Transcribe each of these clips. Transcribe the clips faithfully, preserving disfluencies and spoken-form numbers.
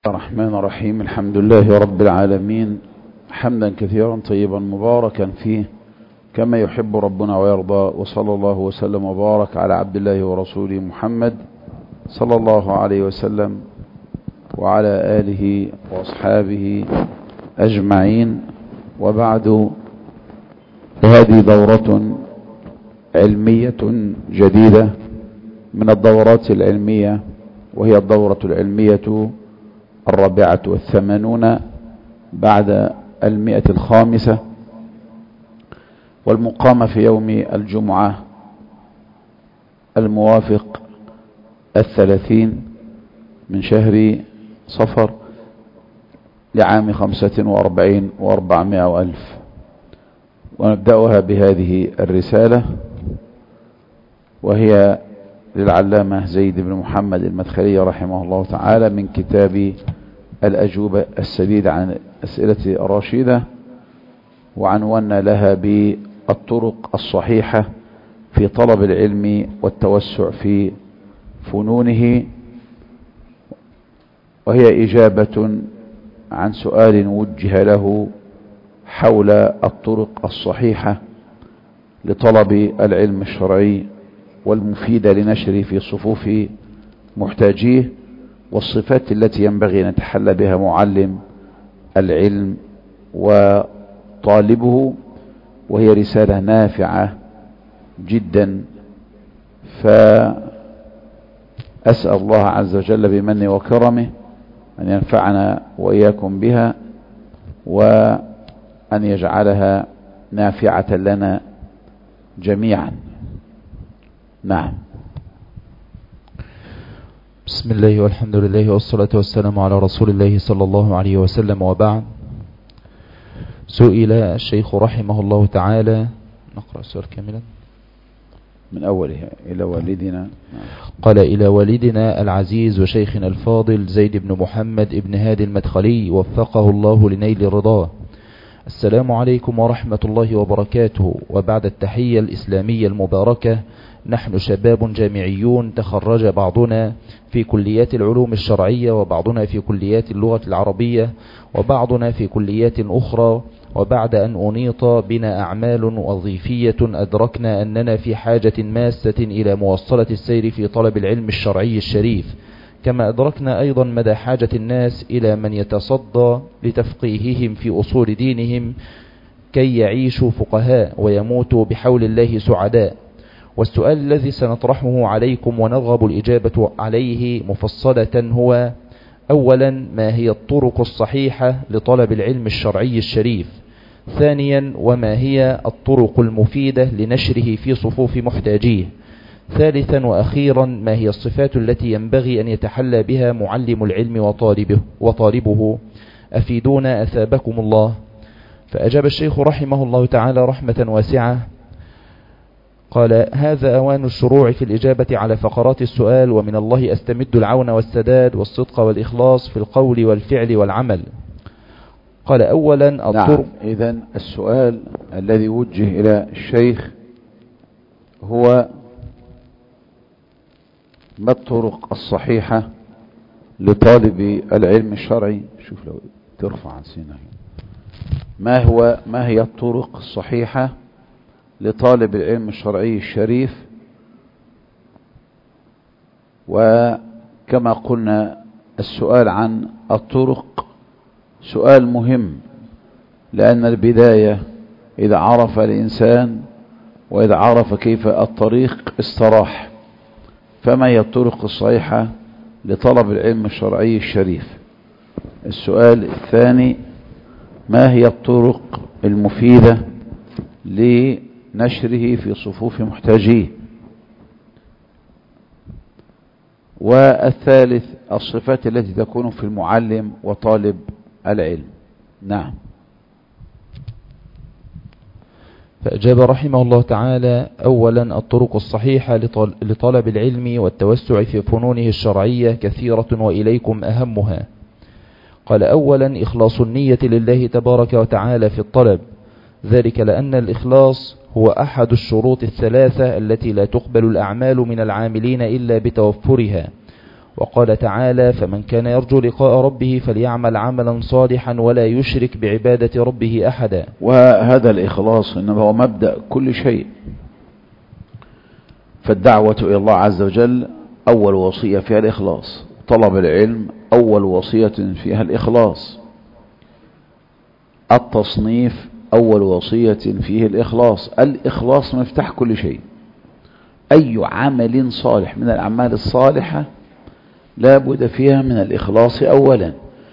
الرحمن الرحيم. الحمد لله رب العالمين، حمدا كثيرا طيبا مباركا فيه كما يحب ربنا ويرضى، وصلى الله وسلم وبارك على عبد الله ورسوله محمد صلى الله عليه وسلم وعلى آله وأصحابه أجمعين. وبعد، هذه دورة علمية جديدة من الدورات العلمية، وهي الدورة العلمية الرابعة والثمانون بعد المئة الخامسة، والمقامة في يوم الجمعة الموافق الثلاثين من شهر صفر لعام خمسة واربعين واربعمائة والف. ونبدأها بهذه الرسالة، وهي للعلامة زيد بن محمد المدخلي رحمه الله تعالى، من كتاب الأجوبة السديدة عن أسئلة الرشيدة، وعنونا لها بالطرق الصحيحة في طلب العلم والتوسع في فنونه، وهي إجابة عن سؤال وجه له حول الطرق الصحيحة لطلب العلم الشرعي والمفيدة لنشره في صفوف محتاجيه، والصفات التي ينبغي أن يتحلى بها معلم العلم وطالبه. وهي رسالة نافعة جدا، فأسأل الله عز وجل بمنه وكرمه أن ينفعنا وإياكم بها، وأن يجعلها نافعة لنا جميعا. نعم. بسم الله والحمد لله والصلاة والسلام على رسول الله صلى الله عليه وسلم، وبعد. سئل الشيخ رحمه الله تعالى، نقرأ السؤال كاملا من أوله. إلى والدنا، قال: إلى والدنا العزيز وشيخنا الفاضل زيد بن محمد ابن هادي المدخلي وفقه الله لنيل الرضا، السلام عليكم ورحمة الله وبركاته. وبعد التحية الإسلامية المباركة، نحن شباب جامعيون تخرج بعضنا في كليات العلوم الشرعية، وبعضنا في كليات اللغة العربية، وبعضنا في كليات أخرى. وبعد أن أنيط بنا أعمال وظيفية، أدركنا أننا في حاجة ماسة إلى مواصلة السير في طلب العلم الشرعي الشريف، كما أدركنا أيضا مدى حاجة الناس إلى من يتصدى لتفقيههم في أصول دينهم كي يعيشوا فقهاء ويموتوا بحول الله سعداء. والسؤال الذي سنطرحه عليكم ونرغب الإجابة عليه مفصلة هو: أولا، ما هي الطرق الصحيحة لطلب العلم الشرعي الشريف؟ ثانيا، وما هي الطرق المفيدة لنشره في صفوف محتاجيه؟ ثالثا وأخيرا، ما هي الصفات التي ينبغي أن يتحلى بها معلم العلم وطالبه, وطالبه؟ أفيدونا أثابكم الله. فأجاب الشيخ رحمه الله تعالى رحمة واسعة، قال: هذا أوان الشروع في الإجابة على فقرات السؤال، ومن الله أستمد العون والسداد والصدق والإخلاص في القول والفعل والعمل. قال: أولا الطرق. نعم. إذن السؤال الذي وجه إلى الشيخ هو: ما الطرق الصحيحة لطالب العلم الشرعي؟ شوف لو ترفع عن سينه. ما هو ما هي الطرق الصحيحة لطالب العلم الشرعي الشريف؟ وكما قلنا، السؤال عن الطرق سؤال مهم، لأن البداية إذا عرف الإنسان وإذا عرف كيف الطريق استراح. فما هي الطرق الصحيحة لطلب العلم الشرعي الشريف؟ السؤال الثاني: ما هي الطرق المفيدة لنشره في صفوف محتاجيه؟ والثالث: الصفات التي تكون في المعلم وطالب العلم. نعم. فأجاب رحمه الله تعالى: أولا، الطرق الصحيحة لطلب العلم والتوسع في فنونه الشرعية كثيرة، وإليكم أهمها. قال: أولا، إخلاص النية لله تبارك وتعالى في الطلب، ذلك لأن الإخلاص هو أحد الشروط الثلاثة التي لا تقبل الأعمال من العاملين إلا بتوفرها، وقال تعالى فمن كان يرجو لقاء ربه فليعمل عملا صالحا ولا يشرك بعبادة ربه أحدا. وهذا الإخلاص إنما هو مبدأ كل شيء. فالدعوة إلى الله عز وجل أول وصية فيها الإخلاص، طلب العلم أول وصية فيها الإخلاص، التصنيف أول وصية فيه الإخلاص. الإخلاص مفتاح كل شيء. أي عمل صالح من الأعمال الصالحة لا بد فيها من الإخلاص أولا.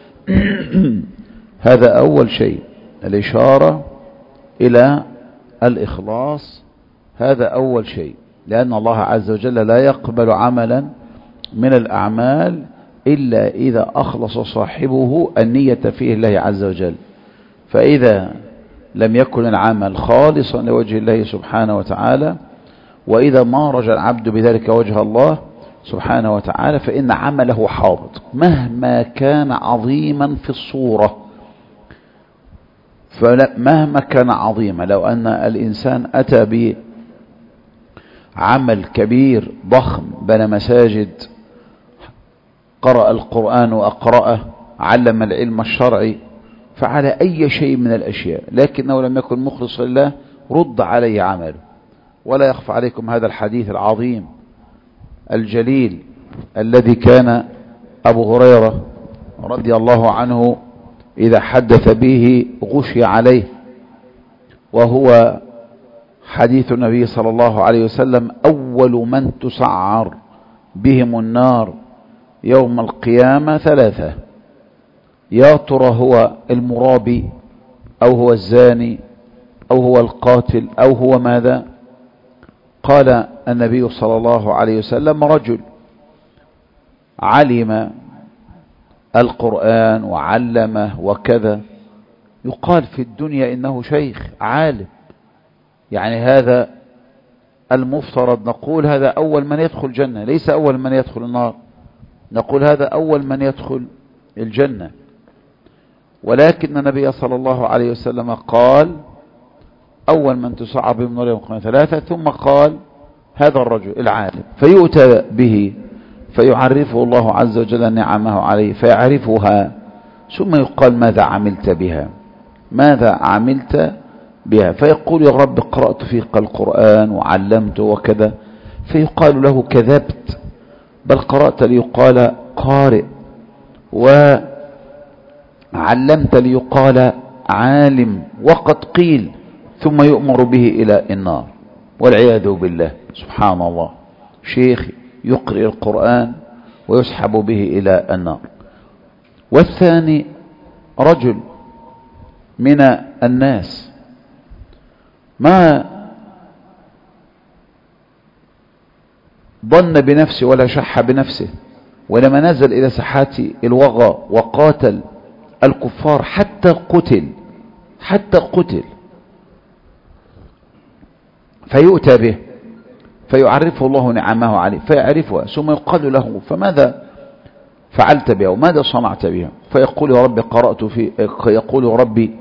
هذا أول شيء، الإشارة إلى الإخلاص، هذا أول شيء، لأن الله عز وجل لا يقبل عملا من الأعمال إلا إذا أخلص صاحبه النية فيه الله عز وجل. فإذا لم يكن العمل خالصا لوجه الله سبحانه وتعالى، وإذا ما رجى العبد بذلك وجه الله سبحانه وتعالى، فإن عمله حابط مهما كان عظيما في الصورة. فمهما كان عظيما، لو أن الإنسان أتى بعمل كبير ضخم، بنى مساجد، قرأ القرآن وأقرأه، علم العلم الشرعي، فعلى أي شيء من الأشياء، لكنه لم يكن مخلص لله، رد عليه عمله. ولا يخفى عليكم هذا الحديث العظيم الجليل الذي كان أبو هريرة رضي الله عنه إذا حدث به غشي عليه، وهو حديث النبي صلى الله عليه وسلم: أول من تسعر بهم النار يوم القيامة ثلاثة، يا ترى هو المرابي أو هو الزاني أو هو القاتل أو هو ماذا؟ قال النبي صلى الله عليه وسلم: رجل علم القرآن وعلمه وكذا، يقال في الدنيا إنه شيخ عالم، يعني هذا المفترض نقول هذا أول من يدخل الجنة، ليس أول من يدخل النار، نقول هذا أول من يدخل الجنة. ولكن النبي صلى الله عليه وسلم قال: أول من تصعب بهم النار يوم القيامة ثلاثة، ثم قال: هذا الرجل العالم، فيؤتى به فيعرفه الله عز وجل نعمه عليه فيعرفها، ثم يقال: ماذا عملت بها؟ ماذا عملت بها؟ فيقول: يا رب قرأت فيك القرآن وعلمته وكذا، فيقال له: كذبت، بل قرأت ليقال قارئ، وعلمت ليقال عالم، وقد قيل، ثم يؤمر به إلى النار والعياذ بالله. سبحان الله، شيخ يقرئ القرآن ويسحب به إلى النار. والثاني رجل من الناس ما ظن بنفسه ولا شح بنفسه، ولما نزل إلى ساحات الوغى وقاتل الكفار حتى قتل حتى قتل فيؤتى به فيعرفه الله نعمه عليه فيعرفها، ثم يقال له: فماذا فعلت بها وماذا صنعت بها؟ فيقول: يا ربي قرأت في يقول: يا ربي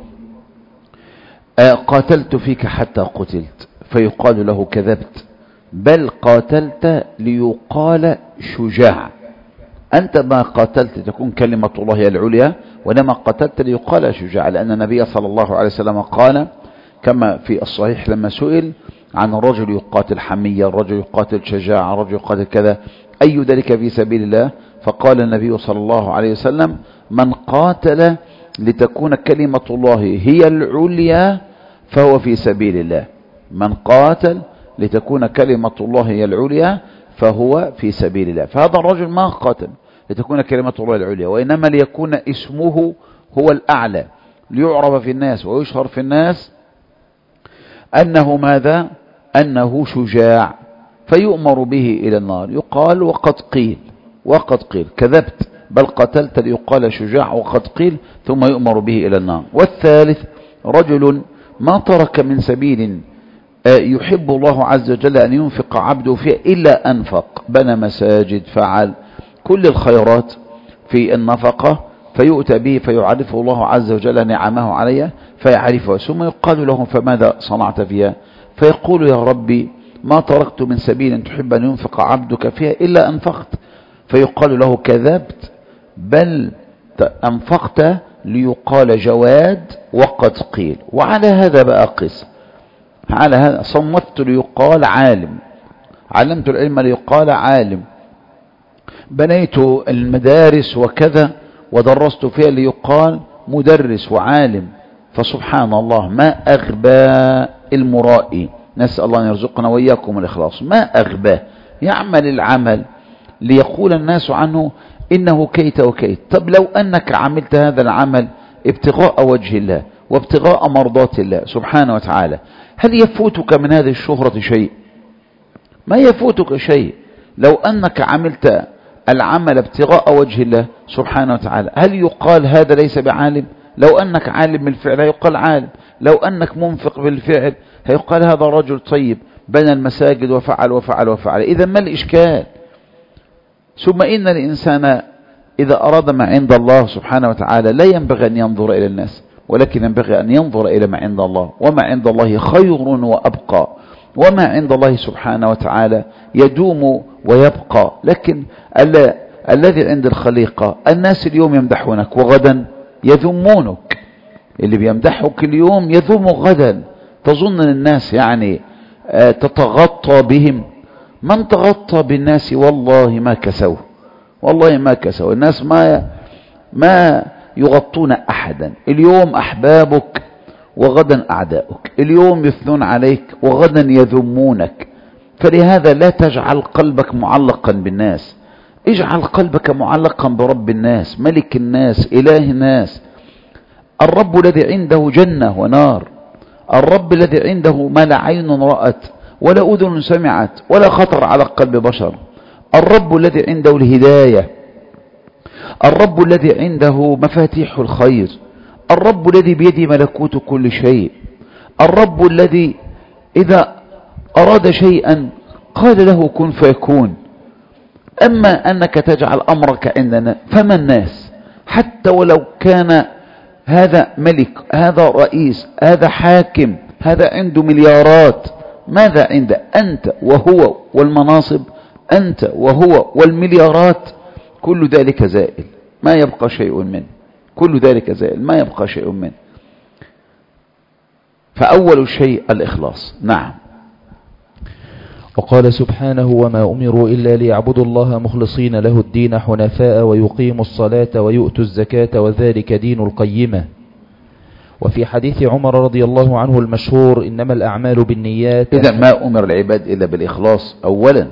قاتلت فيك حتى قتلت. فيقال له: كذبت، بل قاتلت ليقال شجاع، أنت ما قاتلت تكون كلمة الله هي العليا، ولما قاتلت ليقال شجاع، لأن النبي صلى الله عليه وسلم قال كما في الصحيح لما سئل عن الرجل يقاتل حمية، الرجل يقاتل شجاعة، الرجل يقاتل كذا، أي ذلك في سبيل الله؟ فقال النبي صلى الله عليه وسلم: من قاتل لتكون كلمة الله هي العليا فهو في سبيل الله. من قاتل لتكون كلمة الله هي العليا فهو في سبيل الله. فهذا الرجل ما قاتل لتكون كلمة الله العليا، وإنما ليكون اسمه هو الأعلى، ليعرف في الناس ويشهر في الناس أنه ماذا؟ أنه شجاع، فيؤمر به إلى النار. يقال: وقد قيل وقد قيل، كذبت، بل قتلت ليقال شجاع، وقد قيل، ثم يؤمر به إلى النار. والثالث رجل ما ترك من سبيل يحب الله عز وجل أن ينفق عبده فيها إلا أنفق، بنى مساجد، فعل كل الخيرات في النفقة، فيؤتى به فيعرفه الله عز وجل نعمه عليه فيعرفها، ثم يقال له: فماذا صنعت فيها؟ فيقول: يا ربي ما تركت من سبيل تحب أن ينفق عبدك فيها إلا أنفقت. فيقال له كذبت، بل أنفقت ليقال جواد وقد قيل. وعلى هذا بقى قس، على هذا صنفت ليقال عالم، علمت العلم ليقال عالم، بنيت المدارس وكذا ودرست فيها ليقال مدرس وعالم. فسبحان الله ما أغبى المرائي، نسأل الله أن يرزقنا وإياكم الإخلاص، ما أغبى يعمل العمل ليقول الناس عنه إنه كيت وكيت. طب لو أنك عملت هذا العمل ابتغاء وجه الله وابتغاء مرضات الله سبحانه وتعالى، هل يفوتك من هذه الشهرة شيء؟ ما يفوتك شيء. لو أنك عملت العمل ابتغاء وجه الله سبحانه وتعالى، هل يقال هذا ليس بعالم؟ لو أنك عالم بالفعل هيقال عالم، لو أنك منفق بالفعل هيقال هذا رجل طيب بنى المساجد وفعل وفعل وفعل. إذا ما الإشكال؟ ثم إن الإنسان إذا أراد ما عند الله سبحانه وتعالى لا ينبغي أن ينظر إلى الناس، ولكن ينبغي أن ينظر إلى ما عند الله، وما عند الله خير وأبقى، وما عند الله سبحانه وتعالى يدوم ويبقى. لكن الذي عند الخليقة الناس اليوم يمدحونك وغدا يذمونك، اللي بيمدحك اليوم يذم غدا. تظن الناس يعني تتغطى بهم؟ من تغطى بالناس والله ما كسوا، والله ما كسوا. الناس ما ما يغطون أحدا. اليوم أحبابك وغدا أعداؤك، اليوم يثنون عليك وغدا يذمونك. فلهذا لا تجعل قلبك معلقا بالناس، اجعل قلبك معلقا برب الناس، ملك الناس، إله الناس، الرب الذي عنده جنة ونار، الرب الذي عنده ما لا عين رأت ولا أذن سمعت ولا خطر على قلب بشر، الرب الذي عنده الهداية، الرب الذي عنده مفاتيح الخير، الرب الذي بيده ملكوت كل شيء، الرب الذي إذا أراد شيئا قال له كن فيكون. أما أنك تجعل أمرك عندنا، فما الناس حتى ولو كان هذا ملك، هذا رئيس، هذا حاكم، هذا عنده مليارات، ماذا عنده؟ أنت وهو والمناصب، أنت وهو والمليارات، كل ذلك زائل، ما يبقى شيء منه، كل ذلك زائل ما يبقى شيء منه. فأول شيء الإخلاص. نعم. وقال سبحانه وما أمروا إلا ليعبدوا الله مخلصين له الدين حنفاء ويقيموا الصلاة ويؤتوا الزكاة وذلك دين القيمة. وفي حديث عمر رضي الله عنه المشهور إنما الأعمال بالنيات. إذا ما أمر العباد إلا بالإخلاص أولا،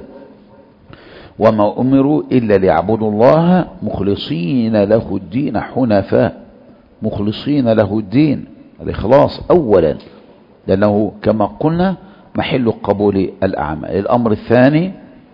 وما أمروا إلا ليعبدوا الله مخلصين له الدين حنفاء، مخلصين له الدين، الإخلاص أولا، لأنه كما قلنا محل قبول الأعمال. الأمر الثاني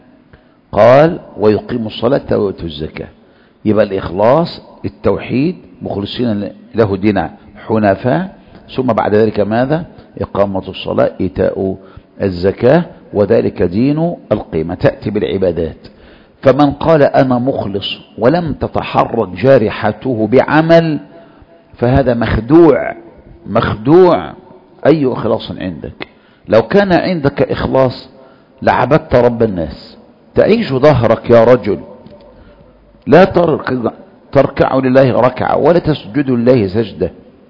قال ويقيموا الصلاة ويؤتوا الزكاة، يبقى الإخلاص التوحيد مخلصين له الدين حنفاء، ثم بعد ذلك ماذا؟ إقامة الصلاة إيتاء الزكاة، وذلك دين القيمة، تأتي بالعبادات. فمن قال أنا مخلص ولم تتحرك جارحته بعمل فهذا مخدوع، مخدوع. أي إخلاص عندك؟ لو كان عندك إخلاص لعبدت رب الناس، تعيش ظهرك يا رجل، لا تركع لله ركعة، ولا تسجد لله سجدة،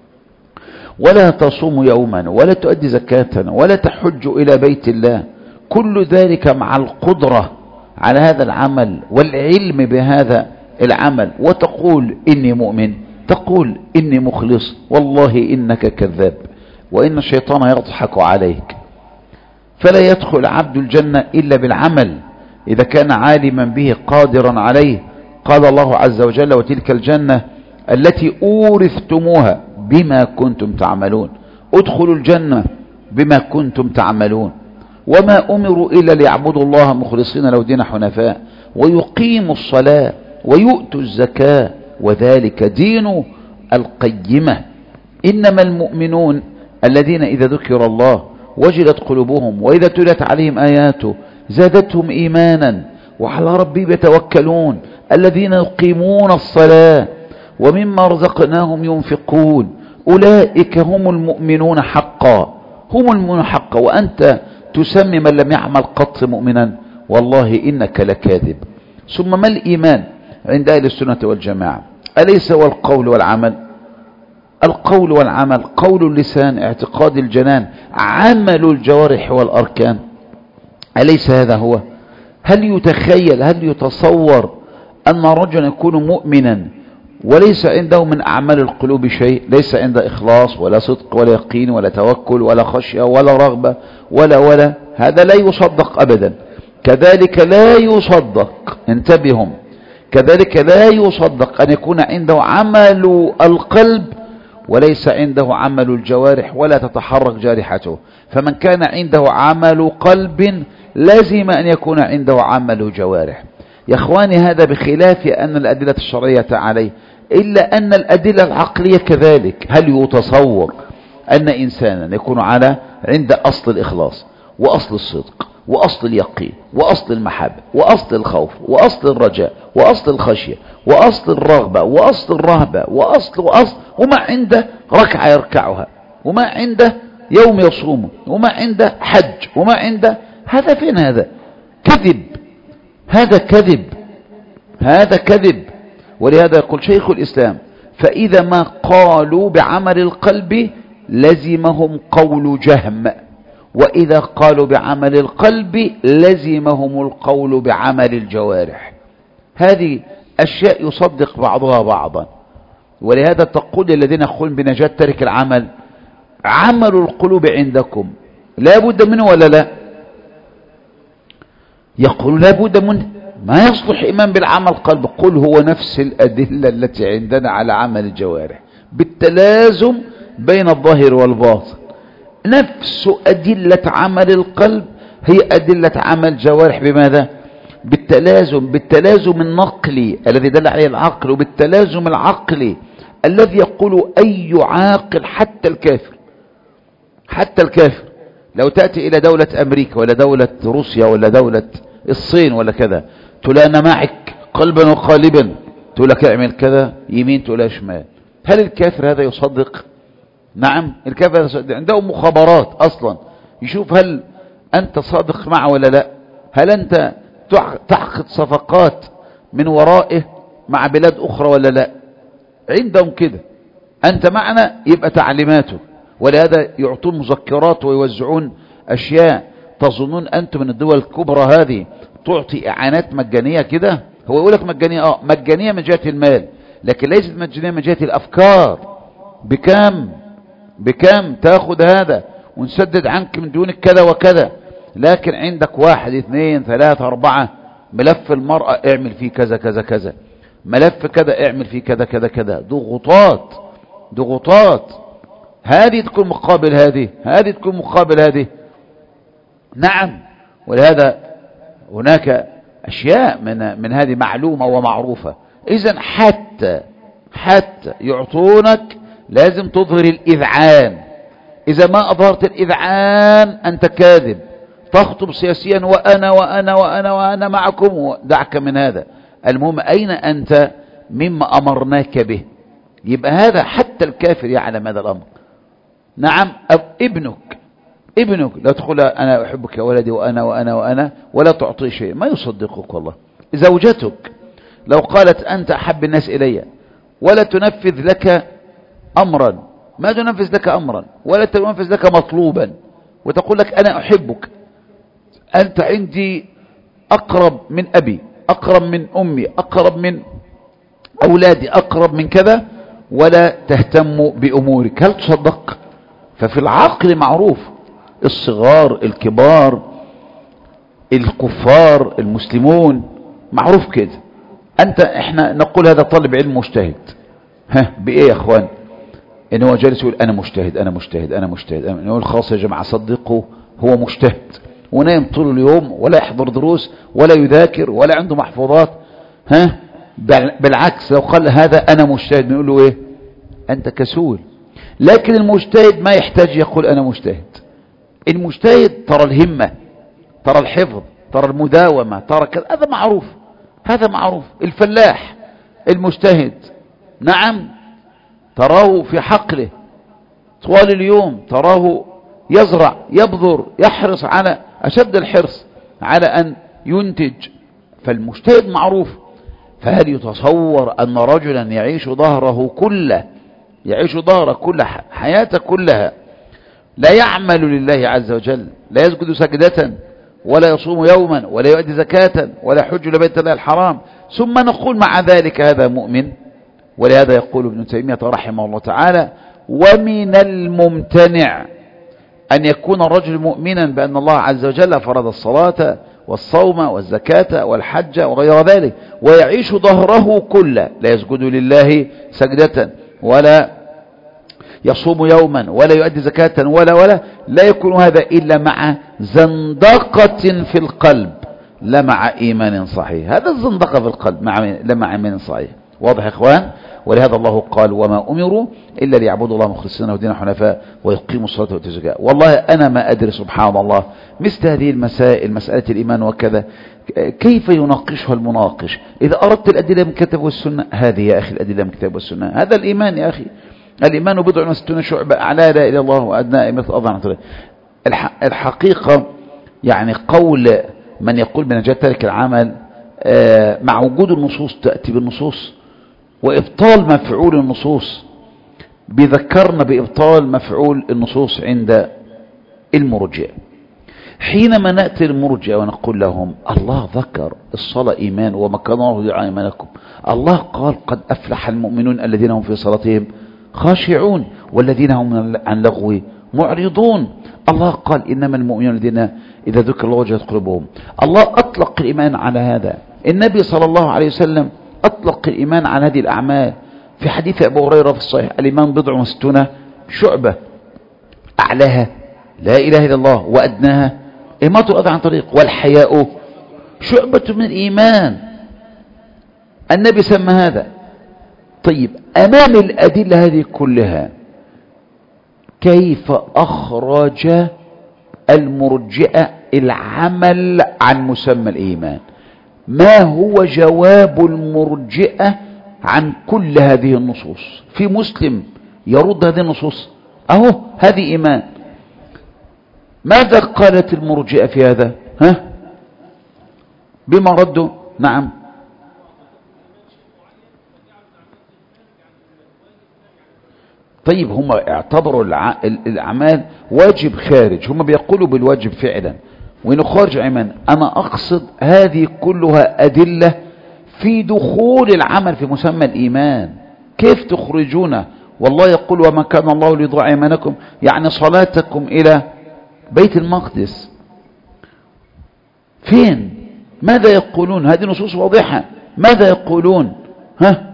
ولا تصوم يوما، ولا تؤدي زكاة، ولا تحج إلى بيت الله، كل ذلك مع القدرة على هذا العمل والعلم بهذا العمل، وتقول إني مؤمن، تقول إني مخلص، والله إنك كذاب، وإن الشيطان يضحك عليك. فلا يدخل عبد الجنة إلا بالعمل إذا كان عالما به قادرا عليه. قال الله عز وجل وتلك الجنة التي أورثتموها بما كنتم تعملون، ادخلوا الجنة بما كنتم تعملون. وما أمروا إلا ليعبدوا الله مخلصين له دين حنفاء ويقيموا الصلاة ويؤتوا الزكاة وذلك دين القيمة. إنما المؤمنون الذين إذا ذكر الله وجلت قلوبهم وإذا تلت عليهم آياته زادتهم إيمانا وعلى ربهم يتوكلون، الذين يقيمون الصلاة ومما رزقناهم ينفقون، أولئك هم المؤمنون حقا، هم المؤمنون حقا. وأنت تسمي من لم يعمل قط مؤمنا، والله إنك لكاذب، ثم ما الإيمان عند أهل السنة والجماعة؟ أليس هو القول والعمل؟ القول والعمل، قول اللسان، اعتقاد الجنان، عمل الجوارح والأركان. أليس هذا هو؟ هل يتخيل، هل يتصور أن رجلا يكون مؤمنا وليس عنده من أعمال القلوب شيء؟ ليس عنده إخلاص ولا صدق ولا يقين ولا توكل ولا خشية ولا رغبة ولا ولا هذا لا يصدق أبدا. كذلك لا يصدق، انتبههم، كذلك لا يصدق أن يكون عنده عمل القلب وليس عنده عمل الجوارح ولا تتحرك جارحته. فمن كان عنده عمل قلب لازم أن يكون عنده عمل جوارح. يا اخواني هذا بخلاف أن الأدلة الشرعية عليه، إلا أن الأدلة العقلية كذلك. هل يتصور أن إنسانا يكون على عند أصل الإخلاص وأصل الصدق وأصل اليقين وأصل المحبة وأصل الخوف وأصل الرجاء وأصل الخشية وأصل الرغبة وأصل الرهبة وأصل وأصل وما عنده ركعة يركعها وما عنده يوم يصومه وما عنده حج وما عنده، هذا فين؟ هذا كذب، هذا كذب، هذا كذب. ولهذا يقول شيخ الإسلام: فإذا ما قالوا بعمل القلب لزمهم قول جهم، وإذا قالوا بعمل القلب لزمهم القول بعمل الجوارح. هذه أشياء يصدق بعضها بعضا. ولهذا تقول الذين يقولون بنجاة ترك العمل: عمل القلوب عندكم لا بد منه ولا لا؟ يقول لا بد منه، ما يصلح إيمان بالعمل قلب. قل هو نفس الأدلة التي عندنا على عمل الجوارح بالتلازم بين الظاهر والباطن. نفس أدلة عمل القلب هي أدلة عمل الجوارح. بماذا؟ بالتلازم، بالتلازم النقلي الذي دل عليه العقل، وبالتلازم العقلي الذي يقول أي عاقل حتى الكافر، حتى الكافر لو تأتي إلى دولة أمريكا ولا دولة روسيا ولا دولة الصين ولا كذا، تقول أنا معك قلبا وقالبا، تقول لك اعمل كذا يمين تقول شمال، هل الكافر هذا يصدق؟ نعم الكافر يصدق. عندهم مخابرات أصلا يشوف هل أنت صادق معه ولا لا، هل أنت تعقد صفقات من ورائه مع بلاد أخرى ولا لا. عندهم كده، أنت معنا يبقى تعليماته. ولهذا يعطون مذكرات ويوزعون أشياء. تظنون أنتم من الدول الكبرى هذه تعطي إعانات مجانية كده؟ هو يقول لك مجانية، آه مجانية من جهة المال، لكن ليست مجانية من جهة الأفكار. بكم بكم تاخذ هذا ونسدد عنك من دونك كذا وكذا، لكن عندك واحد اثنين ثلاثة أربعة، ملف المرأة اعمل فيه كذا كذا كذا، ملف كذا اعمل فيه كذا كذا كذا، ضغوطات ضغوطات. هذه تكون مقابل هذه، هذه تكون مقابل هذه. نعم. ولهذا هناك أشياء من من هذه معلومة ومعروفة. إذن حتى حتى يعطونك لازم تظهر الإذعان. إذا ما أظهرت الإذعان أنت كاذب، تخطب سياسيا وأنا وأنا وأنا وأنا معكم، دعك من هذا. المهم أين أنت مما أمرناك به؟ يبقى هذا حتى الكافر يعلم هذا الأمر. نعم. ابنك ابنك لا تقول أنا أحبك يا ولدي وأنا وأنا وأنا ولا تعطي شيء، ما يصدقك والله. زوجتك لو قالت أنت أحب الناس إلي ولا تنفذ لك أمرا، ما تنفذ لك أمرا ولا تنفذ لك مطلوبا، وتقول لك أنا أحبك، أنت عندي أقرب من أبي، أقرب من أمي، أقرب من أولادي، أقرب من كذا، ولا تهتم بأمورك، هل تصدق؟ ففي العقل معروف، الصغار الكبار الكفار المسلمون معروف كده. أنت إحنا نقول هذا طالب علم مجتهد، ها بإيه يا أخوان؟ إن هو جالس يقول أنا مجتهد أنا مجتهد أنا مجتهد، نقول خلاص يا جماعة صدقوا هو مجتهد، ونايم طول اليوم ولا يحضر دروس ولا يذاكر ولا عنده محفوظات. ها بالعكس لو قال هذا أنا مجتهد نقول له إيه؟ أنت كسول. لكن المجتهد ما يحتاج يقول أنا مجتهد. المجتهد ترى الهمة، ترى الحفظ، ترى المداومة، ترى كذا، هذا معروف، هذا معروف. الفلاح المجتهد نعم تراه في حقله طوال اليوم، تراه يزرع يبذر يحرص على أشد الحرص على أن ينتج فالمجتهد معروف. فهل يتصور أن رجلا يعيش ظهره كله يعيش ظهره كل حياته كلها لا يعمل لله عز وجل، لا يسجد سجدة ولا يصوم يوما ولا يؤدي زكاة ولا يحج لبيت الله الحرام، ثم نقول مع ذلك هذا مؤمن؟ ولهذا يقول ابن تيمية رحمه الله تعالى: ومن الممتنع أن يكون الرجل مؤمنا بأن الله عز وجل فرض الصلاة والصوم والزكاة والحج وغير ذلك ويعيش ظهره كله لا يسجد لله سجدة ولا يصوم يوما ولا يؤدي زكاة ولا ولا لا يكون هذا إلا مع زندقة في القلب لا مع إيمان صحيح. هذا الزندقة في القلب مع لا مع إيمان صحيح. واضح يا إخوان؟ ولهذا الله قال: وما أمروا إلا ليعبدوا الله مخلصين له دينا حنفاء ويقيموا الصلاة ويؤتوا الزكاة. والله أنا ما أدري سبحان الله مثل هذه المسائل، مسألة الإيمان وكذا، كيف يناقشها المناقش؟ إذا أردت الأدلة من الكتاب والسنة، هذه يا أخي الأدلة من الكتاب والسنة، هذا الإيمان يا أخي. الإيمان بضع وستون شعبة، أعلى لا إله إلا الله وأدنى مثل أضع طريق. الحقيقة يعني قول من يقول بنجاة ترك العمل مع وجود النصوص، تأتي بالنصوص وإبطال مفعول النصوص، بذكرنا بإبطال مفعول النصوص عند المرجئة. حينما نأتي المرجئة ونقول لهم: الله ذكر الصلاة إيمان وما كان الله يدعى إيمانكم، الله قال: قد أفلح المؤمنون الذين هم في صلاتهم خاشعون والذين هم عن لغو معرضون. الله قال: إنما المؤمنون الذين إذا ذكر الله وجلت قلوبهم. الله أطلق الإيمان على هذا. النبي صلى الله عليه وسلم أطلق الإيمان على هذه الأعمال في حديث أبو هريرة في الصحيح: الإيمان بضع وستون شعبة، أعلاها لا إله إلا الله وأدناها إماطة الأذى عن طريق، والحياء شعبة من الإيمان. النبي سمى هذا. طيب، أمام الأدلة هذه كلها كيف أخرج المرجئة العمل عن مسمى الإيمان؟ ما هو جواب المرجئة عن كل هذه النصوص؟ في مسلم يرد هذه النصوص، أهو هذه إيمان. ماذا قالت المرجئة في هذا؟ ها؟ بما ردوا؟ نعم، طيب هم اعتبروا الأعمال واجب خارج، هم بيقولوا بالواجب فعلا وإنه خارج إيمان. أنا أقصد هذه كلها أدلة في دخول العمل في مسمى الإيمان. كيف تخرجونه؟ والله يقول: وما كان الله ليضيع إيمانكم، يعني صلاتكم إلى بيت المقدس. فين؟ ماذا يقولون؟ هذه نصوص واضحة. ماذا يقولون؟ ها؟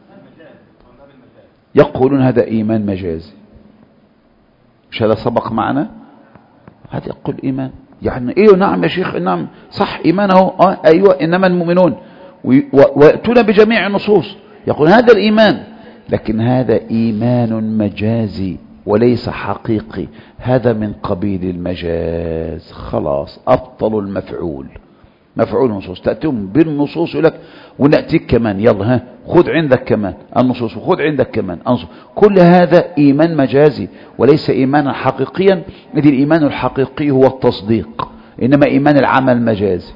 يقولون هذا إيمان مجازي. مش هذا سبق معنا؟ هذا يقول إيمان يعني إيه؟ نعم يا شيخ، نعم صح، إيمانه آه أيوة، إنما المؤمنون، ويأتون بجميع النصوص يقول هذا الإيمان، لكن هذا إيمان مجازي وليس حقيقي، هذا من قبيل المجاز. خلاص أبطلوا المفعول، مفعول النصوص. تأتون بالنصوص يقول لك ونأتيك كمان، يلا ها خذ عندك كمان النصوص وخذ عندك كمان النصوص. كل هذا إيمان مجازي وليس إيمانا حقيقيا، إذ الإيمان الحقيقي هو التصديق، إنما إيمان العمل مجازي.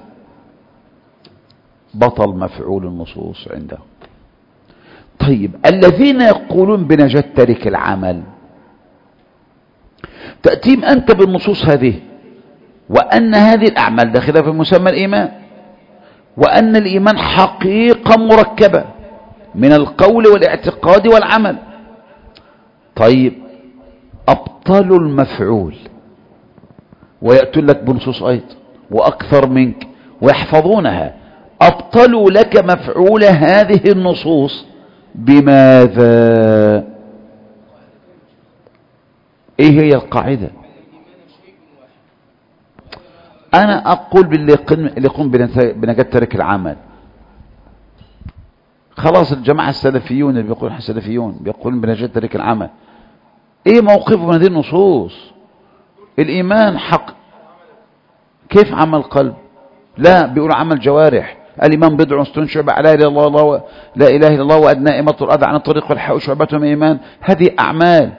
بطل مفعول النصوص عنده. طيب، الذين يقولون بنجاة ترك العمل، تأتيم أنت بالنصوص هذه وأن هذه الأعمال داخلة في مسمى الإيمان، وأن الإيمان حقيقة مركبة من القول والاعتقاد والعمل. طيب، أبطلوا المفعول ويأتون لك بنصوص أيضا وأكثر منك ويحفظونها. أبطلوا لك مفعول هذه النصوص بماذا؟ إيه هي القاعدة؟ أنا أقول باللي يقوم بنجاة ترك العمل. خلاص الجماعة السلفيون اللي بيقولون السلفيون بيقولون بنجاة ترك العمل، إيه موقفه من هذه النصوص؟ الإيمان حق. كيف عمل قلب؟ لا، بيقولوا عمل جوارح. الإيمان بضع وستون شعبة، لا إله إلا الله لا إله إلا الله وأدنى إماطة الأذى عن الطريق والحياء شعبة من الإيمان. هذه أعمال.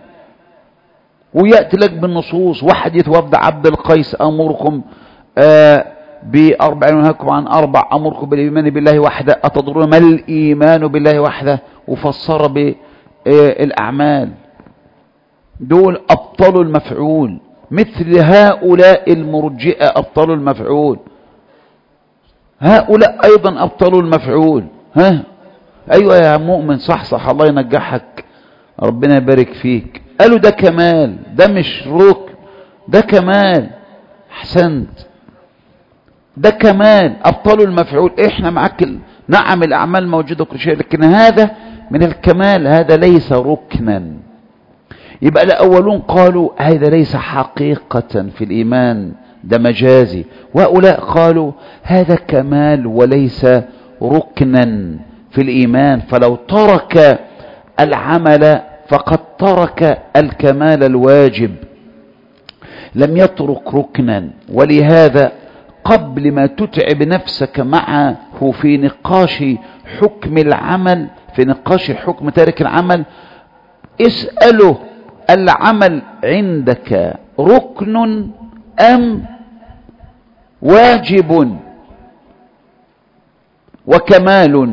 ويأتي لك بالنصوص، وحديث وفد عبد القيس أمركم آآ بأربع ونهاكم عن أربع، أمركم بالإيمان بالله وحده، أتدرون ما الإيمان بالله وحده، وفسر بالأعمال. دول أبطلوا المفعول، مثل هؤلاء المرجئة أبطلوا المفعول، هؤلاء أيضا أبطلوا المفعول. ها أيوة يا مؤمن، صح صح، الله ينجحك، ربنا يبارك فيك. قالوا ده كمال، ده مش ركن، ده كمال. أحسنت، ده كمال، أبطلوا المفعول. إحنا معك، نعم الأعمال موجودة كل شيء، لكن هذا من الكمال، هذا ليس ركنا. يبقى الأولون قالوا هذا ليس حقيقة في الإيمان، ده مجازي. وهؤلاء قالوا هذا كمال وليس ركنا في الإيمان، فلو ترك العمل فقد ترك الكمال الواجب، لم يترك ركنا. ولهذا قبل ما تتعب نفسك معه في نقاش حكم العمل، في نقاش حكم تارك العمل، اسأله العمل عندك ركن أم واجب وكمال؟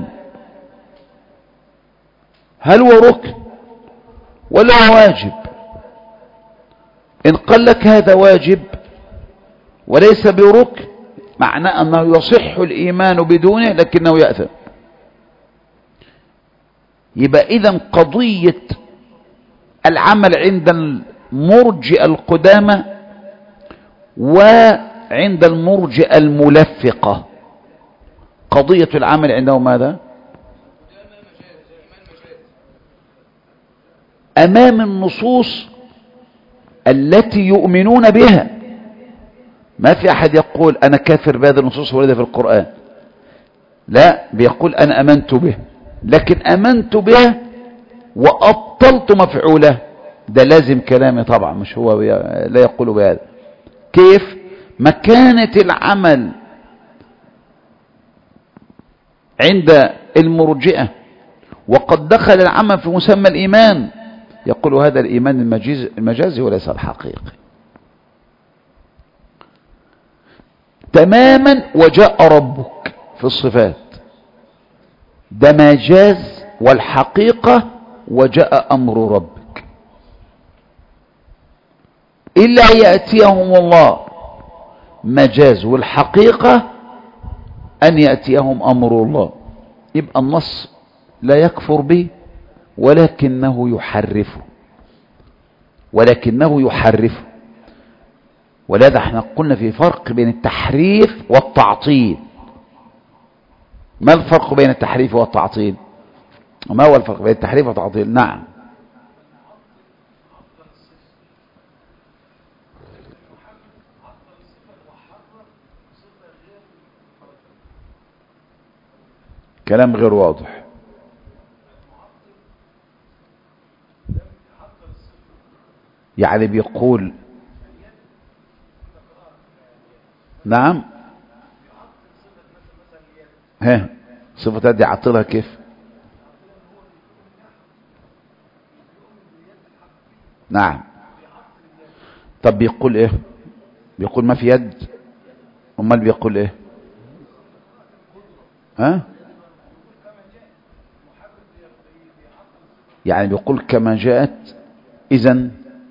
هل هو ركن ولا واجب؟ إن قال لك هذا واجب وليس بركن، معناه أنه يصح الإيمان بدونه لكنه يأثم. يبقى إذن قضية العمل عند المرجئة القدامى وعند المرجئة الملفقة، قضية العمل عندهم ماذا؟ أمام النصوص التي يؤمنون بها. ما في أحد يقول أنا كافر بهذه النصوص وردة في القرآن، لا، بيقول أنا أمنت به، لكن أمنت به وأبطلت مفعوله، ده لازم كلامي طبعا، مش هو لا يقول بهذا. كيف؟ مكانة العمل عند المرجئة وقد دخل العمل في مسمى الإيمان، يقول هذا الإيمان المجازي وليس الحقيقي تماما. وجاء ربك في الصفات، ده مجاز، والحقيقة وجاء أمر ربك. إلا يأتيهم الله مجاز، والحقيقة أن يأتيهم أمر الله. يبقى النص لا يكفر به ولكنه يحرفه، ولكنه يحرفه. ولذا احنا قلنا في فرق بين التحريف والتعطيل. ما الفرق بين التحريف والتعطيل؟ ما هو الفرق بين التحريف والتعطيل؟ نعم، كلام غير واضح. يعني بيقول نعم، ها صفة دي عطلها كيف؟ نعم. طب بيقول ايه؟ بيقول ما في يد، امال بيقول ايه؟ ها يعني بيقول كما جاءت. اذن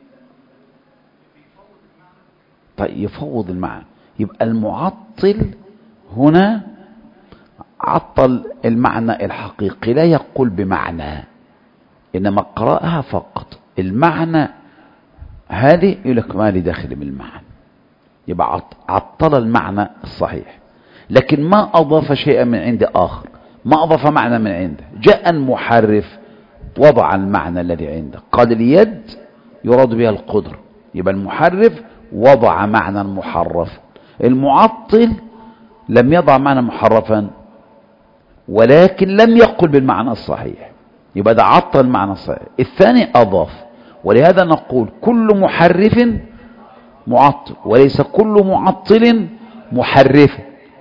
طيب يفوض المعنى. يبقى المعطل هنا عطل المعنى الحقيقي، لا يقول بمعنى، انما قرأها فقط. المعنى هذه يقول لك ما لي داخل من المعنى، يبقى عطل المعنى الصحيح، لكن ما اضاف شيئا من عند اخر، ما اضاف معنى من عنده. جاء المحرف وضع المعنى الذي عنده، قال اليد يراد بها القدر، يبقى المحرف وضع معنى محرف. المعطل لم يضع معنى محرفا ولكن لم يقل بالمعنى الصحيح، يبقى ده عطل المعنى الصحيح. الثاني أضاف. ولهذا نقول كل محرف معطل وليس كل معطل محرف.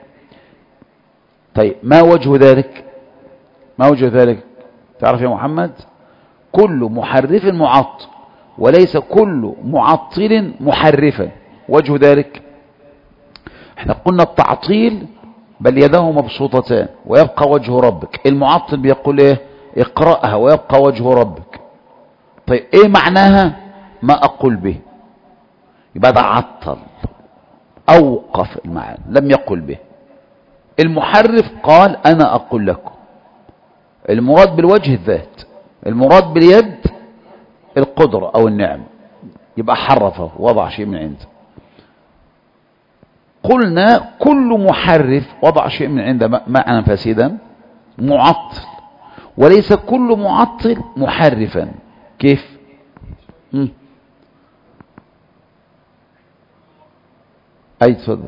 طيب ما وجه ذلك؟ ما وجه ذلك؟ تعرف يا محمد؟ كل محرف معطل وليس كل معطل محرفا. وجه ذلك احنا قلنا التعطيل بل يداه مبسوطتان ويبقى وجه ربك. المعطل بيقول ايه؟ اقرأها ويبقى وجه ربك. طيب ايه معناها؟ ما اقول به. يبقى ده عطل، اوقف المعنى، لم يقل به. المحرف قال انا اقول لكم. المراد بالوجه الذات، المراد باليد القدرة او النعمة، يبقى حرفه وضع شيء من عنده. قلنا كل محرف وضع شيء من عنده معنى فاسدا معطل، وليس كل معطل محرفا. كيف؟ م. اي تفضل.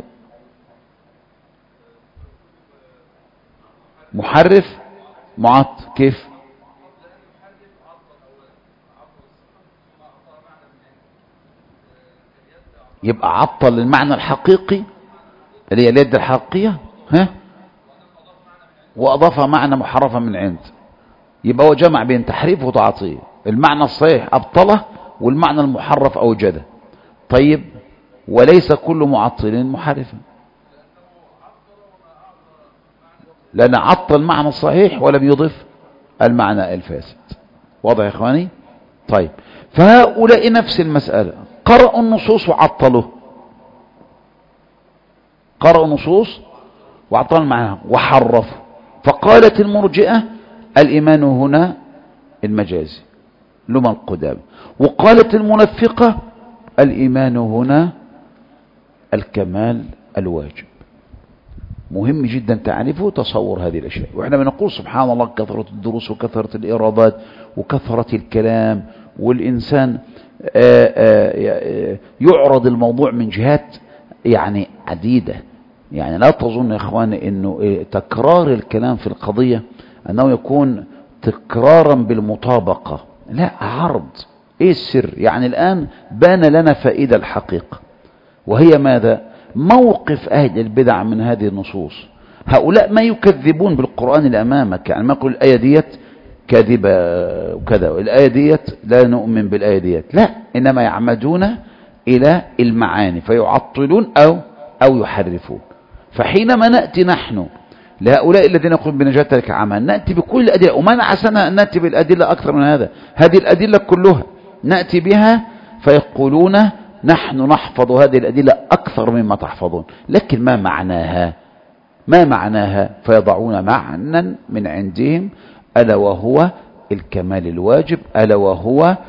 محرف معطل كيف؟ يبقى عطل المعنى الحقيقي اللي هي اليد الحقيقية، ها، واضافها معنى محرفا من عند. يبقى هو جمع بين تحريف وتعطيل. المعنى الصحيح ابطله والمعنى المحرف اوجده. طيب وليس كل معطل محرفا، لأن عطل المعنى الصحيح ولم يضف المعنى الفاسد. واضح يا إخواني؟ طيب فهؤلاء نفس المسألة، قرأوا النصوص وعطلوا، قرأوا النصوص وعطلوا معناها وحرفوا. فقالت المرجئة الإيمان هنا المجازي لما القدام، وقالت المنفقة الإيمان هنا الكمال الواجب. مهم جدا تعرفوا تصور هذه الأشياء. وإحنا بنقول سبحان الله كثرة الدروس وكثرة الإيرادات وكثرة الكلام، والإنسان آآ آآ يعرض الموضوع من جهات يعني عديدة. يعني لا تظن يا إخواني أنه تكرار الكلام في القضية أنه يكون تكرارا بالمطابقة، لا، عرض. إيه السر؟ يعني الآن بان لنا فائدة الحقيقة، وهي ماذا؟ موقف أهل البدع من هذه النصوص. هؤلاء ما يكذبون بالقرآن اللي أمامك، يعني ما يقول الآية ديت كاذبة وكذا، الآية ديت لا نؤمن بالآية ديت، لا، إنما يعمدون إلى المعاني فيعطلون أو أو يحرفون. فحينما نأتي نحن لهؤلاء الذين يقولون بنجاة ترك عمل، نأتي بكل الأدلة، وما نعسنا أن نأتي بالأدلة أكثر من هذا. هذه الأدلة كلها نأتي بها فيقولون نحن نحفظ هذه الأدلة أكثر مما تحفظون، لكن ما معناها؟ ما معناها؟ فيضعون معنى من عندهم، ألا وهو الكمال الواجب، ألا وهو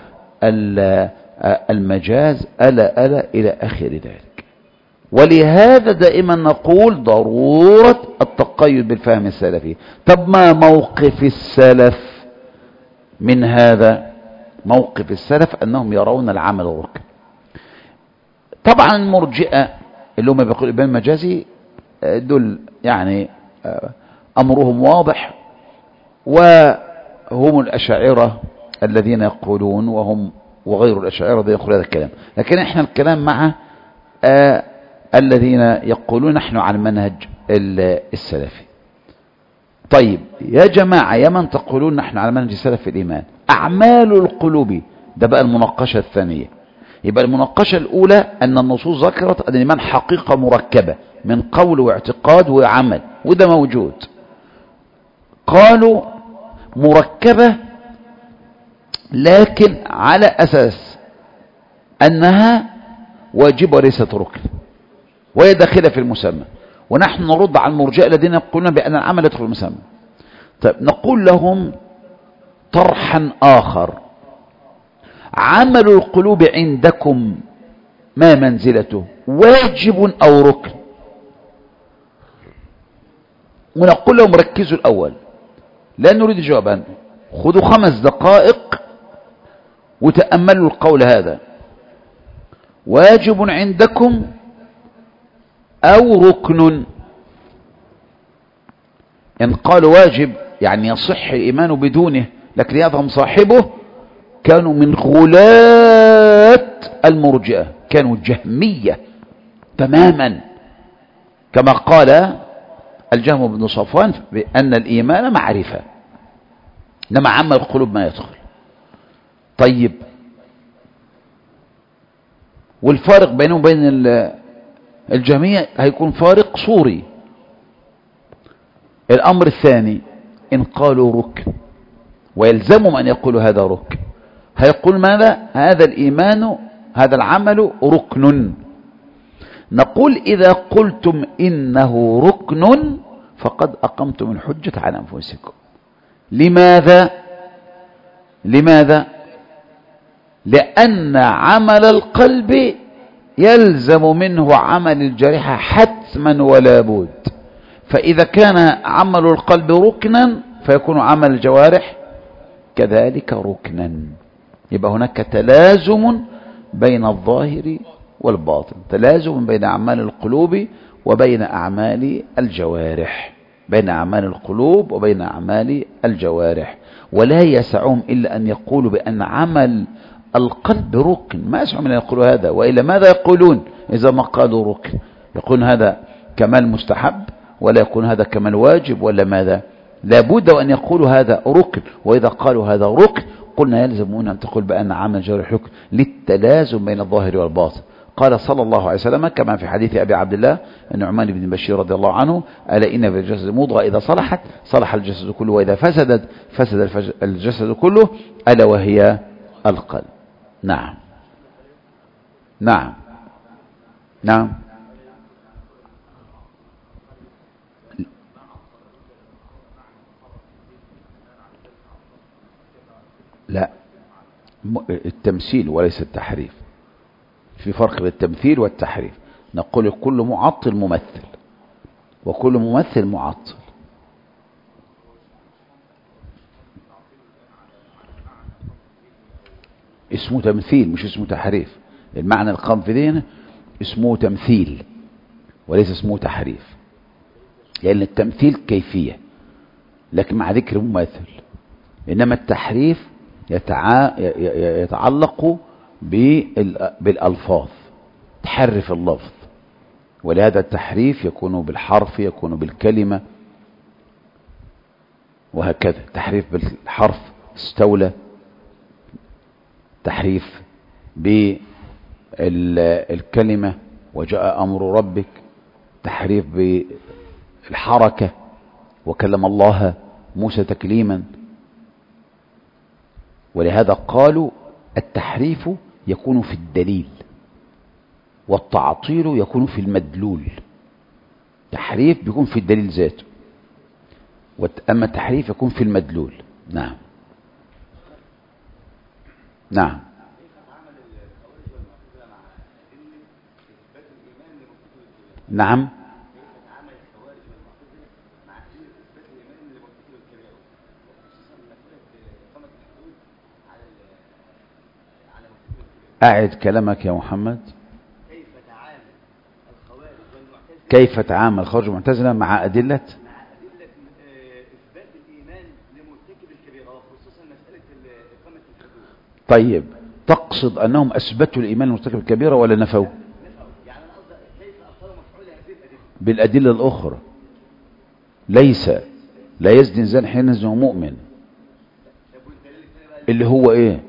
المجاز، ألا ألا إلى آخر ذلك. ولهذا دائما نقول ضرورة التقيد بالفهم السلفي. طب ما موقف السلف من هذا؟ موقف السلف أنهم يرون العمل ركن. طبعا المرجئة اللي هم بيقولوا ابن مجازي دول يعني أمرهم واضح، وهم الأشاعرة الذين يقولون، وهم وغير الأشاعرة الذين يقولون هذا الكلام. لكن احنا الكلام مع آه الذين يقولون نحن على المنهج السلفي. طيب يا جماعة، يا من تقولون نحن على منهج السلف في الإيمان، أعمال القلوب، ده بقى المناقشة الثانية. يبقى المناقشة الأولى أن النصوص ذكرت أن الإيمان حقيقة مركبة من قول واعتقاد وعمل، وده موجود. قالوا مركبة لكن على أساس أنها واجبة وليست ركن، وهي داخلة في المسمى. ونحن نرد على المرجئة الذين يقولون بأن العمل يدخل المسمى. طيب نقول لهم طرحا آخر، عمل القلوب عندكم ما منزلته، واجب أو ركن؟ ونقول لهم ركزوا الأول، لا نريد جوابا، خذوا خمس دقائق وتأملوا القول هذا، واجب عندكم أو ركن؟ إن قالوا واجب يعني يصح الإيمان بدونه، لكن يفهم صاحبه كانوا من غلاة المرجئة، كانوا جهمية تماما، كما قال الجهم بن صفوان بأن الإيمان معرفة، إنما عمل القلوب ما يدخل. طيب والفارق بينهم وبين الجميع هيكون فارق صوري. الأمر الثاني إن قالوا ركن ويلزمهم أن يقولوا هذا ركن، هيقول ماذا؟ هذا الإيمان هذا العمل ركن. نقول إذا قلتم إنه ركن فقد أقمتم الحجة على أنفسكم. لماذا؟ لماذا؟ لأن عمل القلب يلزم منه عمل الجارحة حتما ولا بد. فإذا كان عمل القلب ركنا فيكون عمل الجوارح كذلك ركنا. يبقى هناك تلازم بين الظاهر والباطن، تلازم بين أعمال القلوب وبين أعمال الجوارح، بين أعمال القلوب وبين أعمال الجوارح. ولا يسعهم إلا أن يقولوا بأن عمل القلب ركن، ما يسعهم أن يقولوا هذا، وإلا ماذا يقولون إذا ما قالوا ركن؟ يقولون هذا كمال مستحب، ولا يكون هذا كمال واجب، ولا ماذا؟ لابد أن يقولوا هذا ركن. وإذا قالوا هذا ركن قلنا يلزمون أن تقول بأن عمل الجوارح ركن للتلازم بين الظاهر والباطن. قال صلى الله عليه وسلم كما في حديث أبي عبد الله النعمان بن بشير رضي الله عنه: ألا إن في الجسد مضغة إذا صلحت صلح الجسد كله، وإذا فسدت فسد الجسد كله، ألا وهي القلب. نعم نعم نعم. لا، التمثيل وليس التحريف. في فرق بين التمثيل والتحريف. نقول كل معطل ممثل وكل ممثل معطل. اسمه تمثيل مش اسمه تحريف. المعنى القام في دينه اسمه تمثيل وليس اسمه تحريف، لأن يعني التمثيل كيفية لكن مع ذكر مماثل، إنما التحريف يتع... يتعلق بالألفاظ، تحرف اللفظ. ولهذا التحريف يكون بالحرف، يكون بالكلمة، وهكذا. تحريف بالحرف استولى، تحريف بالكلمة وجاء أمر ربك، تحريف بالحركة وكلم الله موسى تكليما. ولهذا قالوا التحريف يكون في الدليل والتعطيل يكون في المدلول. تحريف بيكون في الدليل ذاته، أما التحريف يكون في المدلول. نعم نعم. نعم أعد كلامك يا محمد. كيف تعامل الخوارج والمعتزلة مع أدلة إثبات الإيمان لمرتكب الكبيرة وخصوصا مسألة إقامة الحدود؟ طيب، تقصد أنهم أثبتوا الإيمان لمرتكب الكبيرة ولا نفوا؟ نفوا. يعني أنا قصدي كيف أبطلوا مفعول هذه الأدلة؟ بالأدلة الأخرى. ليس لا يزني الزان حين يزني مؤمن، اللي هو إيه؟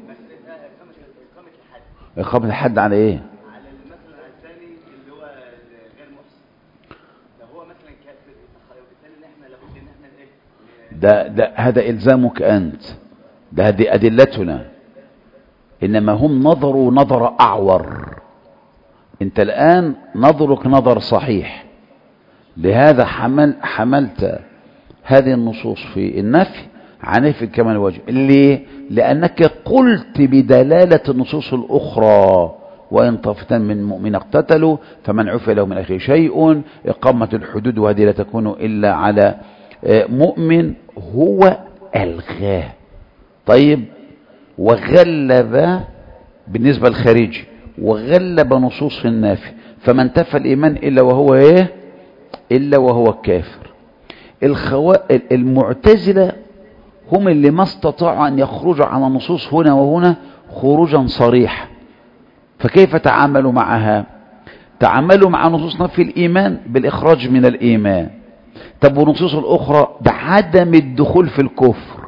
إقامة الحد على إيه؟ على مثلا الثاني اللي هو غير محسن، لو هو مثلا كافر وبالتالي ان احنا لابد ان احنا ايه؟ ده ده هذا إلزامك أنت، ده هذه أدلتنا. إنما هم نظروا نظر أعور، أنت الآن نظرك نظر صحيح. لهذا حمل حملت هذه النصوص في النفي عن نفي الكمال الواجب. ليه؟ لأنك قلت بدلالة النصوص الأخرى: وإن طائفتان من مؤمن اقتتلوا فمن عفي له من أخيه شيء، إقامة الحدود وهذه لا تكون إلا على مؤمن. هو ألغاه. طيب، وغلب بالنسبة للخارجي، وغلب نصوص النافي، فمن انتفى الإيمان إلا وهو إيه؟ إلا وهو كافر. الخوا... المعتزلة هم اللي ما استطاعوا أن يخرجوا على نصوص هنا وهنا خروجا صريحا. فكيف تعاملوا معها؟ تعاملوا مع نصوص نفي الإيمان بالإخراج من الإيمان. طب ونصوص الأخرى بعدم الدخول في الكفر،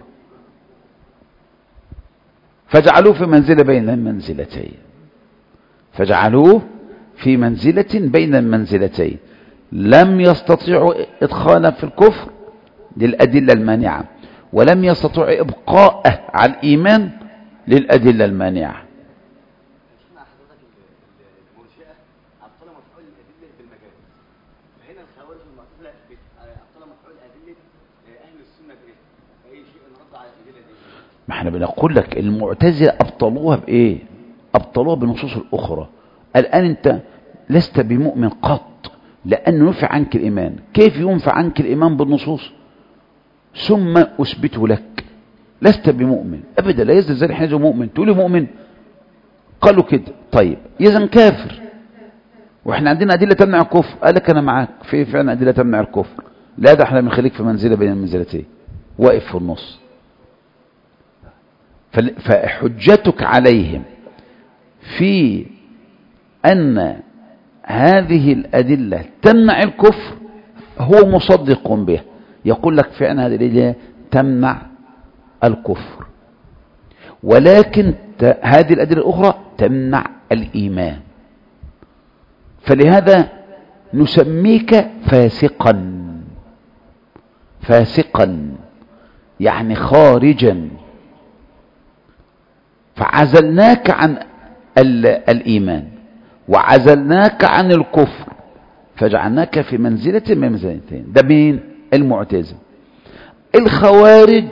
فجعلوه في منزلة بين المنزلتين، فجعلوه في منزلة بين المنزلتين، لم يستطيعوا إدخالا في الكفر للأدلة المانعة، ولم يستطيعوا إبقاءه على الإيمان للأدلة المانعة. المرجئة أبطل مفعول الأدلة بالمجاز، فهنا الخوارج والمعتزلة أبطل مفعول الأدلة أهل السنة بإيه؟ فأي شيء نرد على الأدلة دي. ما احنا بنقول لك المعتزلة أبطلوها بإيه؟ أبطلوها بنصوص الأخرى. الآن أنت لست بمؤمن قط لأنه ينفع عنك الإيمان. كيف ينفع عنك الإيمان بالنصوص ثم أثبته لك؟ لست بمؤمن أبدا، لا يزال ذلك حين مؤمن تقولي مؤمن، قالوا كده طيب إذن كافر، وإحنا عندنا أدلة تمنع الكفر. قال لك أنا معاك في فعلا أدلة تمنع الكفر، لا ده احنا بنخليك في منزلة بين المنزلتين، واقف في النص. فحجتك عليهم في أن هذه الأدلة تمنع الكفر هو مصدق بها، يقول لك فعلا هذه الأدلة تمنع الكفر، ولكن هذه الأدلة الأخرى تمنع الإيمان. فلهذا نسميك فاسقا، فاسقا يعني خارجا، فعزلناك عن الإيمان وعزلناك عن الكفر، فجعلناك في منزلة من منزلتين. ده مين؟ المعتزلة. الخوارج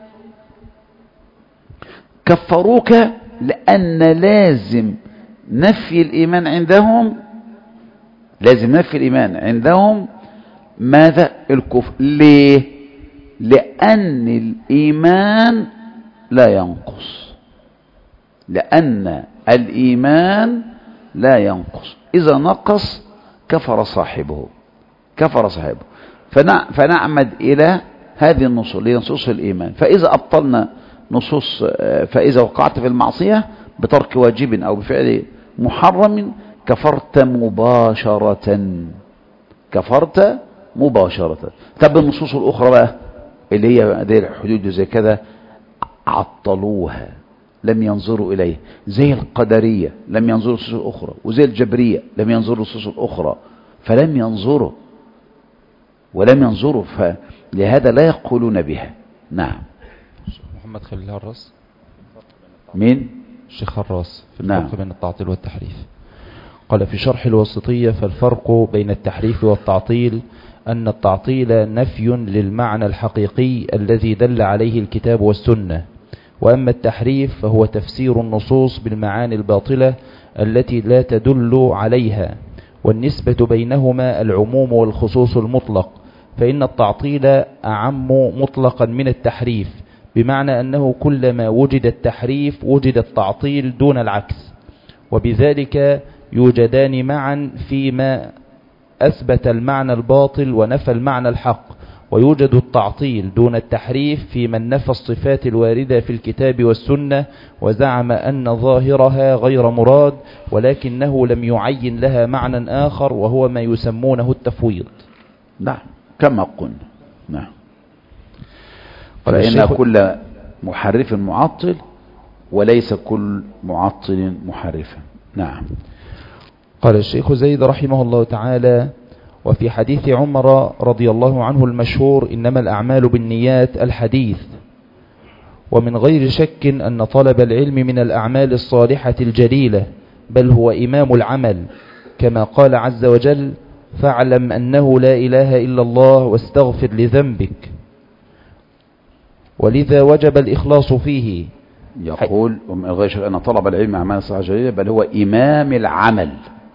كفروك لأن لازم نفي الإيمان عندهم، لازم نفي الإيمان عندهم ماذا؟ الكفر. ليه؟ لأن الإيمان لا ينقص، لأن الإيمان لا ينقص، إذا نقص كفر صاحبه، كفر صاحبه. فنعمد إلى هذه النصوص لنصوص الإيمان. فإذا أبطلنا نصوص، فإذا وقعت في المعصية بترك واجب أو بفعل محرم كفرت مباشرة، كفرت مباشرة. طب النصوص الأخرى بقى اللي هي دي الحدود زي كذا عطلوها، لم ينظروا إليه، زي القدرية لم ينظروا النصوص الأخرى، وزي الجبرية لم ينظروا النصوص الأخرى، فلم ينظروا ولم ينظروا، فلهذا لا يقولون بها. نعم. محمد خليل هراس. مين؟ الشيخ هراس في نعم. الفرق بين التعطيل والتحريف. قال في شرح الوسطية: فالفرق بين التحريف والتعطيل أن التعطيل نفي للمعنى الحقيقي الذي دل عليه الكتاب والسنة، وأما التحريف فهو تفسير النصوص بالمعاني الباطلة التي لا تدل عليها، والنسبة بينهما العموم والخصوص المطلق، فإن التعطيل أعم مطلقا من التحريف، بمعنى أنه كلما وجد التحريف وجد التعطيل دون العكس، وبذلك يوجدان معا فيما أثبت المعنى الباطل ونفى المعنى الحق، ويوجد التعطيل دون التحريف في من نفى الصفات الواردة في الكتاب والسنة وزعم أن ظاهرها غير مراد، ولكنه لم يعين لها معنى آخر وهو ما يسمونه التفويض. نعم كما قلنا. نعم. فإن كل محرف معطل وليس كل معطل محرفا. نعم. قال الشيخ زيد رحمه الله تعالى: وفي حديث عمر رضي الله عنه المشهور: إنما الأعمال بالنيات، الحديث، ومن غير شك أن طلب العلم من الأعمال الصالحة الجليلة، بل هو إمام العمل، كما قال عز وجل: فاعلم أنه لا إله إلا الله واستغفر لذنبك، ولذا وجب الإخلاص فيه. يقول ومن غير شك أن طلب العلم من الأعمال الصالحة الجليلة بل هو إمام العمل،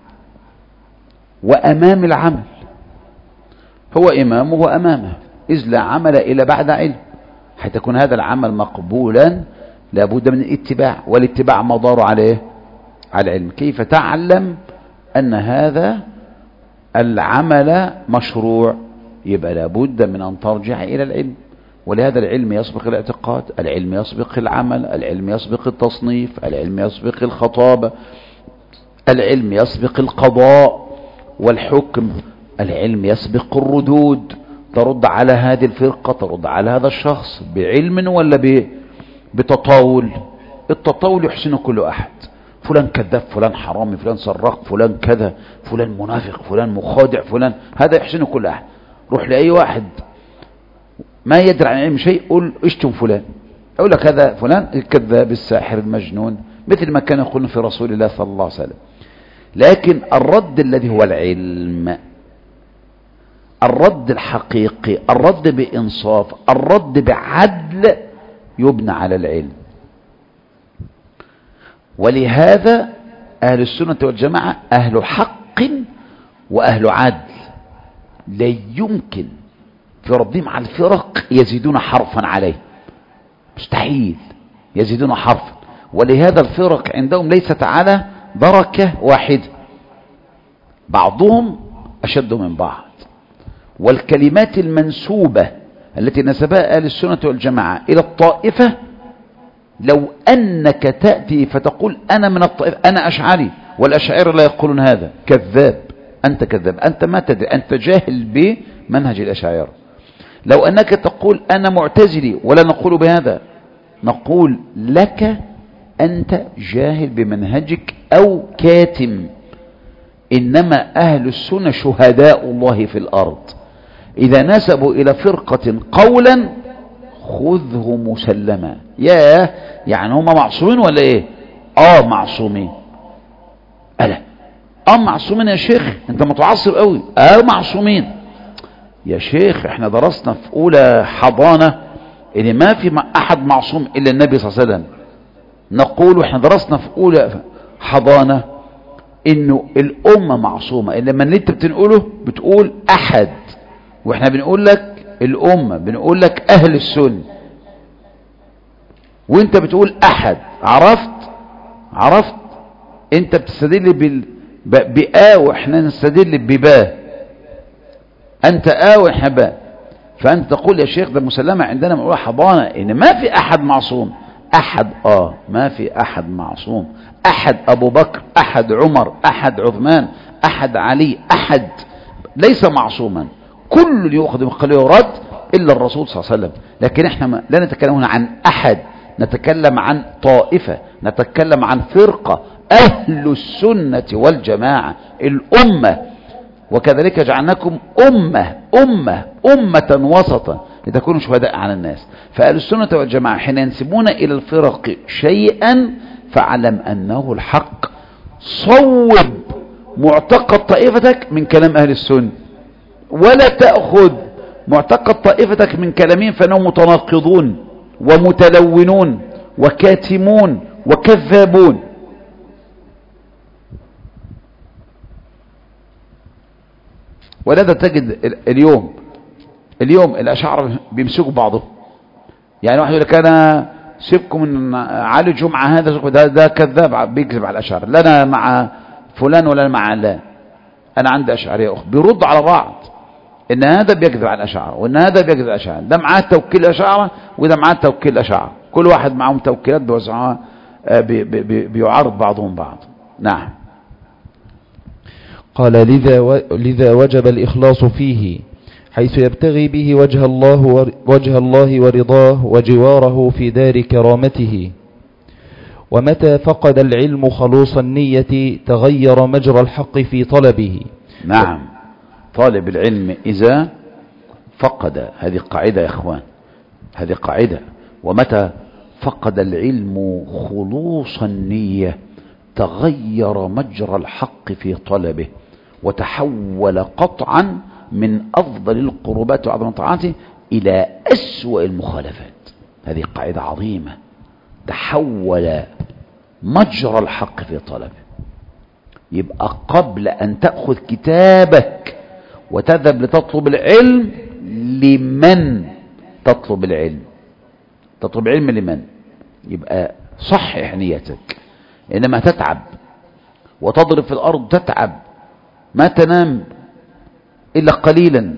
وأمام العمل هو إمامه وأمامه، إذ لا عمل إلا بعد علم. حتى يكون هذا العمل مقبولا لابد من الاتباع، والاتباع مدار عليه على العلم. كيف تعلم أن هذا العمل مشروع؟ يبقى لابد من أن ترجع إلى العلم، ولهذا العلم يسبق الاعتقاد، العلم يسبق العمل، العلم يسبق التصنيف، العلم يسبق الخطابة، العلم يسبق القضاء والحكم، العلم يسبق الردود. ترد على هذه الفرقة، ترد على هذا الشخص بعلم ولا بتطاول؟ التطاول يحسن كل أحد، فلان كذاب، فلان حرامي، فلان سراق، فلان كذا، فلان منافق، فلان مخادع، فلان هذا يحسنه كل أحد. روح لأي واحد ما يدري عن علم شيء قول اشتم فلان، أقول لك هذا فلان الكذاب الساحر المجنون، مثل ما كان يقولون في رسول الله صلى الله عليه وسلم. لكن الرد الذي هو العلم، الرد الحقيقي، الرد بإنصاف، الرد بعدل، يبنى على العلم. ولهذا أهل السنة والجماعة أهل حق وأهل عدل، لا يمكن في ردهم على الفرق يزيدون حرفا عليه، مستحيل يزيدون حرفا. ولهذا الفرق عندهم ليست على دركة واحدة، بعضهم أشد من بعض. والكلمات المنسوبة التي نسبها أهل السنة والجماعة إلى الطائفة، لو أنك تأتي فتقول أنا من الطائفة، أنا أشعري، والأشاعرة لا يقولون هذا، كذاب، أنت كذاب، أنت ما تدري، أنت جاهل بمنهج الأشاعرة. لو أنك تقول أنا معتزلي ولا نقول بهذا، نقول لك أنت جاهل بمنهجك أو كاتم. إنما أهل السنة شهداء الله في الأرض، إذا نسبوا إلى فرقة قولا خذه مسلما. يا يعني هم معصومين ولا إيه؟ آه معصومين. ألا آه معصومين يا شيخ، أنت متعصب قوي. آه معصومين يا شيخ، احنا درسنا في أولى حضانة إن ما في أحد معصوم إلا النبي صلى الله عليه وسلم. نقول احنا درسنا في أولى حضانة إنه الأمة معصومة، إلا من اللي انت بتنقوله بتقول أحد، واحنا بنقول لك الأمة، بنقول لك أهل السنة، وانت بتقول أحد. عرفت عرفت انت بتستدل بال بآ واحنا نستدل ببا، انت آ واحنا با. فانت تقول يا شيخ ده مسلمة عندنا من أولى حضانة إن ما في أحد معصوم. أحد آه ما في أحد معصوم، أحد أبو بكر، أحد عمر، أحد عثمان، أحد علي، أحد ليس معصوما، كل يؤخذ من قوله ورد إلا الرسول صلى الله عليه وسلم. لكن احنا لا نتكلم هنا عن أحد، نتكلم عن طائفة، نتكلم عن فرقة، أهل السنة والجماعة، الأمة. وكذلك جعلناكم أمة أمة أمة وسطا لتكونوا شهداء على الناس. فأهل السنة والجماعة حين ينسبون إلى الفرق شيئا فاعلم أنه الحق. صوب معتقد طائفتك من كلام أهل السنة، ولا تأخذ معتقد طائفتك من كلامين فإنهم متناقضون ومتلونون وكاتمون وكذابون. ولذا تجد اليوم اليوم الأشاعرة بيمسكوا بعضهم. يعني واحد يقول لك أنا سيبكم من علي جمعة هذا ده, ده كذاب بيكذب على الأشاعرة، لا أنا مع فلان ولا مع علان، أنا عندي أشعرية أخرى. بيردوا على بعض إن هذا بيكذب على الأشاعرة وإن هذا بيكذب على الأشاعرة، ده معاه توكيل أشاعرة وده معاه توكيل أشاعرة، كل واحد معهم توكيلات بيوزعوها بي بي بيعارض بعضهم بعض. نعم. قال لذا, و... لذا وجب الإخلاص فيه، حيث يبتغي به وجه الله, ور... وجه الله ورضاه وجواره في دار كرامته. ومتى فقد العلم خلوص النية تغير مجرى الحق في طلبه. نعم. طالب العلم إذا فقد، هذه قاعدة يا إخوان، هذه قاعدة، ومتى فقد العلم خلوص النية تغير مجرى الحق في طلبه، وتحول قطعا من أفضل القربات وأعظم الطاعات إلى أسوأ المخالفات. هذه قاعدة عظيمة. تحول مجرى الحق في طلبه. يبقى قبل أن تأخذ كتابك وتذهب لتطلب العلم، لمن تطلب العلم؟ تطلب علم لمن؟ يبقى صحح نيتك. إنما تتعب وتضرب في الأرض، تتعب ما تنام إلا قليلا،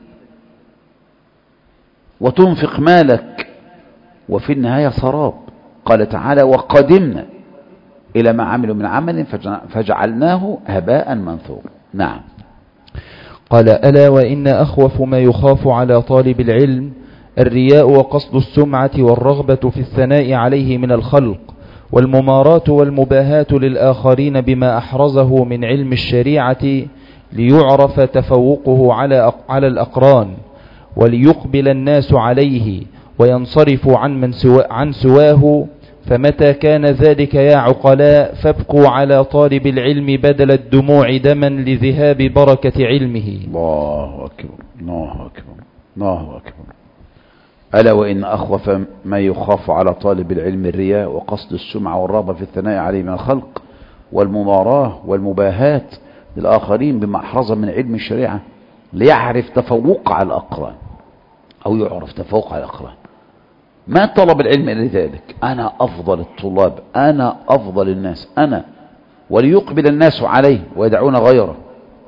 وتنفق مالك، وفي النهاية سراب. قال تعالى وقدمنا إلى ما عملوا من عمل فجعلناه هباء منثورا. نعم. قال ألا وإن أخوف ما يخاف على طالب العلم الرياء وقصد السمعة والرغبة في الثناء عليه من الخلق، والمماراة والمباهاة للآخرين بما أحرزه من علم الشريعة ليعرف تفوقه على على الأقران، وليقبل الناس عليه وينصرفوا عن من سوا عن سواه. فمتى كان ذلك يا عقلاء فابكوا على طالب العلم بدل الدموع دما لذهاب بركة علمه. الله أكبر الله أكبر الله أكبر. ألا وإن أخوف ما يخاف على طالب العلم الرياء وقصد السمعة والرغبة في الثناء عليه من الخلق، والمماراة والمباهاة للآخرين بما أحرز من علم الشريعة ليعرف تفوق على الأقران، أو يعرف تفوق على الأقران. ما طلب العلم إلا ذلك، أنا أفضل الطلاب، أنا أفضل الناس، أنا، وليقبل الناس عليه ويدعون غيره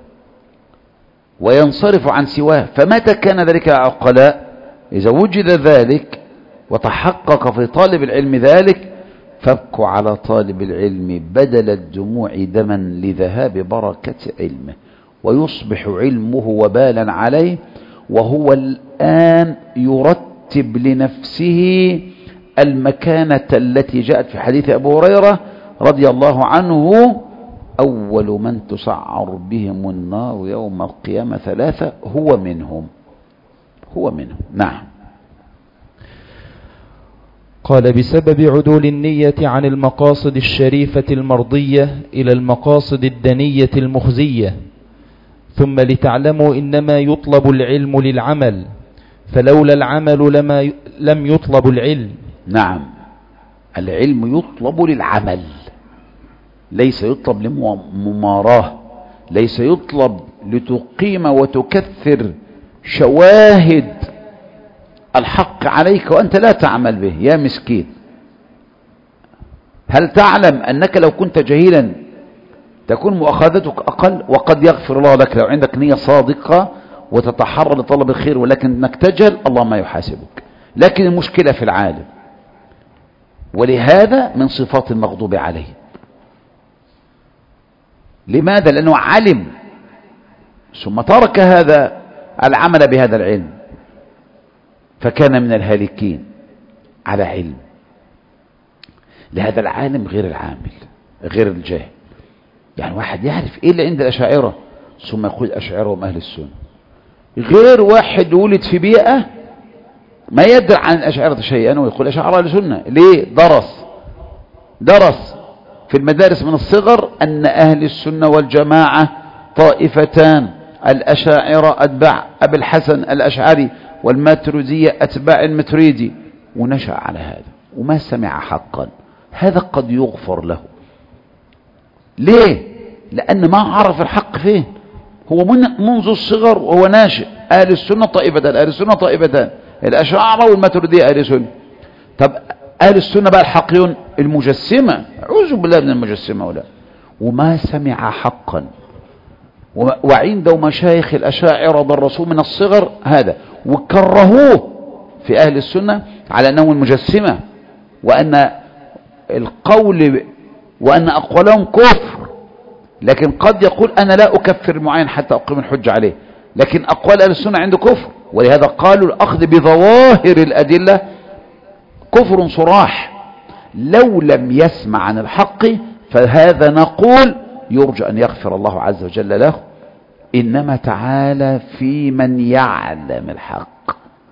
وينصرف عن سواه. فمتى كان ذلك يا عقلاء؟ إذا وجد ذلك وتحقق في طالب العلم ذلك، فابكوا على طالب العلم بدل الدموع دما لذهاب بركة علمه، ويصبح علمه وبالا عليه، وهو الآن يرتب لنفسه المكانة التي جاءت في حديث أبو هريرة رضي الله عنه: أول من تسعر بهم النار يوم القيامة ثلاثة، هو منهم هو منهم. نعم. قال: بسبب عدول النية عن المقاصد الشريفة المرضية إلى المقاصد الدنية المخزية. ثم لتعلموا إنما يطلب العلم للعمل، فلولا العمل لما ي... لم يطلب العلم. نعم، العلم يطلب للعمل، ليس يطلب لمماراه، ليس يطلب لتقيم وتكثر شواهد الحق عليك وأنت لا تعمل به. يا مسكين، هل تعلم أنك لو كنت جهيلا تكون مؤاخذتك أقل؟ وقد يغفر الله لك لو عندك نية صادقة وتتحرى لطلب الخير، ولكن انك تجهل الله ما يحاسبك. لكن المشكلة في العالم، ولهذا من صفات المغضوب عليه. لماذا؟ لأنه علم ثم ترك هذا العمل بهذا العلم، فكان من الهالكين على علم. لهذا العالم غير العامل غير الجاهل. يعني واحد يعرف ايه اللي عند الأشاعرة ثم يقول أشاعرة هم أهل السنة، غير واحد ولد في بيئة ما يدري عن الأشاعرة شيئا ويقول أشاعرة أهل السنة. ليه؟ درس درس في المدارس من الصغر أن أهل السنة والجماعة طائفتان: الأشاعرة أتباع أبي الحسن الأشعري، والماتريدية أتباع الماتريدي، ونشأ على هذا وما سمع حقا. هذا قد يغفر له. ليه؟ لأن ما عرف الحق فين. هو من منذ الصغر وهو ناشئ أهل السنة طائفتان، أهل السنة طائفتان، الأشاعرة والماتريدية أهل السنة. طب أهل السنة بقى الحقيون المجسمة، أعوذ بالله من المجسمة ولا، وما سمع حقا. وعنده مشايخ الأشاعرة درسوه من الصغر هذا، وكرهوه في أهل السنة على أنه المجسمة، وأن القول وأن أقوالهم كفر. لكن قد يقول أنا لا أكفر معين حتى أقيم الحجة عليه، لكن أقوال أهل السنة عنده كفر. ولهذا قالوا الأخذ بظواهر الأدلة كفر صراح. لو لم يسمع عن الحق فهذا نقول يرجى أن يغفر الله عز وجل له. إنما تعالى في من يعلم الحق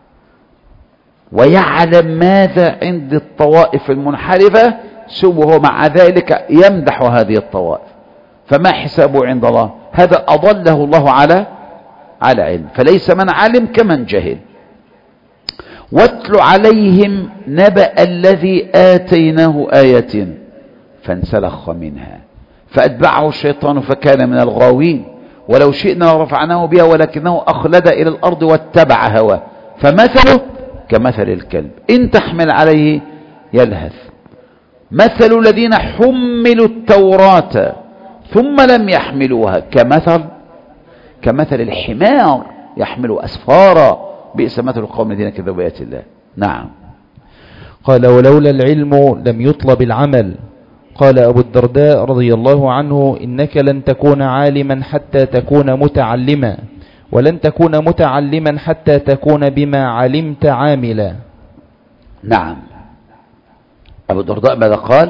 ويعلم ماذا عند الطوائف المنحرفة، ثم هو مع ذلك يمدح هذه الطوائف، فما حسابه عند الله؟ هذا أضله الله على على علم. فليس من علم كمن جهل. واتل عليهم نبأ الذي آتيناه آية فانسلخ منها فأتبعه الشيطان فكان من الغاوين. ولو شئنا لرفعناه بها ولكنه أخلد إلى الأرض واتبع هواه فمثله كمثل الكلب إن تحمل عليه يلهث. مثل الذين حملوا التوراة ثم لم يحملوها كمثل كمثل الحمار يحمل أسفارا بئس مثل القوم الذين كذبوا بآيات الله. نعم. قال: ولولا العلم لم يطلب العمل. قال أبو الدرداء رضي الله عنه: إنك لن تكون عالما حتى تكون متعلما، ولن تكون متعلما حتى تكون بما علمت عاملا. نعم. أبو الدرداء ماذا قال؟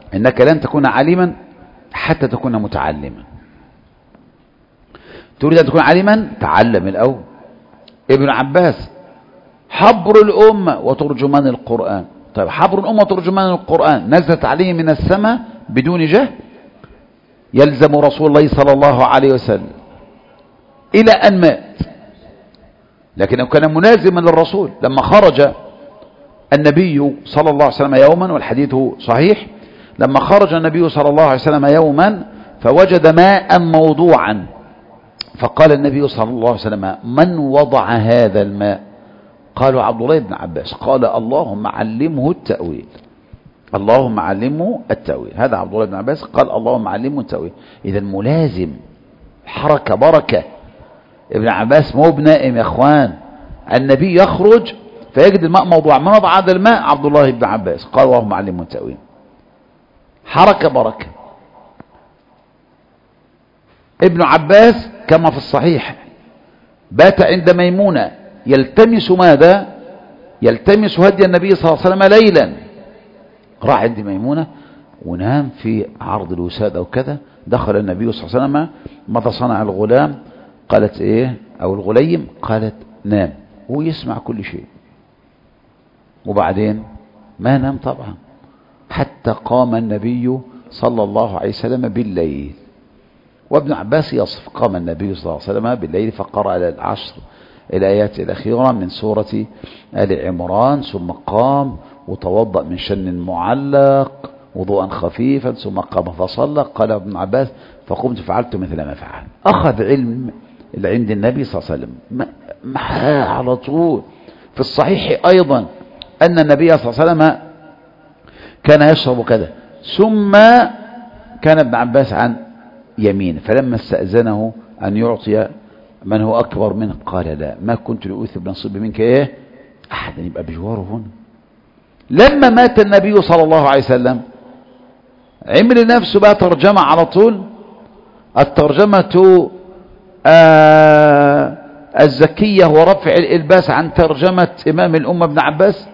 إنك لن تكون عالما حتى تكون متعلما. تريد أن تكون عالما تعلم الأول. ابن عباس حبر الأمة وترجمان القرآن. طيب حبر الأمة وترجمان القرآن نزلت عليه من السماء بدون جهل؟ يلزم رسول الله صلى الله عليه وسلم إلى أن مات، لكنه كان ملازما للرسول. لما خرج النبي صلى الله عليه وسلم يوما، والحديث صحيح، لما خرج النبي صلى الله عليه وسلم يوما فوجد ماء موضوعا، فقال النبي صلى الله عليه وسلم: من وضع هذا الماء؟ قالوا: عبد الله بن عباس. قال: اللهم علمه التأويل، اللهم علمه التأويل. هذا عبد الله بن عباس قال: اللهم علمه التأويل. إذا ملازم، حركة بركة. ابن عباس مو بنائم يا اخوان. النبي يخرج فيجد الماء موضوع، من وضع هذا الماء؟ عبد الله بن عباس. قال: اللهم علمه التأويل. حركة بركة. ابن عباس كما في الصحيح بات عند ميمونة يلتمس ماذا؟ يلتمس هدي النبي صلى الله عليه وسلم ليلا. راح عند ميمونة ونام في عرض الوسادة وكذا. دخل النبي صلى الله عليه وسلم: ماذا صنع الغلام؟ قالت: ايه؟ او الغليم؟ قالت: نام. هو يسمع كل شيء. وبعدين ما نام طبعا حتى قام النبي صلى الله عليه وسلم بالليل. وابن عباس يصف: قام النبي صلى الله عليه وسلم بالليل فقرأ على العشر الآيات الأخيرة من سورة آل عمران، ثم قام وتوضأ من شن معلق وضوءا خفيفا، ثم قام فصلى. قال ابن عباس: فقمت فعلت مثل ما فعل. أخذ علم اللي عند النبي صلى الله عليه وسلم محاه على طول. في الصحيح أيضا أن النبي صلى الله عليه وسلم كان يشرب كذا، ثم كان ابن عباس عن يمين، فلما استأذنه أن يعطي من هو أكبر منه قال: لا، ما كنت لأوثب بنصيب منك إيه أحدا. يبقى بجواره هنا. لما مات النبي صلى الله عليه وسلم عمل نفسه بقى ترجمة على طول. الترجمة آه الزكية ورفع الإلباس عن ترجمة إمام الأمة ابن عباس.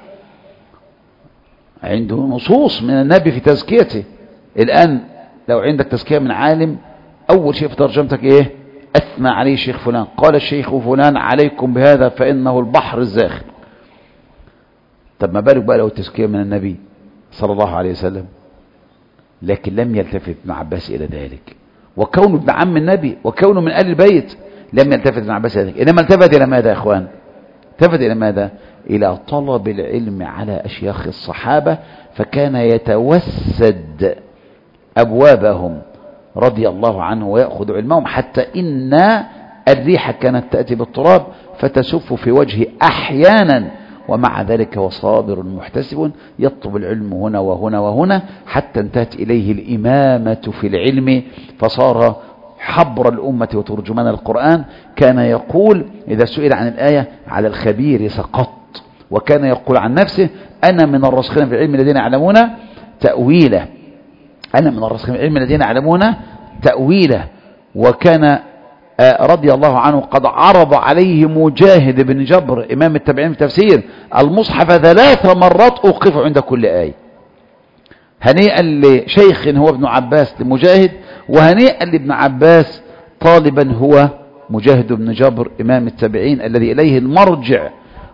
عنده نصوص من النبي في تزكيته. الآن لو عندك تزكية من عالم، أول شيء في ترجمتك إيه؟ أثنى عليه الشيخ فلان، قال الشيخ فلان: عليكم بهذا فإنه البحر الزاخر. طب ما بالك بقى لو التزكية من النبي صلى الله عليه وسلم؟ لكن لم يلتفت ابن عباس إلى ذلك، وكونه ابن عم النبي وكونه من آل البيت لم يلتفت ابن عباس إلى ذلك. إنما التفت إلى ماذا يا إخوان؟ التفت إلى ماذا؟ إلى طلب العلم على أشياخ الصحابة، فكان يتوسد أبوابهم رضي الله عنه ويأخذ علمهم، حتى إن الريح كانت تأتي بالتراب فتسف في وجهه أحيانا، ومع ذلك هو صابر محتسب يطلب العلم هنا وهنا وهنا، حتى انتهت إليه الإمامة في العلم فصار حبر الأمة وترجمان القرآن. كان يقول إذا سئل عن الآية: على الخبير سقط. وكان يقول عن نفسه: أنا من الراسخين في العلم الذين يعلمون تأويله، أنا من الراسخين في العلم الذين يعلمون تأويله. وكان رضي الله عنه قد عرض عليه مجاهد بن جبر إمام التابعين في تفسير المصحف ثلاث مرات أوقف عند كل آية. هنيئا لشيخ هو ابن عباس لمجاهد، وهنيئا لابن عباس طالبا هو مجاهد بن جبر إمام التابعين الذي إليه المرجع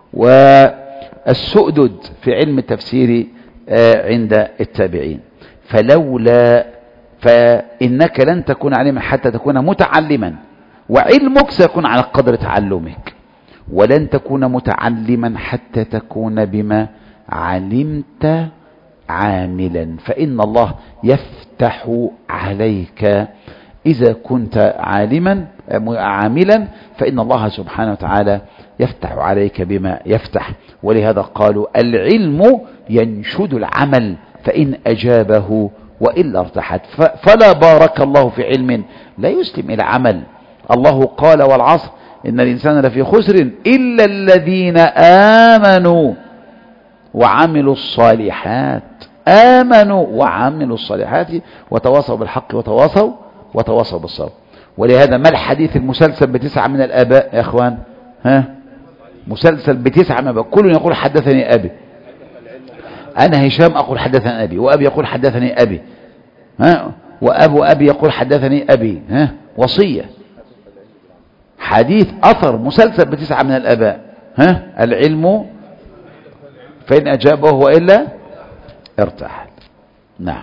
والسؤدد في علم التفسير عند التابعين. فلولا فإنك لن تكون عالما حتى تكون متعلما، وعلمك سيكون على قدر تعلمك، ولن تكون متعلما حتى تكون بما علمت عاملا، فإن الله يفتح عليك إذا كنت عالما عاملا، فإن الله سبحانه وتعالى يفتح عليك بما يفتح. ولهذا قالوا: العلم ينشد العمل فإن أجابه وإلا ارتحت. فلا بارك الله في علم لا يسلم إلى عمل. الله قال: والعصر إن الإنسان لفي خسر إلا الذين آمنوا وعملوا الصالحات. آمنوا وعملوا الصالحات وتواصوا بالحق وتواصوا وتواصوا بالصبر. ولهذا ما الحديث المسلسل بتسعة من الآباء يا أخوان؟ ها؟ مسلسل بتسعة من الآباء كل يقول: حدثني أبي. أنا هشام أقول حدثني أبي، وأبي يقول حدثني أبي، ها، وأبو أبي يقول حدثني أبي، ها، وصية، حديث أثر مسلسل بتسعة من الآباء، ها، العلم فإن أجابه وإلا ارتاح. نعم.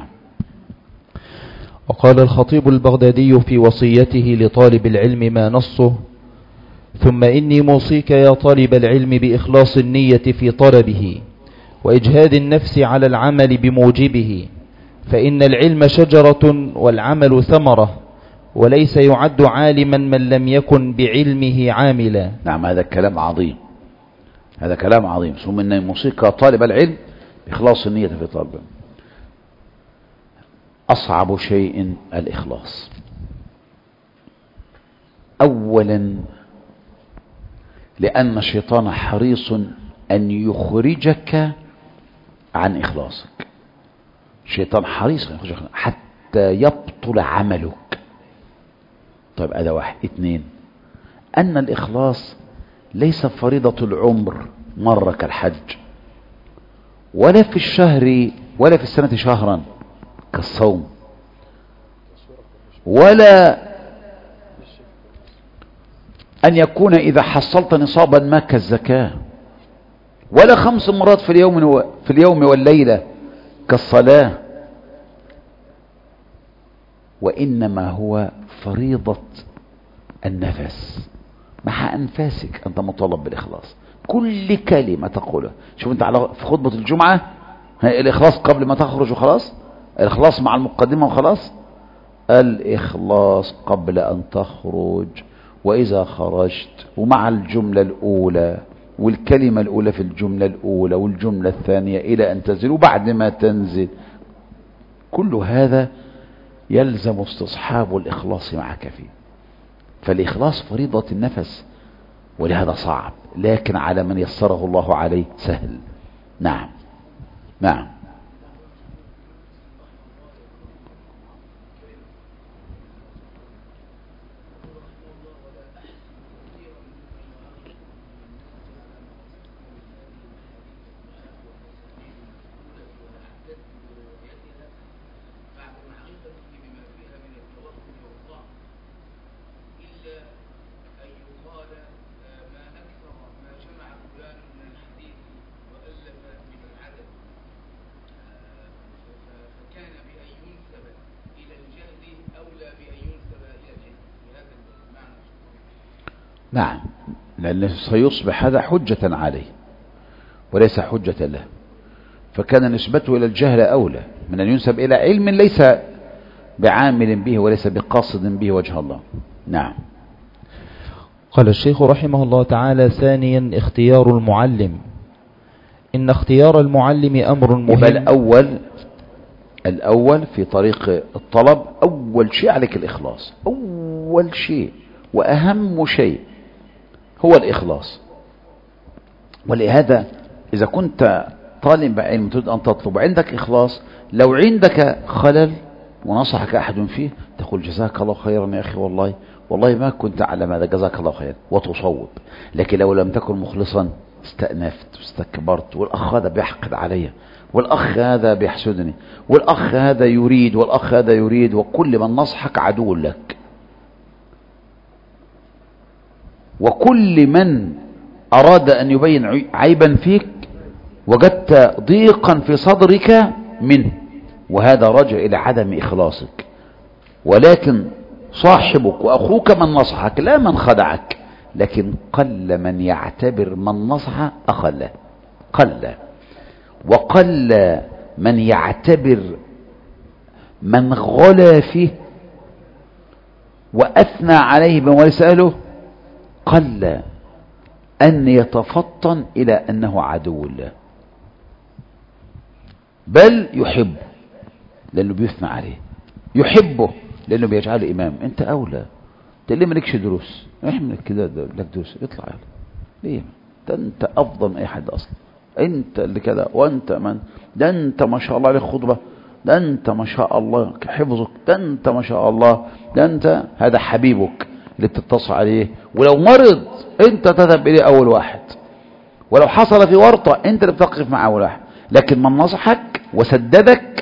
وقال الخطيب البغدادي في وصيته لطالب العلم ما نصه: ثم إني موصيك يا طالب العلم بإخلاص النية في طلبه وإجهاد النفس على العمل بموجبه، فإن العلم شجرة والعمل ثمرة، وليس يعد عالما من لم يكن بعلمه عاملا. نعم، هذا كلام عظيم، هذا كلام عظيم. ثم إني موصيك طالب العلم بإخلاص النية في طلبه. أصعب شيء الإخلاص. أولا لأن الشيطان حريص أن يخرجك عن إخلاصك. الشيطان حريص أن يخرجك حتى يبطل عملك. طيب هذا واحد. اثنين، أن الإخلاص ليس فريضة العمر مرة كالحج، ولا في الشهر ولا في السنة شهرا كالصوم، ولا أن يكون إذا حصلت نصابا ما كالزكاة، ولا خمس مرات في اليوم في اليوم والليلة كالصلاة، وإنما هو فريضة النفس. مع أنفاسك أنت مطالب بالإخلاص. كل كلمة تقولها. شوف أنت على في خطبة الجمعة، الإخلاص قبل ما تخرج وخلاص، الإخلاص مع المقدمة وخلاص، الإخلاص قبل أن تخرج وإذا خرجت، ومع الجملة الأولى والكلمة الأولى في الجملة الأولى والجملة الثانية إلى أن تنزل، وبعد ما تنزل. كل هذا يلزم استصحاب الإخلاص معك فيه. فالإخلاص فريضة النفس، ولهذا صعب، لكن على من يسره الله عليه سهل. نعم نعم. نعم، لأنه سيصبح هذا حجة عليه وليس حجة له، فكان نسبته إلى الجهل أولى من أن ينسب إلى علم ليس بعامل به وليس بقاصد به وجه الله. نعم. قال الشيخ رحمه الله تعالى: ثانيا اختيار المعلم. إن اختيار المعلم أمر مهم. يبقى الأول الأول في طريق الطلب، أول شيء عليك الإخلاص، أول شيء وأهم شيء هو الإخلاص. ولهذا إذا كنت طالب علم تريد أن تطلب عندك إخلاص، لو عندك خلل ونصحك أحد فيه تقول جزاك الله خيرا يا أخي، والله والله ما كنت أعلم هذا، جزاك الله خيرا، وتصوب. لكن لو لم تكن مخلصا استأنفت واستكبرت، والأخ هذا بيحقد علي، والأخ هذا بيحسدني، والأخ هذا يريد، والأخ هذا يريد، وكل من نصحك عدو لك، وكل من أراد أن يبين عيبا فيك وجدت ضيقا في صدرك منه، وهذا راجع إلى عدم إخلاصك. ولكن صاحبك وأخوك من نصحك لا من خدعك، لكن قل من يعتبر من نصح أخله، قل، وقل من يعتبر من غلا فيه وأثنى عليه بما ليس أهله، قل أن يتفطن إلى أنه عدو الله، بل يحبه لأنه بيثنى عليه، يحبه لأنه بيجعله إمام. أنت أولى، أنت ليه مالكش دروس؟ احملك كده لك دروس، اطلع يلا. ليه؟ ده أنت أفضل من أي حد أصلا، أنت اللي كده، وأنت من ده، أنت ما شاء الله عليك خطبة، ده أنت ما شاء الله حفظك، ده أنت ما شاء الله، ده أنت هذا حبيبك اللي بتتصل عليه، ولو مرض أنت تذهب إليه أول واحد، ولو حصل في ورطة أنت اللي بتقف مع أول واحد. لكن من نصحك وسددك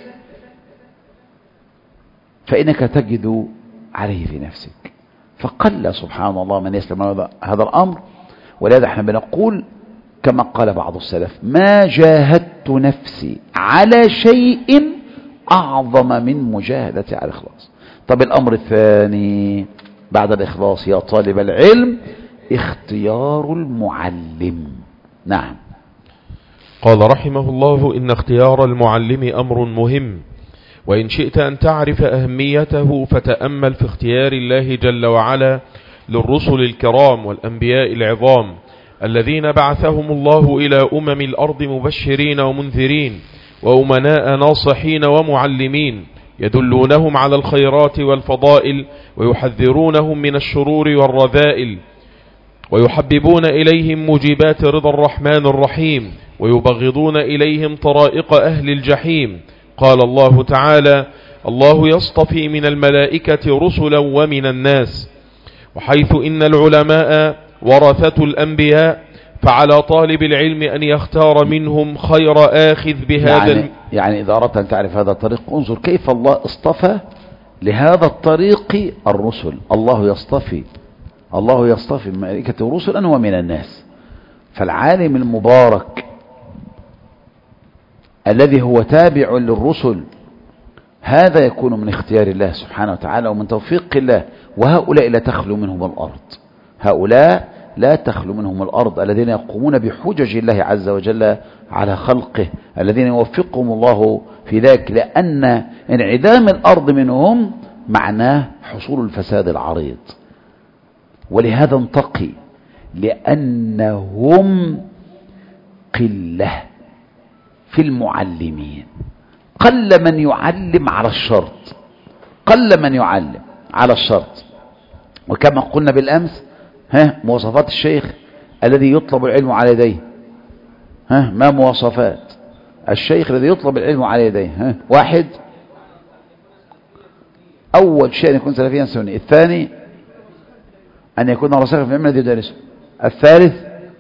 فإنك تجد عليه في نفسك. فقل سبحان الله من يسلم هذا الأمر. ولهذا احنا بنقول كما قال بعض السلف: ما جاهدت نفسي على شيء أعظم من مجاهدة على الإخلاص. طب الأمر الثاني بعد الإخلاص يا طالب العلم: اختيار المعلم. نعم. قال رحمه الله: إن اختيار المعلم أمر مهم، وإن شئت أن تعرف أهميته فتأمل في اختيار الله جل وعلا للرسل الكرام والأنبياء العظام الذين بعثهم الله إلى أمم الأرض مبشرين ومنذرين وأمناء ناصحين ومعلمين، يدلونهم على الخيرات والفضائل ويحذرونهم من الشرور والرذائل، ويحببون إليهم موجبات رضا الرحمن الرحيم، ويبغضون إليهم طرائق أهل الجحيم. قال الله تعالى: الله يصطفي من الملائكة رسلا ومن الناس. وحيث إن العلماء ورثة الأنبياء، فعلى طالب العلم أن يختار منهم خير آخذ بهذا يعني, يعني إذا أردت أن تعرف هذا الطريق انظر كيف الله اصطفى لهذا الطريق الرسل. الله يصطفي الله يصطفي من الملائكة رسلا ومن الناس. فالعالم المبارك الذي هو تابع للرسل هذا يكون من اختيار الله سبحانه وتعالى ومن توفيق الله. وهؤلاء لا تخلو منهم الأرض، هؤلاء لا تخلو منهم الأرض الذين يقومون بحجج الله عز وجل على خلقه، الذين يوفقهم الله في ذلك، لأن انعدام الأرض منهم معناه حصول الفساد العريض. ولهذا انتقي، لأنهم قلة في المعلمين، قل من يعلم على الشرط، قل من يعلم على الشرط. وكما قلنا بالأمس، ها مواصفات الشيخ الذي يطلب العلم على يديه، ها ما مواصفات الشيخ الذي يطلب العلم على يديه؟ ها واحد، أول شيء أن يكون سلفيا سني. الثاني أن يكون راسخا في العلم الذي يدرسه. الثالث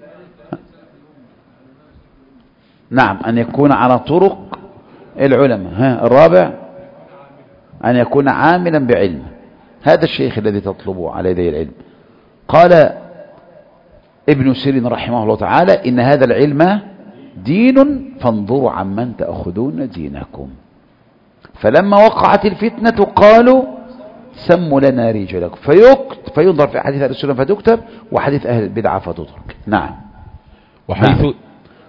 نعم أن يكون على طرق العلماء. ها الرابع أن يكون عاملا بعلمه. هذا الشيخ الذي تطلبه على يدي العلم. قال ابن سيرين رحمه الله تعالى: إن هذا العلم دين فانظروا عمن تأخذون دينكم. فلما وقعت الفتنة قالوا سموا لنا رجلكم، فينظر في حديث أهل السنة فتكتب وحديث أهل البدعة فتترك. نعم. وحيث نعم.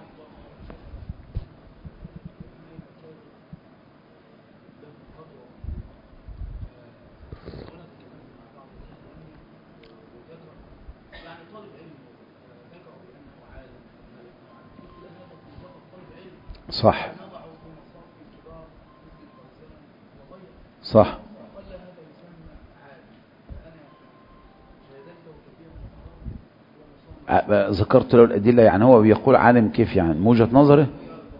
صح صح. ذكرت له الأدلة، يعني هو بيقول عالم كيف؟ يعني من وجهة نظره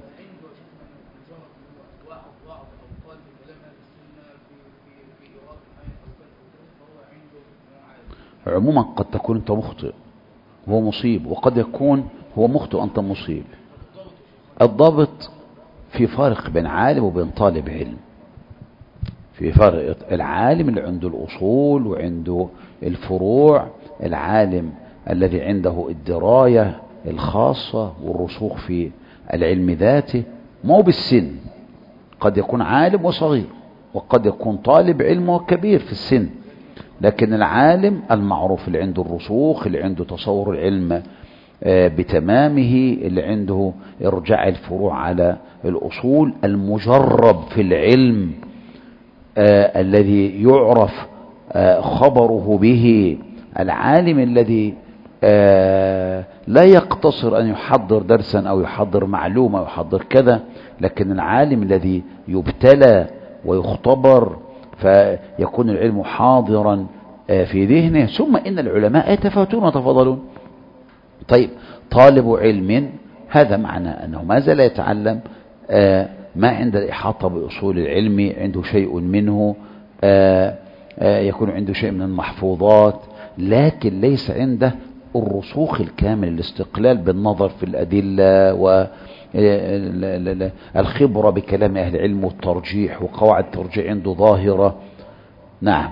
عموما قد تكون أنت مخطئ وهو مصيب، وقد يكون هو مخطئ وأنت مصيب. الضابط في فرق بين عالم وبين طالب علم. في فرق، العالم اللي عنده الأصول وعنده الفروع، العالم الذي عنده الدراية الخاصة والرسوخ في العلم ذاته، مو بالسن. قد يكون عالم وصغير، وقد يكون طالب علم وكبير في السن، لكن العالم المعروف اللي عنده الرسوخ، اللي عنده تصور العلم بتمامه، اللي عنده ارجاع الفروع على الأصول، المجرب في العلم آه الذي يعرف آه خبره به، العالم الذي آه لا يقتصر أن يحضر درسا أو يحضر معلومة أو يحضر كذا، لكن العالم الذي يبتلى ويختبر فيكون العلم حاضرا آه في ذهنه. ثم إن العلماء يتفاوتون ويتفاضلون. طيب طالب علم هذا معنى أنه ما زال يتعلم، آه ما عند الإحاطة بأصول العلم، عنده شيء منه، آه آه يكون عنده شيء من المحفوظات، لكن ليس عنده الرسوخ الكامل، الاستقلال بالنظر في الأدلة والخبرة بكلام أهل العلم والترجيح وقواعد الترجيح عنده ظاهرة. نعم.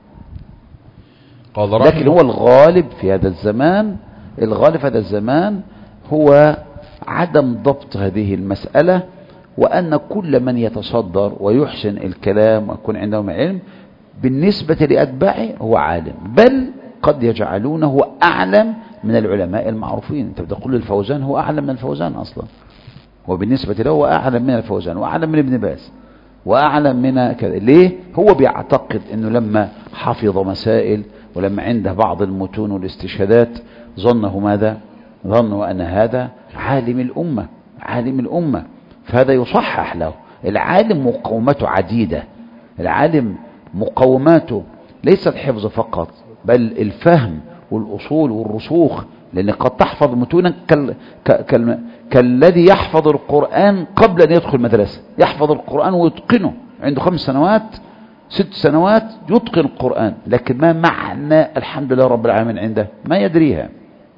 لكن هو الغالب في هذا الزمان، الغالب في هذا الزمان هو عدم ضبط هذه المسألة، وأن كل من يتصدر ويحسن الكلام ويكون عندهم علم بالنسبة لأتباعه هو عالم، بل قد يجعلونه أعلم من العلماء المعروفين. انت بتقول الفوزان هو أعلم من الفوزان أصلا، وبالنسبة له هو أعلم من الفوزان وأعلم من ابن باز وأعلم من كذا. ليه؟ هو بيعتقد أنه لما حفظ مسائل ولما عنده بعض المتون والاستشهادات ظنه ماذا؟ ظنوا أن هذا عالم الأمة، عالم الأمة، فهذا يصحح له. العالم مقوماته عديدة، العالم مقوماته ليست حفظ فقط، بل الفهم والأصول والرسوخ، لأن قد تحفظ متونا كال... كال... كالذي يحفظ القرآن قبل أن يدخل مدرسة، يحفظ القرآن ويتقنه، عنده خمس سنوات ست سنوات يتقن القرآن، لكن ما معنى الحمد لله رب العالمين عنده ما يدريها.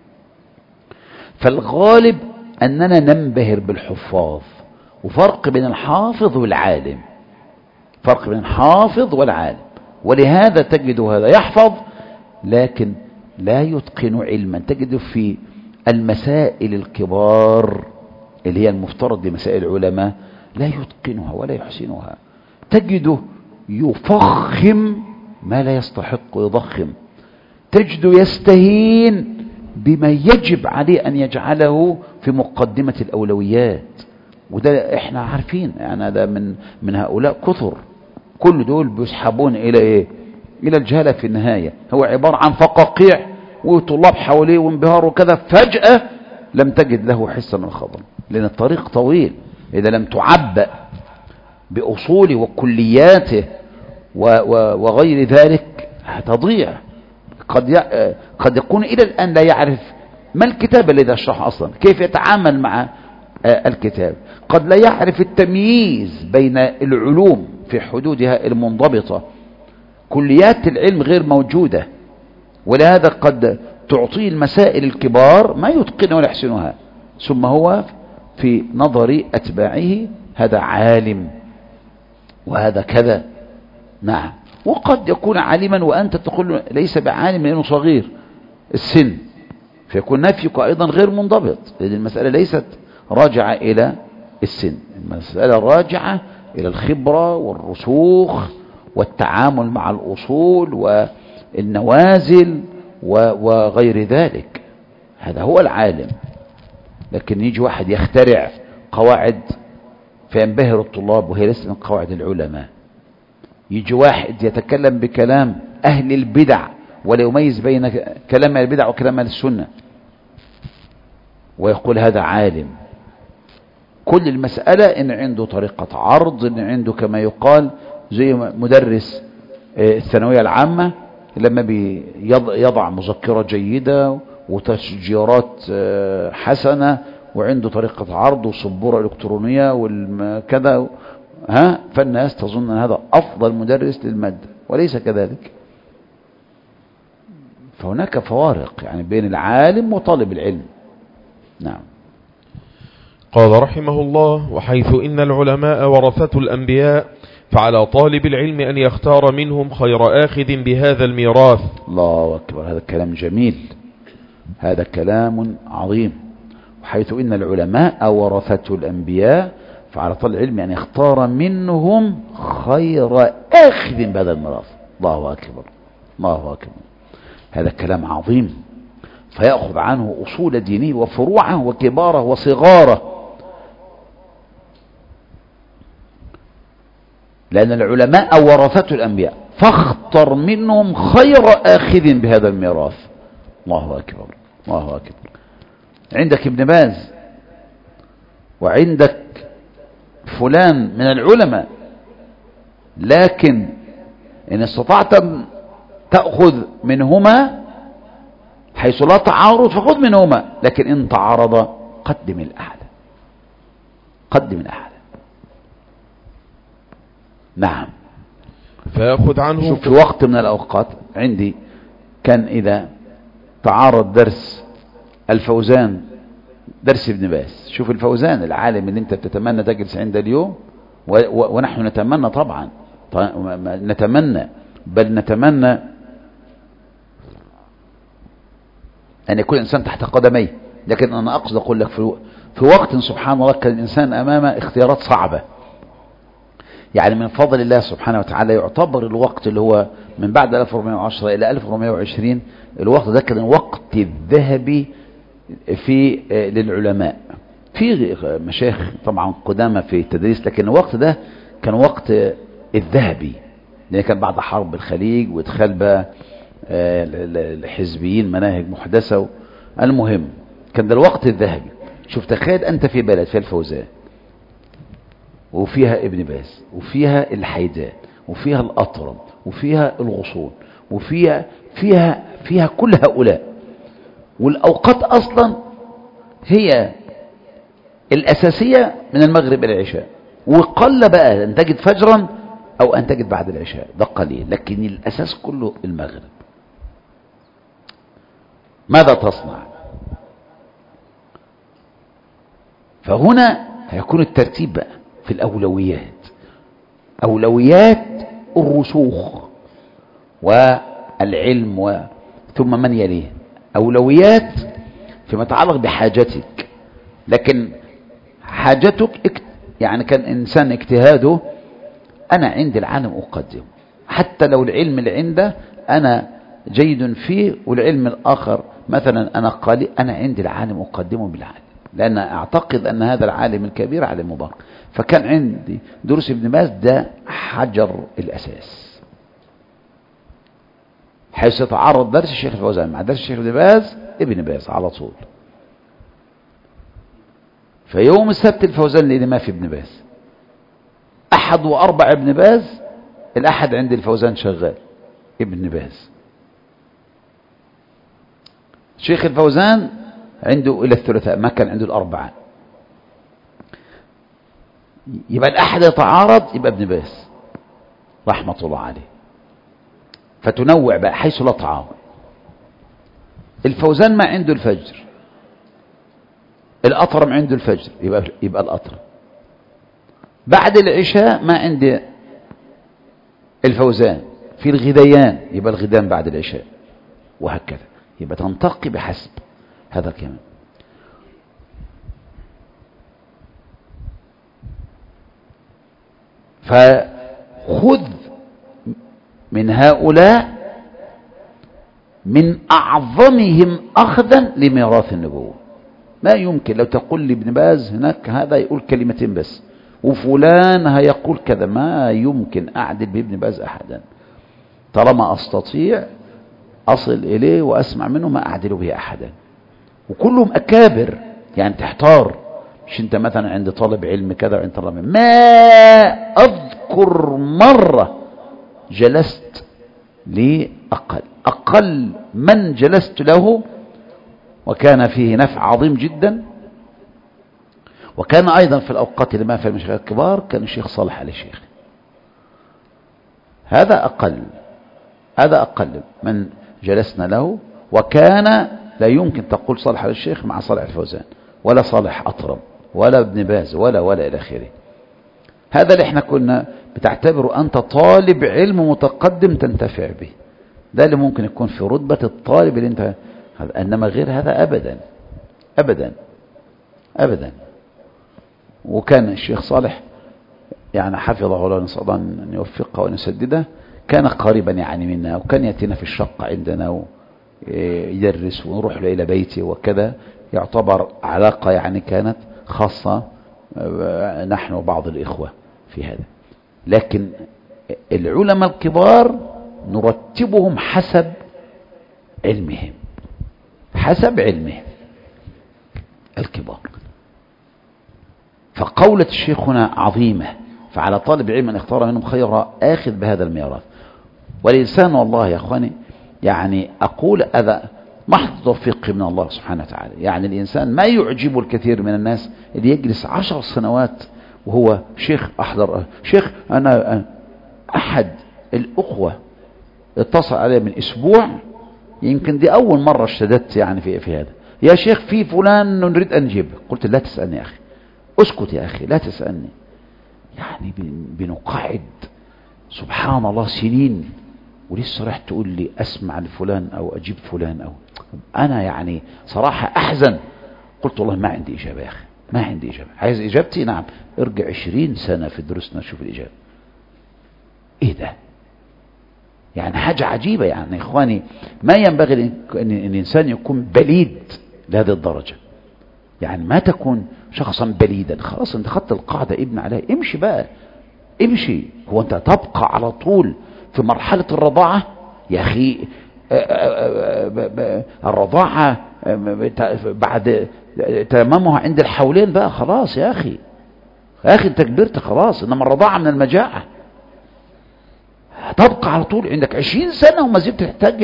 فالغالب أننا ننبهر بالحفاظ، وفرق بين الحافظ والعالم، فرق بين الحافظ والعالم. ولهذا تجد هذا يحفظ لكن لا يتقن علما، تجد في المسائل الكبار اللي هي المفترض لمسائل العلماء لا يتقنها ولا يحسنها، تجده يفخم ما لا يستحق يضخم، تجده يستهين بما يجب عليه أن يجعله في مقدمة الأولويات. وده احنا عارفين يعني هذا من من هؤلاء كثر، كل دول بيسحبون إلى إيه؟ إلى الجهالة في النهاية. هو عبارة عن فقاقيع وطلاب حواليه وانبهار وكذا، فجأة لم تجد له حسا من الخبر، لأن الطريق طويل. إذا لم تعبأ بأصوله وكلياته وغير ذلك هتضيع. قد قد يكون إلى الآن لا يعرف ما الكتاب الذي يشرحه أصلا، كيف يتعامل مع الكتاب، قد لا يعرف التمييز بين العلوم في حدودها المنضبطة، كليات العلم غير موجودة، ولهذا قد تعطيه المسائل الكبار ما يتقنها ولا يحسنها، ثم هو في نظر أتباعه هذا عالم وهذا كذا. نعم. وقد يكون عالما وأنت تقول ليس بعالم لأنه صغير السن، فيكون نفيك أيضا غير منضبط، لأن المسألة ليست راجعة إلى السن، المسألة راجعة إلى الخبرة والرسوخ والتعامل مع الأصول والنوازل وغير ذلك. هذا هو العالم. لكن يجي واحد يخترع قواعد فينبهر الطلاب وهي ليست من قواعد العلماء، يجي واحد يتكلم بكلام أهل البدع ولا يميز بين كلام أهل البدع وكلام أهل السنة ويقول هذا عالم. كل المسألة إن عنده طريقة عرض، إن عنده كما يقال زي مدرس الثانوية العامة لما بيضع مذكرة جيدة وتشجيرات حسنة وعنده طريقة عرض وسبورة إلكترونية وكذا، ها، فالناس تظن أن هذا أفضل مدرس للمادة، وليس كذلك. فهناك فوارق يعني بين العالم وطالب العلم. نعم. قال رحمه الله: وحيث إن العلماء ورثة الأنبياء فعلى طالب العلم أن يختار منهم خير آخذ بهذا الميراث. الله أكبر، هذا كلام جميل، هذا كلام عظيم. وحيث إن العلماء ورثة الأنبياء فعلى طالب العلم أن يختار منهم خير آخذ بهذا الميراث. الله أكبر، الله أكبر، هذا كلام عظيم. فيأخذ عنه أصول دينه وفروعه وكباره وصغاره، لأن العلماء ورثة الأنبياء، فاختر منهم خير آخذ بهذا الميراث. الله أكبر، الله أكبر. عندك ابن باز وعندك فلان من العلماء، لكن إن استطعت تأخذ منهما حيث لا تعارض فخذ منهما، لكن إن تعارض قدم الأعلى، قدم الأعلى. نعم. فيأخذ عنه. شوف في وقت من الأوقات عندي كان إذا تعارض درس الفوزان درس ابن باز. شوف الفوزان العالم اللي انت بتتمنى تجلس عنده اليوم، و و ونحن نتمنى طبعا، نتمنى بل نتمنى أن يكون الإنسان تحت قدميه. لكن أنا أقصد أقول لك في, في وقت سبحان الله كان الإنسان أمام اختيارات صعبة، يعني من فضل الله سبحانه وتعالى يعتبر الوقت اللي هو من بعد ألف وأربعمائة وعشرة إلى ألف وأربعمائة وعشرين، الوقت ده كان الوقت الذهبي في للعلماء، في مشايخ طبعا قدامى في التدريس، لكن الوقت ده كان وقت الذهبي، لأن كان بعد حرب الخليج وادخال بقى الحزبيين مناهج محدثة. المهم كان ده الوقت الذهبي. شوف تخيل أنت في بلد فيها الفوزان وفيها ابن باز وفيها الحيدان وفيها الأطرم وفيها الغصون وفيها فيها فيها كل هؤلاء، والأوقات أصلا هي الأساسية من المغرب إلى العشاء، وقل بقى أن تجد فجرا أو أن تجد بعد العشاء، ده قليل، لكن الأساس كله المغرب. ماذا تصنع؟ فهنا هيكون الترتيب بقى في الأولويات، أولويات الرسوخ والعلم و... ثم من يليه، أولويات فيما يتعلق بحاجتك. لكن حاجتك يعني كان إنسان اجتهاده أنا عندي العالم أقدمه، حتى لو العلم اللي عنده أنا جيد فيه والعلم الآخر مثلا أنا قليل، أنا عندي العالم أقدمه بالعالم، لأن أعتقد أن هذا العالم الكبير عالم مبارك. فكان عندي دروس ابن باز ده حجر الأساس، حيث يتعارض درس الشيخ الفوزان مع درس الشيخ ابن باز ابن باز على طول. فيوم السبت الفوزان اللي ما في ابن باز، أحد وأربع ابن باز، الأحد عند الفوزان شغال ابن باز. شيخ الفوزان عنده إلى الثلاثاء، ما كان عنده الأربعاء. يبقى الأحد يتعارض يبقى ابن باز رحمة الله عليه. فتنوع بقى حيث لا تعارض. الفوزان ما عنده الفجر، الأطرم عنده الفجر، يبقى يبقى الأطرم. بعد العشاء ما عند الفوزان في الغديان، يبقى الغديان بعد العشاء، وهكذا. يبقى تنتقي بحسب هذا كمان. فخذ من هؤلاء من أعظمهم أخذا لميراث النبوة. ما يمكن لو تقول لي ابن باز هناك هذا يقول كلمتين بس وفلان هيقول كذا، ما يمكن أعدل بابن باز أحدا. طالما أستطيع أصل إليه وأسمع منه ما أعدل به أحدا، وكلهم أكابر. يعني تحتار، مش أنت مثلا عند طالب علم كذا وعند طالب علم. ما أذكر مرة جلست لأقل أقل من جلست له وكان فيه نفع عظيم جدا، وكان أيضا في الأوقات اللي ما فيها المشايخ الكبار كان الشيخ صالح آل الشيخ. هذا أقل هذا أقل من جلسنا له، وكان لا يمكن تقول صالح آل الشيخ مع صالح الفوزان ولا صالح أطرم ولا ابن باز ولا ولا إلى آخره. هذا اللي احنا كنا بتعتبره أنت طالب علم متقدم تنتفع به، ده اللي ممكن يكون في رتبة الطالب اللي انت، انما غير هذا ابدا ابدا ابدا. وكان الشيخ صالح يعني حفظه الله، نسأل ان يوفقه وان يسدده، كان قريبا يعني منا، وكان يأتينا في الشقة عندنا ويدرس ونروح له الى بيته وكذا. يعتبر علاقة يعني كانت خاصة نحن وبعض الإخوة في هذا. لكن العلماء الكبار نرتبهم حسب علمهم، حسب علمهم الكبار. فقولة الشيخ هنا عظيمة، فعلى طالب علم أن يختار منهم خيرا آخذ بهذا الميراث. والإنسان والله يا أخواني يعني أقول هذا محض توفيق من الله سبحانه وتعالى. يعني الإنسان ما يعجب الكثير من الناس اللي يجلس عشر سنوات وهو شيخ. أحضر شيخ، أنا أحد الأخوة اتصل علي من أسبوع يمكن دي أول مرة اشتدت يعني في في هذا. يا شيخ في فلان نريد أن نجيبه. قلت لا تسألني يا أخي، اسكت يا أخي لا تسألني. يعني بنقعد سبحان الله سنين ولسه راح تقول لي أسمع لفلان أو أجيب فلان أو أنا يعني صراحة أحزن. قلت والله ما عندي إجابة يا أخي، ما عندي إجابة. عايز إجابتي؟ نعم. ارجع عشرين سنة في دروسنا شوف الإجابة. إيه ده؟ يعني حاجة عجيبة. يعني إخواني ما ينبغي أن الإنسان يكون بليد لهذه الدرجة. يعني ما تكون شخصا بليدا. خلاص انت خدت القاعدة ابن عليها، امشي بقى امشي. هو انت تبقى على طول في مرحلة الرضاعة يا أخي؟ الرضاعة بعد تمامها عند الحولين بقى خلاص يا أخي. يا أخي انت كبرت خلاص. إنما الرضاعة من المجاعة. تبقى على طول عندك عشرين سنة وما زلت تحتاج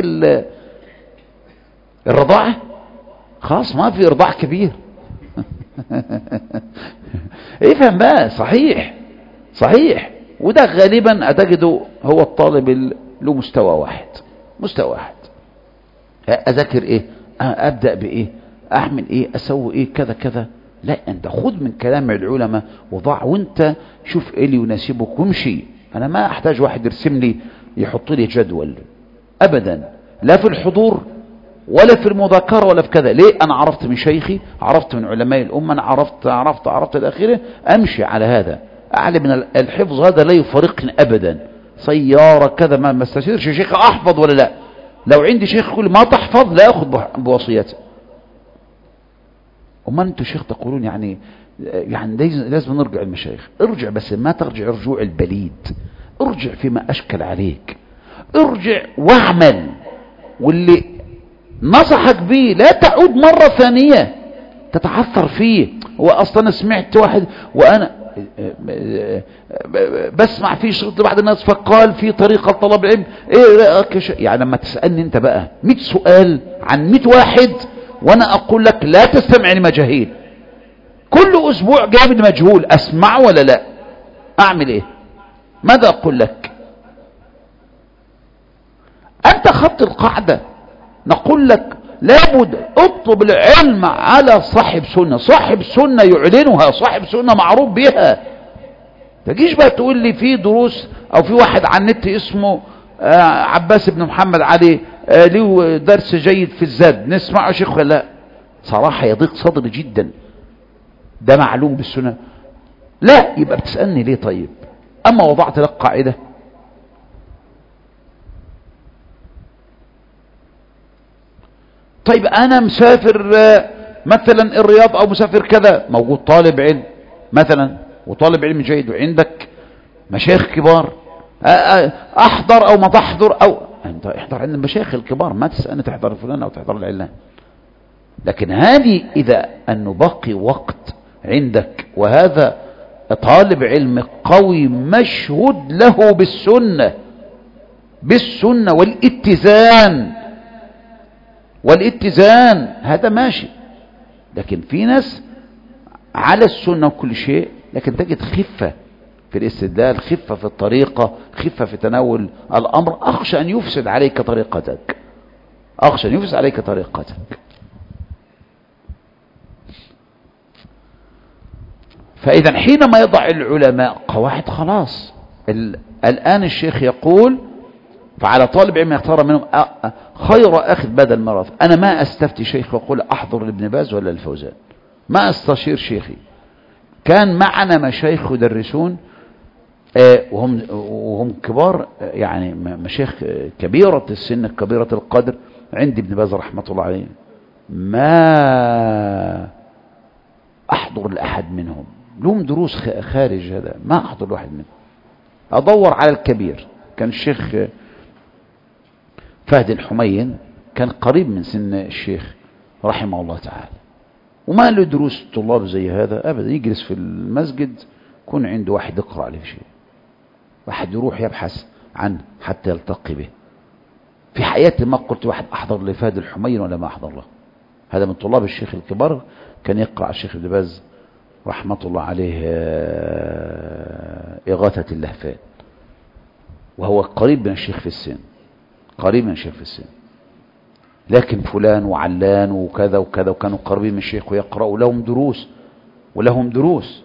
الرضاعة. خلاص ما في رضاع كبير. افهم بقى. صحيح صحيح. وده غالبا أتجده هو الطالب له مستوى واحد، مستوى واحد. أذاكر إيه؟ أبدأ بإيه؟ أعمل إيه؟ أسوي إيه؟ كذا كذا. لا، أنت خد من كلام العلماء وضع وأنت شوف إيه اللي يناسبك وامشي. أنا ما أحتاج واحد يرسم لي يحط لي جدول أبدا، لا في الحضور ولا في المذاكرة ولا في كذا. ليه؟ أنا عرفت من شيخي، عرفت من علماء الأمة، أنا عرفت عرفت عرفت الأخيرة، أمشي على هذا. أعلى من الحفظ هذا لا يفارقني أبدا. سيارة كذا ما استشيرش شيخ أحفظ ولا لا. لو عندي شيخ يقول ما تحفظ لا أخذ بوصيته. وما أنتم شيخ تقولون يعني يعني لازم نرجع المشايخ. ارجع بس ما ترجع رجوع البليد. ارجع فيما أشكل عليك. ارجع واعمل، واللي نصحك به لا تعود مرة ثانية تتعثر فيه. وأصلا سمعت واحد وأنا بسمع في شرط بعض الناس فقال في طريقة طلب العلم إيه. يعني لما تسألني أنت بقى مئة سؤال عن مئة واحد وأنا أقول لك لا تستمع لمجاهيل، كل أسبوع جايب المجهول، أسمع ولا لا؟ أعمل إيه؟ ماذا أقول لك؟ أنت خدت القاعدة. نقول لك لابد اطلب العلم على صاحب سنة، صاحب سنة يعلنها، صاحب سنة معروف بها. تجيش بقى تقول لي في دروس او في واحد على النت اسمه آه عباس بن محمد علي آه له درس جيد في الزاد نسمعه شيخ. لا صراحة يضيق صدري جدا. ده معلوم بالسنة؟ لا. يبقى بتسألني ليه طيب؟ اما وضعت لك قاعدة طيب انا مسافر مثلا الرياض او مسافر كذا، موجود طالب علم مثلا وطالب علم جيد وعندك مشايخ كبار، احضر او ما تحضر او انت احضر عند المشايخ الكبار، ما تسألني تحضر فلان او تحضر العلان. لكن هذه اذا انه بقي وقت عندك وهذا طالب علم قوي مشهود له بالسنة بالسنة والاتزان والاتزان، هذا ماشي. لكن في ناس على السنة وكل شيء لكن تجد خفة في الاستدلال، خفة في الطريقة، خفة في تناول الأمر. أخشى أن يفسد عليك طريقتك، أخشى أن يفسد عليك طريقتك. فإذا حينما يضع العلماء قواعد خلاص. الآن الشيخ يقول فعلى طالب علم يختار منهم خير أخذ بدل مرض. أنا ما أستفتي شيخ وأقول أحضر لابن باز ولا الفوزان، ما أستشير شيخي. كان معنا مشايخ يدرسون وهم وهم كبار، يعني مشايخ كبيرة السن كبيرة القدر. عندي ابن باز رحمة الله عليه ما أحضر لأحد منهم، لهم دروس خارج هذا ما أحضر لأحد منهم، أدور على الكبير. كان الشيخ فهد الحمين كان قريب من سن الشيخ رحمه الله تعالى، وما له دروس طلاب زي هذا أبدا. يجلس في المسجد يكون عنده واحد يقرأ عليه شيء، واحد يروح يبحث عنه حتى يلتقي به. في حياتي ما قلت واحد أحضر لفهد الحمين ولا ما أحضر له. هذا من طلاب الشيخ الكبار، كان يقرأ على الشيخ ابن باز رحمة الله عليه إغاثة اللهفان، وهو قريب من الشيخ في السن، قريب من الشيخ في السن. لكن فلان وعلان وكذا وكذا وكانوا قريبين من الشيخ ويقرأوا لهم دروس ولهم دروس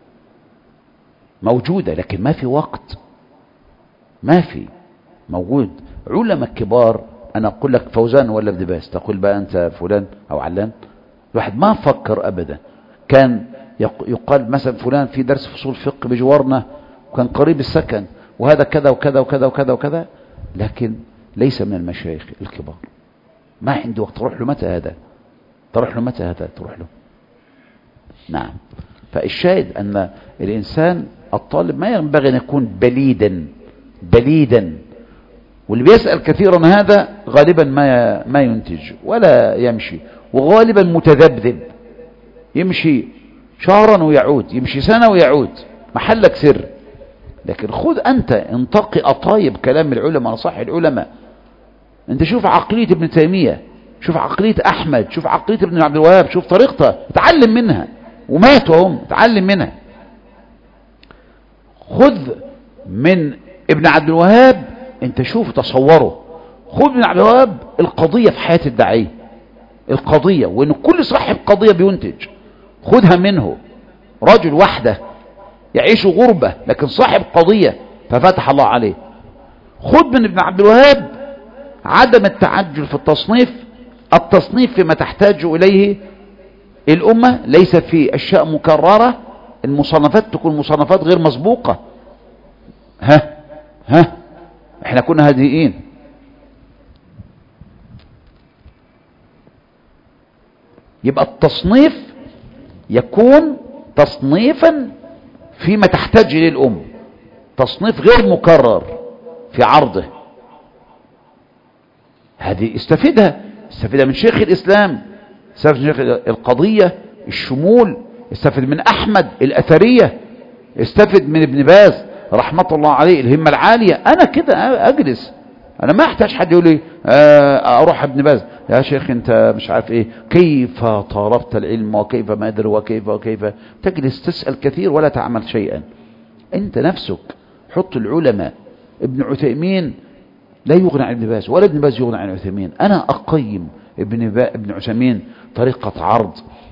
موجودة، لكن ما في وقت، ما في موجود علماء كبار. أنا أقول لك فوزان ولا ابن باز، تقول بقى أنت فلان أو علان. الواحد ما فكر أبدا. كان يقال مثلا فلان في درس فصول فقه بجوارنا وكان قريب السكن وهذا كذا وكذا وكذا وكذا وكذا، لكن ليس من المشايخ الكبار. ما عنده وقت. تروح له متى هذا؟ تروح له متى هذا؟ تروح له. نعم. فالشاهد أن الإنسان الطالب ما ينبغي أن يكون بليدا بليدا، واللي بيسأل كثيرا هذا غالبا ما ما ينتج ولا يمشي، وغالبا متذبذب، يمشي شهرا ويعود، يمشي سنة ويعود، محلك سر. لكن خذ أنت انتقي أطايب كلام العلماء نصح العلماء. أنت شوف عقلية ابن تيمية، شوف عقلية أحمد، شوف عقلية ابن عبد الوهاب، شوف طريقته، اتعلم منها. وماتوا هم، اتعلم منها. خذ من ابن عبد الوهاب، انت شوف تصوره، خذ من عبد الوهاب القضية في حياة الداعية، القضية، وان كل صاحب قضية بينتج. خذها منه. رجل وحده يعيش غربة لكن صاحب قضية ففتح الله عليه. خذ من ابن عبد الوهاب عدم التعجل في التصنيف، التصنيف فيما تحتاج إليه الأمة، ليس في أشياء مكررة. المصنفات تكون مصنفات غير مسبوقة. ها ها احنا كنا هادئين. يبقى التصنيف يكون تصنيفا فيما تحتاج إليه الأمة، تصنيف غير مكرر في عرضه. هذه استفيدها، استفيدها من شيخ الإسلام، استفيد من شيخ القضية الشمول، استفيد من أحمد الأثرية، استفيد من ابن باز رحمة الله عليه الهمة العالية. أنا كده أجلس، أنا ما أحتاج حد يقول لي أروح ابن باز يا شيخ أنت مش عارف إيه، كيف طالبت العلم وكيف ما أدري وكيف وكيف. تجلس تسأل كثير ولا تعمل شيئا. أنت نفسك حط العلماء. ابن عثيمين لا يغنى عن ابن باز ولا ابن باز يغنى عن عثيمين. أنا أقيم ابن ابن عثيمين طريقة عرض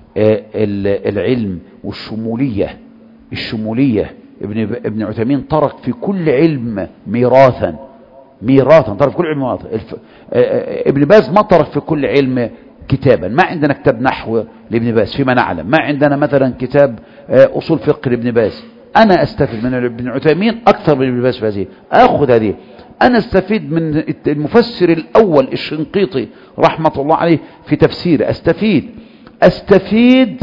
العلم والشمولية. الشمولية ابن ابن عثيمين ترك في كل علم ميراثا، ميراثا ترك في كل علم ميراثا. ابن باز ما ترك في كل علم كتابا. ما عندنا كتاب نحو لابن باز فيما نعلم، ما عندنا مثلا كتاب أصول فقه لابن باز. أنا أستفيد من ابن عثيمين أكثر من ابن باز في هذه، أخذ هذه. أنا استفيد من المفسر الأول الشنقيطي رحمة الله عليه في تفسيره، أستفيد أستفيد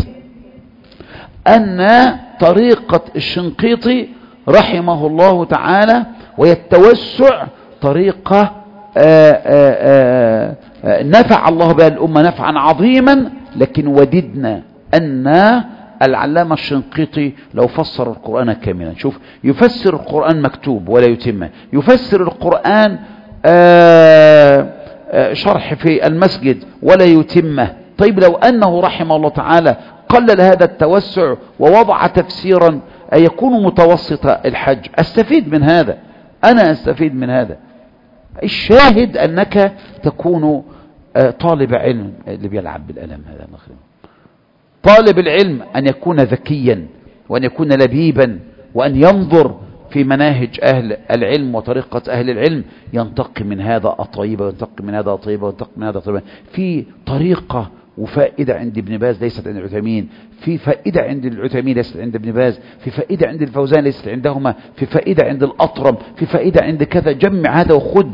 أن طريقة الشنقيطي رحمه الله تعالى والتوسع طريقة آآ آآ آآ نفع الله بها الأمة نفعا عظيما. لكن وددنا أن العلامة الشنقيطي لو فسر القرآن كاملا، شوف يفسر القرآن مكتوب ولا يتمه، يفسر القرآن آآ آآ شرح في المسجد ولا يتمه. طيب لو أنه رحمه الله تعالى قلل هذا التوسع ووضع تفسيرا يكون متوسط الحج، أستفيد من هذا، أنا أستفيد من هذا. الشاهد أنك تكون طالب علم. اللي بيلعب بالألم هذا مخرم. طالب العلم أن يكون ذكيا وأن يكون لبيبا وأن ينظر في مناهج أهل العلم وطريقة أهل العلم، ينتقي من هذا أطيبة وينتقي من هذا أطيبة وينتقي من هذا أطيبة. في طريقة وفائدة عند ابن باز ليست عند العثيمين، في فائدة عند العثيمين ليست عند ابن باز، في فائدة عند الفوزان ليست عندهما، في فائدة عند الأطرم، في فائدة عند كذا. جمع هذا وخذ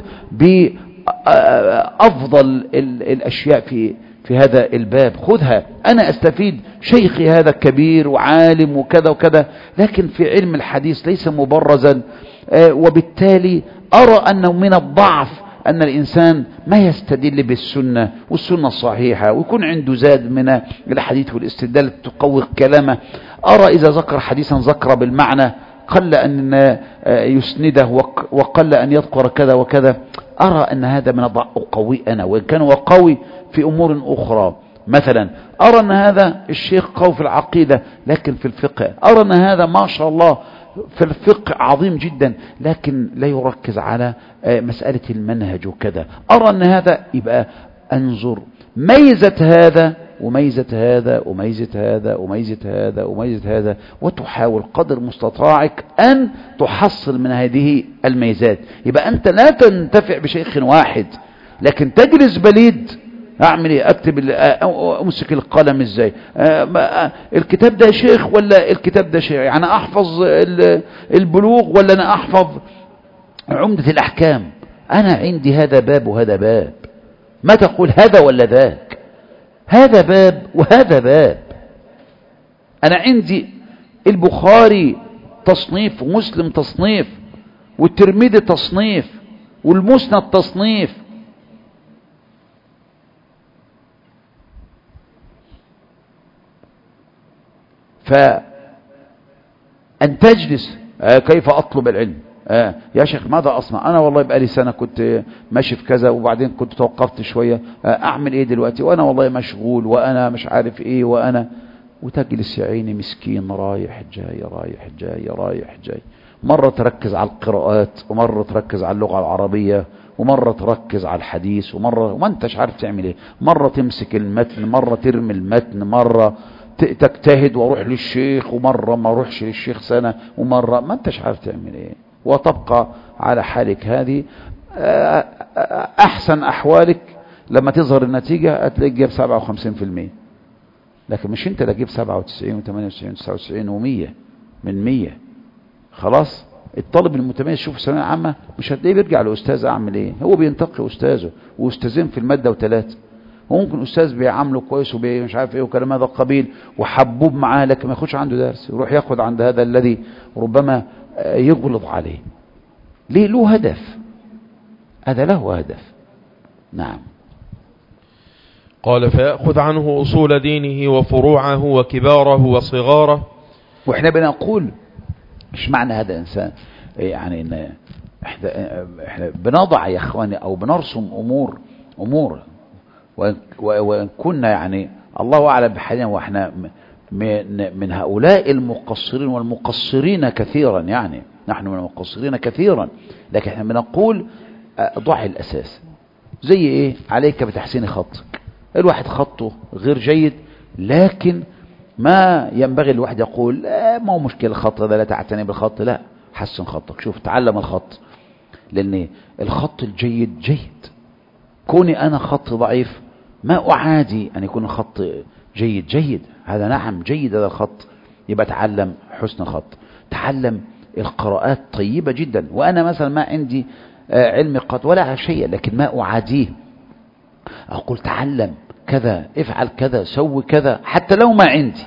بأفضل الأشياء في في هذا الباب، خذها. أنا أستفيد، شيخي هذا كبير وعالم وكذا وكذا، لكن في علم الحديث ليس مبرزا، وبالتالي أرى أنه من الضعف أن الإنسان ما يستدل بالسنة والسنة الصحيحة ويكون عنده زاد من الحديث والاستدلال تقوي كلامه. أرى إذا ذكر حديثا ذكر بالمعنى، قل أن يسنده وقل أن يذكر كذا وكذا. أرى أن هذا من الضعف. قوي أنا وإن كان هو قوي في أمور أخرى. مثلا أرى أن هذا الشيخ قوي في العقيدة لكن في الفقه، أرى أن هذا ما شاء الله في الفقه عظيم جدا لكن لا يركز على مسألة المنهج وكذا. أرى أن هذا يبقى انظر ميزة هذا وميزة هذا وميزة هذا وميزة هذا وميزة هذا، وتحاول قدر مستطاعك أن تحصل من هذه الميزات. يبقى أنت لا تنتفع بشيخ واحد، لكن تجلس بليد. أعمل إيه؟ أكتب، أمسك القلم إزاي؟ الكتاب ده شيخ ولا الكتاب ده شيخ؟ يعني أحفظ البلوغ ولا أنا أحفظ عمدة الأحكام؟ أنا عندي هذا باب وهذا باب، ما تقول هذا ولا ذاك، هذا باب وهذا باب. أنا عندي البخاري تصنيف ومسلم تصنيف والترمذي تصنيف والمسند تصنيف. فأن تجلس آه كيف أطلب العلم؟ آه يا شيخ ماذا أصنع؟ أنا والله بقالي سنة كنت ماشي في كذا وبعدين كنت توقفت شوية، آه أعمل إيه دلوقتي؟ وأنا والله مشغول وأنا مش عارف إيه وأنا. وتجلس يا عيني مسكين رايح جاي رايح جاي رايح جاي، مرة تركز على القراءات ومرة تركز على اللغة العربية ومرة تركز على الحديث ومرة وما أنتش عارف تعمل إيه، مرة تمسك المتن، مرة ترمي المتن، مرة تجتهد واروح للشيخ ومرة ما اروحش للشيخ سنة ومرة ما انتش عارف تعمل ايه، وتبقى على حالك هذه. احسن احوالك لما تظهر النتيجة هتلاقيك جايب سبعة وخمسين في المية، لكن مش انت اللي جايب سبعة وتسعين وثمانية وتسعين وتسعة وتسعين ومية من مية. خلاص الطالب المتميز شوف الثانوية العامة مش هتلاقيه بيرجع لاستاذ اعمل ايه، هو بينتقي استاذه واستاذين في المادة وثلاثة، وممكن استاذ بيعامله كويس ومش عارف ايه وكلام هذا القبيل وحبوب معاه، لكن ما ياخدش عنده درس، يروح ياخد عند هذا الذي ربما يغلط عليه. ليه؟ له هدف، هذا له هدف. نعم. قال فيأخذ عنه أصول دينه وفروعه وكباره وصغاره. واحنا بنقول مش معنى هذا انسان يعني ان احنا, احنا بنضع يا اخواني او بنرسم امور امور وإن كنا يعني الله أعلم بحالنا واحنا من, من هؤلاء المقصرين والمقصرين كثيرا، يعني نحن من المقصرين كثيرا، لكن احنا بنقول ضع الأساس. زي ايه؟ عليك بتحسين خطك. الواحد خطه غير جيد، لكن ما ينبغي الواحد يقول ما هو مشكلة الخط ده، لا تعتني بالخط، لا، حسن خطك، شوف تعلم الخط، لأن الخط الجيد جيد. كوني أنا خط ضعيف ما أعادي أن يكون الخط جيد جيد، هذا نعم جيد هذا الخط، يبقى تعلم حسن الخط، تعلم القراءات طيبة جدا. وأنا مثلا ما عندي علم قط ولا شيء، لكن ما أعاديه، أقول تعلم كذا، افعل كذا، سوي كذا، حتى لو ما عندي.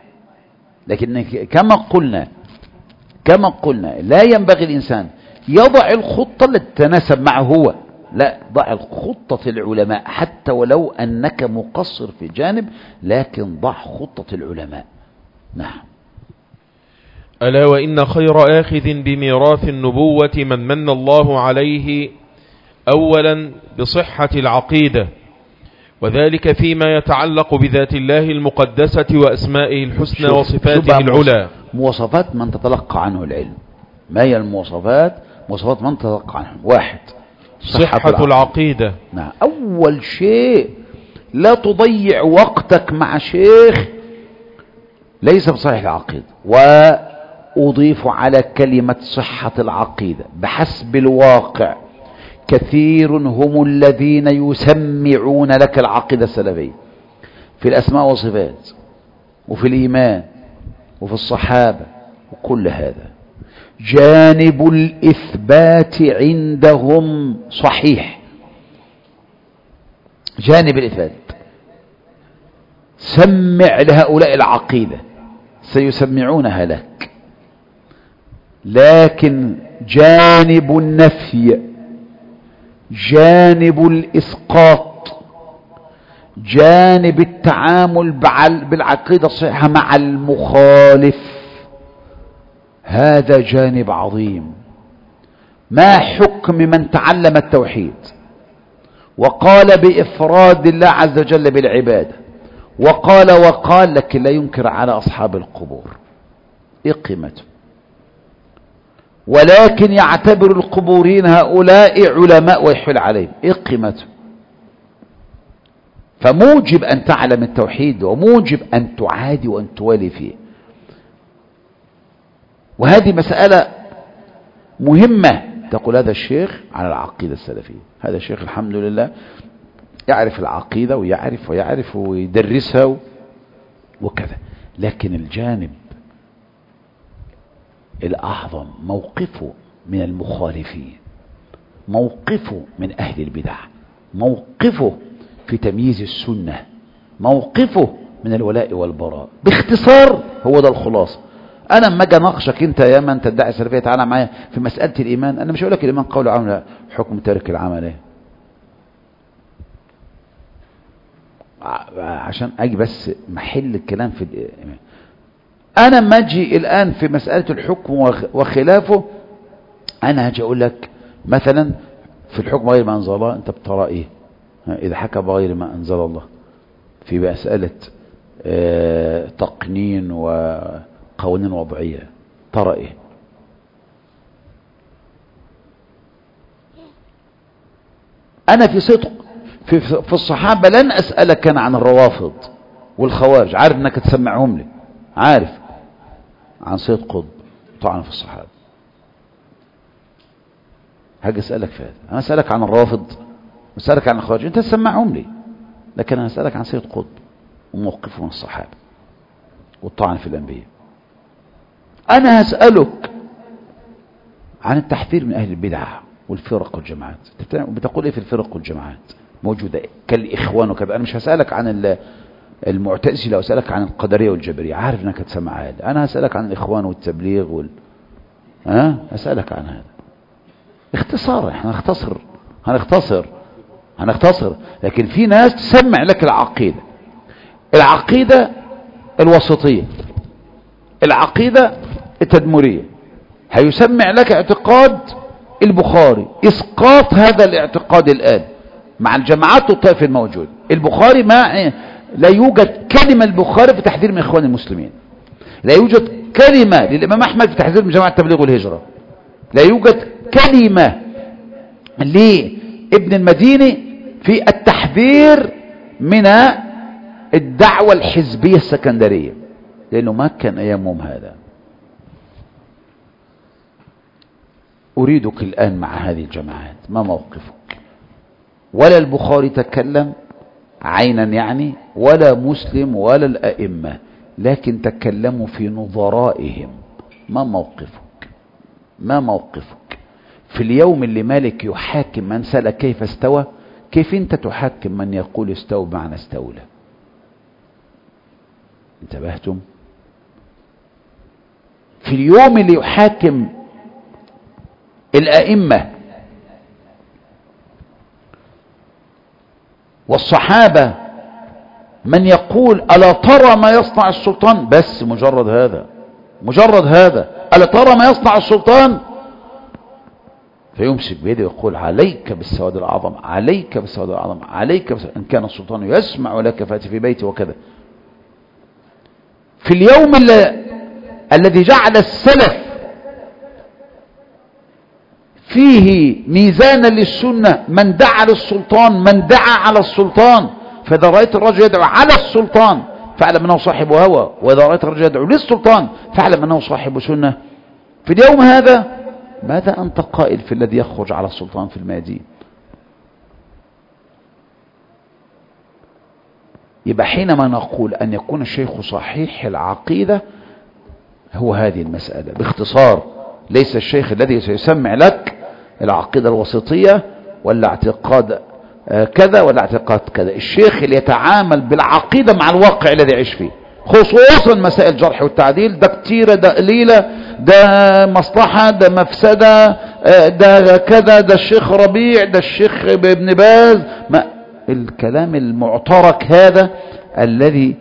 لكن كما قلنا كما قلنا لا ينبغي الإنسان يضع الخطة التي تتناسب معه هو، لا، ضع خطة العلماء حتى ولو أنك مقصر في جانب، لكن ضع خطة العلماء. نعم. ألا وإن خير آخذ بميراث النبوة من من الله عليه أولا بصحة العقيدة، وذلك فيما يتعلق بذات الله المقدسة وأسمائه الحسنى وصفاته العلى. مواصفات من تتلقى عنه العلم، ما هي المواصفات؟ مواصفات من تتلقى عنه. واحد، صحة, صحة العقيدة. نعم. أول شيء لا تضيع وقتك مع شيخ ليس بصحيح العقيدة. وأضيف على كلمة صحة العقيدة بحسب الواقع كثير هم الذين يسمعون لك العقيدة السلفية في الأسماء والصفات وفي الإيمان وفي الصحابة وكل هذا، جانب الإثبات عندهم صحيح، جانب الإثبات. سمع لهؤلاء العقيدة سيسمعونها لك، لكن جانب النفي، جانب الإسقاط، جانب التعامل بالعقيدة الصحيحة مع المخالف، هذا جانب عظيم. ما حكم من تعلم التوحيد وقال بإفراد الله عز وجل بالعبادة وقال وقال لكن لا ينكر على أصحاب القبور؟ إيه قيمته؟ ولكن يعتبر القبورين هؤلاء علماء ويحل عليهم، إيه قيمته؟ فموجب أن تعلم التوحيد وموجب أن تعادي وأن توالي فيه. وهذه مسألة مهمة. تقول هذا الشيخ على العقيدة السلفية، هذا الشيخ الحمد لله يعرف العقيدة ويعرف ويعرف ويدرسها وكذا، لكن الجانب الأعظم موقفه من المخالفين، موقفه من أهل البدع، موقفه في تمييز السنة، موقفه من الولاء والبراء. باختصار هو ده الخلاصة. أنا لما أجي أناقشك أنت يا من تدعي السلفية تعالى معايا في مسألة الإيمان، أنا مش هقول لك الإيمان قول عمل، لا، حكم ترك العمل إيه، عشان أجي بس محل الكلام في الإيمان. أنا لما أجي الآن في مسألة الحكم وخلافه، أنا هاجي أقول لك مثلا في الحكم غير ما أنزل الله أنت بترى إيه إذا حكم بغير ما أنزل الله في مسألة آه تقنين وقوانين وضعية، ترى إيه؟ أنا في صدق في, في الصحابة لن أسألك أنا عن الروافض والخوارج، عارف أنك تسمعهم لي، عارف عن سيد قطب طبعا في الصحابة، هاجي أسألك في هذا. أنا أسألك عن الروافض، أسألك عن الخوارج، أنت تسمعهم لي، لكن أنا أسألك عن سيد قطب وموقفه من الصحابة والطعن في الأنبياء. أنا هسألك عن التحذير من أهل البدع والفرق والجماعات. بتقول إيه في الفرق والجماعات موجودة كالإخوان وكذا. أنا مش هسألك عن المعتزلة، وأسألك عن القدرية والجبرية، عارف أنك تسمع هذا. أنا هسألك عن الإخوان والتبليغ وال... ها هسألك عن هذا اختصار. احنا هنختصر هنختصر هنختصر لكن في ناس تسمع لك العقيدة، العقيدة الوسطية، العقيدة التدمرية، هيسمع لك اعتقاد البخاري، اسقاط هذا الاعتقاد الآن مع الجماعات والطائف الموجود. البخاري ما لا يوجد كلمة البخاري في تحذير من إخوان المسلمين، لا يوجد كلمة للإمام أحمد في تحذير من جماعة التبليغ والهجرة، لا يوجد كلمة لابن المديني في التحذير من الدعوة الحزبية السكندرية، لأنه ما كان أيامهم هذا. أريدك الآن مع هذه الجماعات، ما موقفك؟ ولا البخاري تكلم عينا يعني، ولا مسلم ولا الأئمة، لكن تكلموا في نظرائهم. ما موقفك؟ ما موقفك في اليوم اللي مالك يحاكم من سأل كيف استوى؟ كيف انت تحاكم من يقول استوى بمعنى استولى؟ انتبهتم؟ في اليوم اللي يحاكم الأئمة والصحابة من يقول ألا ترى ما يصنع السلطان، بس مجرد هذا مجرد هذا ألا ترى ما يصنع السلطان، فيمسك بيده ويقول عليك بالسواد الأعظم، عليك بالسواد الأعظم، عليك بالسواد، إن كان السلطان يسمع لك فأتي في بيتي وكذا. في اليوم اللي الذي جعل السلف فيه ميزانا للسنة، من دعا للسلطان، من دعا على السلطان، فإذا رأيت الرجل يدعو على السلطان فاعلم أنه صاحب هوى، وإذا رأيت الرجل يدعو للسلطان فاعلم أنه صاحب سنة. في اليوم هذا ماذا أنت قائل في الذي يخرج على السلطان في الميادين؟ يبقى حينما نقول أن يكون الشيخ صحيح العقيدة هو هذه المسألة باختصار. ليس الشيخ الذي سيسمع لك العقيدة الوسطية ولا اعتقاد كذا ولا اعتقاد كذا، الشيخ اللي يتعامل بالعقيدة مع الواقع الذي يعيش فيه، خصوصا مسائل الجرح والتعديل. ده كتيرة، ده قليلة، ده مصلحة، ده مفسدة، ده كذا، ده الشيخ ربيع، ده الشيخ ابن باز، ما الكلام المعترك هذا الذي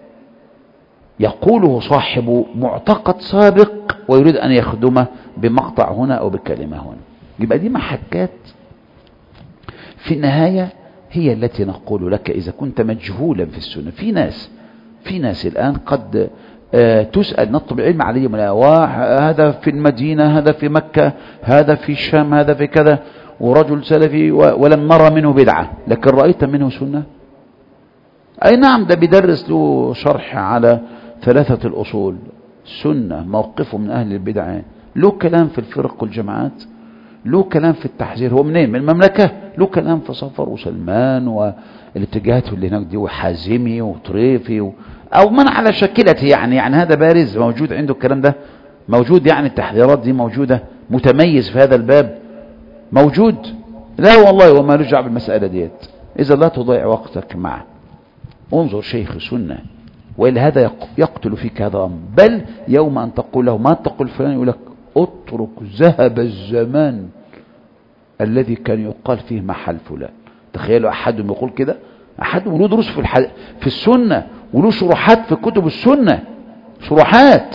يقوله صاحب معتقد سابق ويريد أن يخدمه بمقطع هنا أو بكلمة هنا. يبقى دي محكات في النهاية هي التي نقول لك إذا كنت مجهولا في السنة. في ناس في ناس الآن قد آه تسأل نطلب العلم عليهم، هذا في المدينة، هذا في مكة، هذا في الشام، هذا في كذا، ورجل سلفي ولم نرى منه بدعة، لكن رأيت منه سنة. أي نعم، ده بيدرس له شرح على ثلاثة الأصول، سنة، موقفه من أهل البدع، له كلام في الفرق والجماعات، له كلام في التحذير. هو منين؟ من المملكة. له كلام في صفر وسلمان والاتجاهات اللي هناك دي، وحازمي وطريفي و... أو من على شكلته يعني يعني هذا بارز موجود عنده الكلام ده، موجود يعني التحذيرات دي موجودة، متميز في هذا الباب موجود. لا والله وما رجع بالمسألة ديت. إذا لا تضيع وقتك معه، انظر شيخ سنة، وإلا هذا يقتل فيك هذا الأمر. بل يوم أن تقول له ما تقول فلان يقول لك اترك ذهب الزمان الذي كان يقال فيه محل فلان. تخيلوا أحدهم يقول كده، أحدهم له دروس في, الح... في السنة وله شروحات في كتب السنة، شروحات.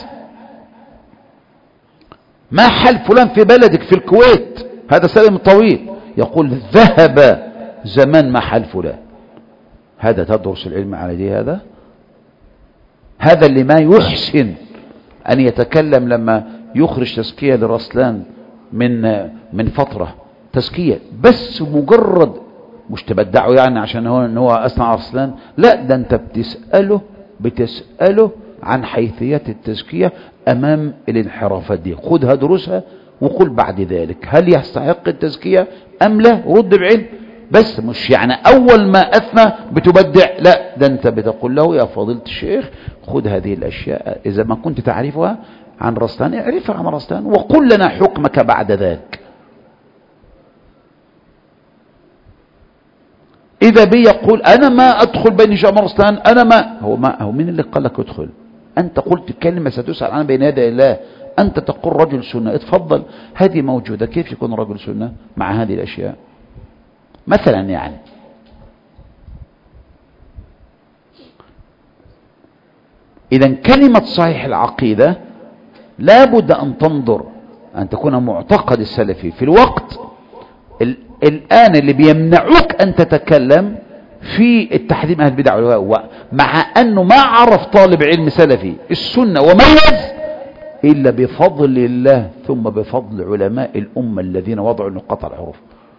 ما حل فلان في بلدك في الكويت، هذا سلم الطويل يقول ذهب زمان محل فلان. هذا تدرس العلم على دي. هذا هذا اللي ما يحسن أن يتكلم لما يخرج تزكية لرسلان من من فترة، تزكية بس مجرد، مش تبدعه يعني عشان هو ان هو أثنى على رسلان، لا، ده انت بتسأله بتسأله عن حيثيات التزكية أمام الانحرافات دي. خذها دروسها وقل بعد ذلك هل يستحق التزكية أم لا، رد بعلم. بس مش يعني أول ما أثنى بتبدع، لا، ده أنت بتقول له يا فضيلة الشيخ خذ هذه الأشياء إذا ما كنت تعرفها عن رسلان اعرفها عن رسلان وقل لنا حكمك بعد ذاك. إذا بي يقول أنا ما أدخل بين شأن رسلان، أنا ما هو ما هو مين اللي قال لك ادخل؟ أنت قلت كلمة ستسأل عنها بين يدي الله، أنت تقول رجل سنة، اتفضل هذه موجودة. كيف يكون رجل سنة مع هذه الأشياء مثلا؟ يعني إذا كلمة صحيح العقيدة لابد أن تنظر أن تكون معتقد السلفي في الوقت الآن اللي بيمنعوك أن تتكلم في التحديد أهل البدع والأهواء، مع أنه ما عرف طالب علم سلفي السنة وميز إلا بفضل الله ثم بفضل علماء الأمة الذين وضعوا نقاط الحروف.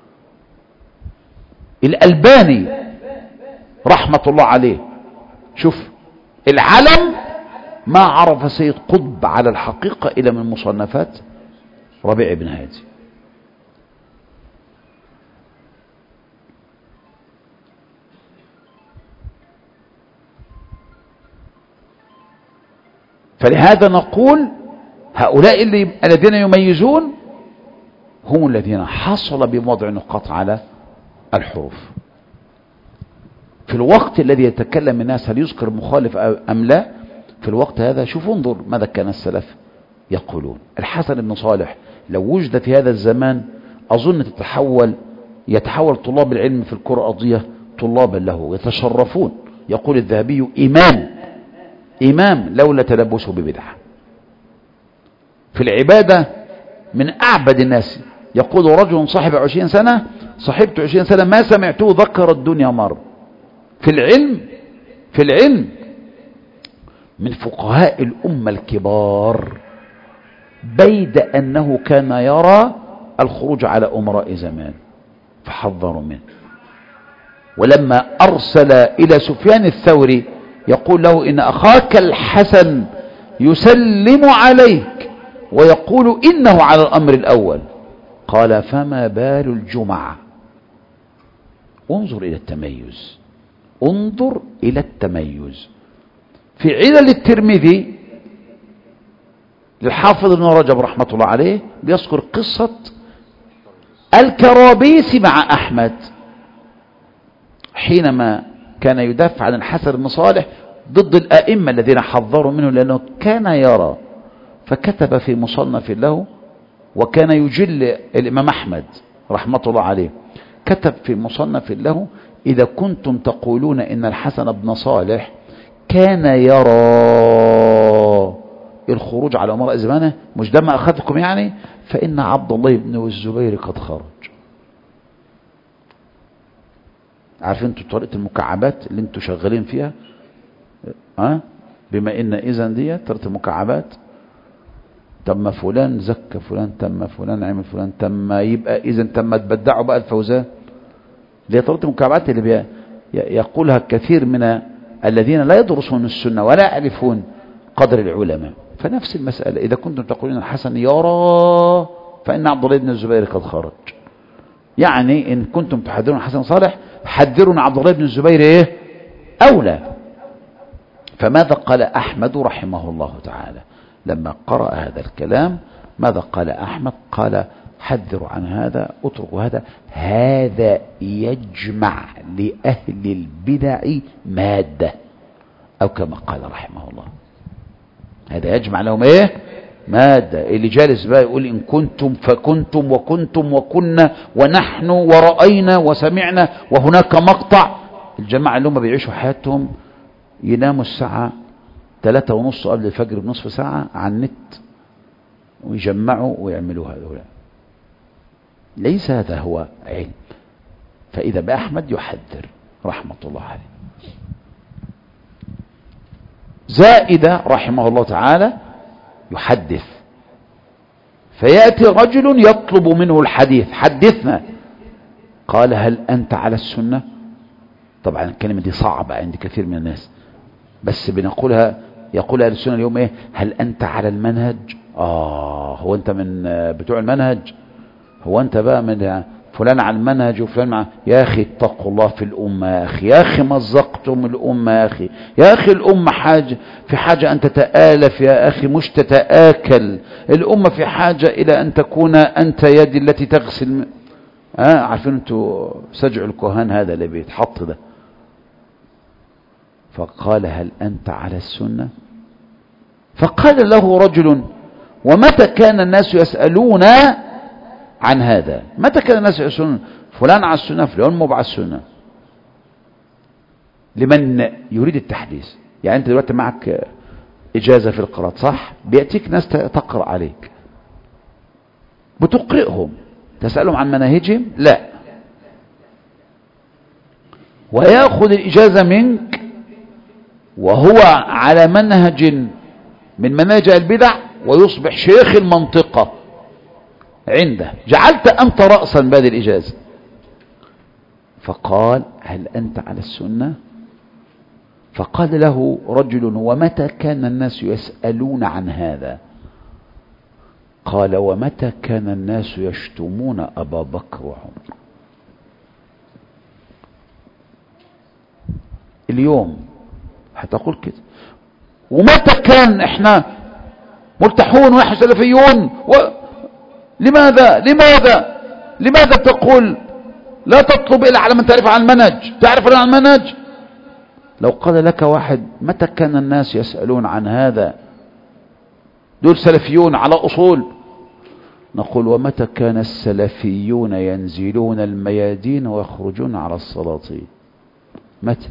الألباني رحمة الله عليه، شوف العلم ما عرف سيد قطب على الحقيقة إلا من مصنفات ربيع بن هادي. فلهذا نقول هؤلاء اللي الذين يميزون هم الذين حصل بوضع نقاط على الحروف في الوقت الذي يتكلم الناس هل يذكر مخالف أم لا. في الوقت هذا شوف انظر ماذا كان السلف يقولون. الحسن بن صالح لو وجد في هذا الزمان أظن تتحول يتحول طلاب العلم في الكرة الأرضية طلابا له يتشرفون. يقول الذهبي إمام إمام لولا تلبسه ببدعة في العبادة، من أعبد الناس. يقول رجل صاحب عشرين سنة صاحبت عشرين سنة ما سمعته ذكر الدنيا مر. في العلم في العلم من فقهاء الأمة الكبار، بيد أنه كان يرى الخروج على أمراء زمان فحذروا منه. ولما أرسل إلى سفيان الثوري يقول له إن أخاك الحسن يسلم عليك ويقول إنه على الأمر الأول، قال فما بال الجمعة. انظر إلى التميز، انظر إلى التميز. في علل الترمذي للحافظ ابن رجب رحمة الله عليه بيذكر قصة الكرابيس مع أحمد حينما كان يدافع عن الحسن بن صالح ضد الأئمة الذين حذروا منه لأنه كان يرى، فكتب في مصنف له، وكان يجل الإمام أحمد رحمة الله عليه، كتب في مصنف له إذا كنتم تقولون إن الحسن بن صالح كان يرى الخروج على أمراء زمانه مش ده ما أخذكم يعني، فإن عبد الله بن الزبير قد خرج. عارفين انتوا طريقة المكعبات اللي انتوا شغالين فيها ها؟ بما ان اذن دي طريقة المكعبات، تم فلان زكى فلان، تم فلان عمل فلان، تم يبقى اذن تم تبدعوا بقى الفوزان. اللي هي طريقة المكعبات اللي بي يقولها كثير من الذين لا يدرسون السنة ولا يعرفون قدر العلماء. فنفس المسألة، إذا كنتم تقولون الحسن يرى فإن عبد الله بن الزبير قد خرج. يعني إن كنتم تحذرون الحسن صالح حذرون عبد الله بن الزبير إيه أولى. فماذا قال أحمد رحمه الله تعالى لما قرأ هذا الكلام؟ ماذا قال أحمد؟ قال حذروا عن هذا، اتركوا هذا، هذا يجمع لأهل البدع مادة، أو كما قال رحمه الله، هذا يجمع لهم ايه مادة. اللي جالس بقى يقول إن كنتم فكنتم وكنتم وكنا ونحن ورأينا وسمعنا وهناك مقطع. الجماعة اللي هم بيعيشوا حياتهم يناموا الساعة ثلاثة ونص قبل الفجر بنصف ساعة على النت ويجمعوا ويعملوا هذا، ليس هذا هو علم. فإذا بأحمد يحذر رحمة الله عليه. زائدة رحمه الله تعالى يحدث، فيأتي رجل يطلب منه الحديث، حدثنا. قال هل أنت على السنة؟ طبعا الكلمة دي صعبة عند كثير من الناس، بس بنقولها، يقول أهل السنة اليوم ايه؟ هل أنت على المنهج؟ آه هو أنت من بتوع المنهج؟ هو أنت بقى من فلان على المنهج وفلان مع، يا أخي اتقوا الله في الأمة يا أخي، يا أخي مزقتم الأمة يا أخي، يا أخي الأمة حاجة في حاجة أن تتآلف يا أخي مش تتآكل. الأمة في حاجة إلى أن تكون أنت يد التي تغسل. آه عارفين أنتوا سجع الكهان هذا اللي بيتحط ده. فقال هل أنت على السنة؟ فقال له رجل ومتى كان الناس يسألون عن هذا؟ متى كان الناس يسألون فلان على السنة فلان مو على السنة؟ لمن يريد التحديث. يعني أنت دلوقتي معك إجازة في القراءة صح؟ بيأتيك ناس تقرأ عليك، بتقرئهم، تسألهم عن مناهجهم؟ لا، ويأخذ الإجازة منك وهو على منهج من مناهج البدع ويصبح شيخ المنطقة عنده، جعلت أنت رأسا بهذه الإجازة. فقال هل أنت على السنة؟ فقال له رجل ومتى كان الناس يسألون عن هذا؟ قال ومتى كان الناس يشتمون أبا بكر وعمر؟ اليوم هتقول كده. ومتى كان احنا ملتحون ونحن سلفيون و... لماذا لماذا لماذا تقول لا تطلب إلا على من تعرف عن المنهج؟ تعرف عن المنهج؟ لو قال لك واحد متى كان الناس يسألون عن هذا؟ دول سلفيون على أصول. نقول ومتى كان السلفيون ينزلون الميادين ويخرجون على السلاطين؟ متى؟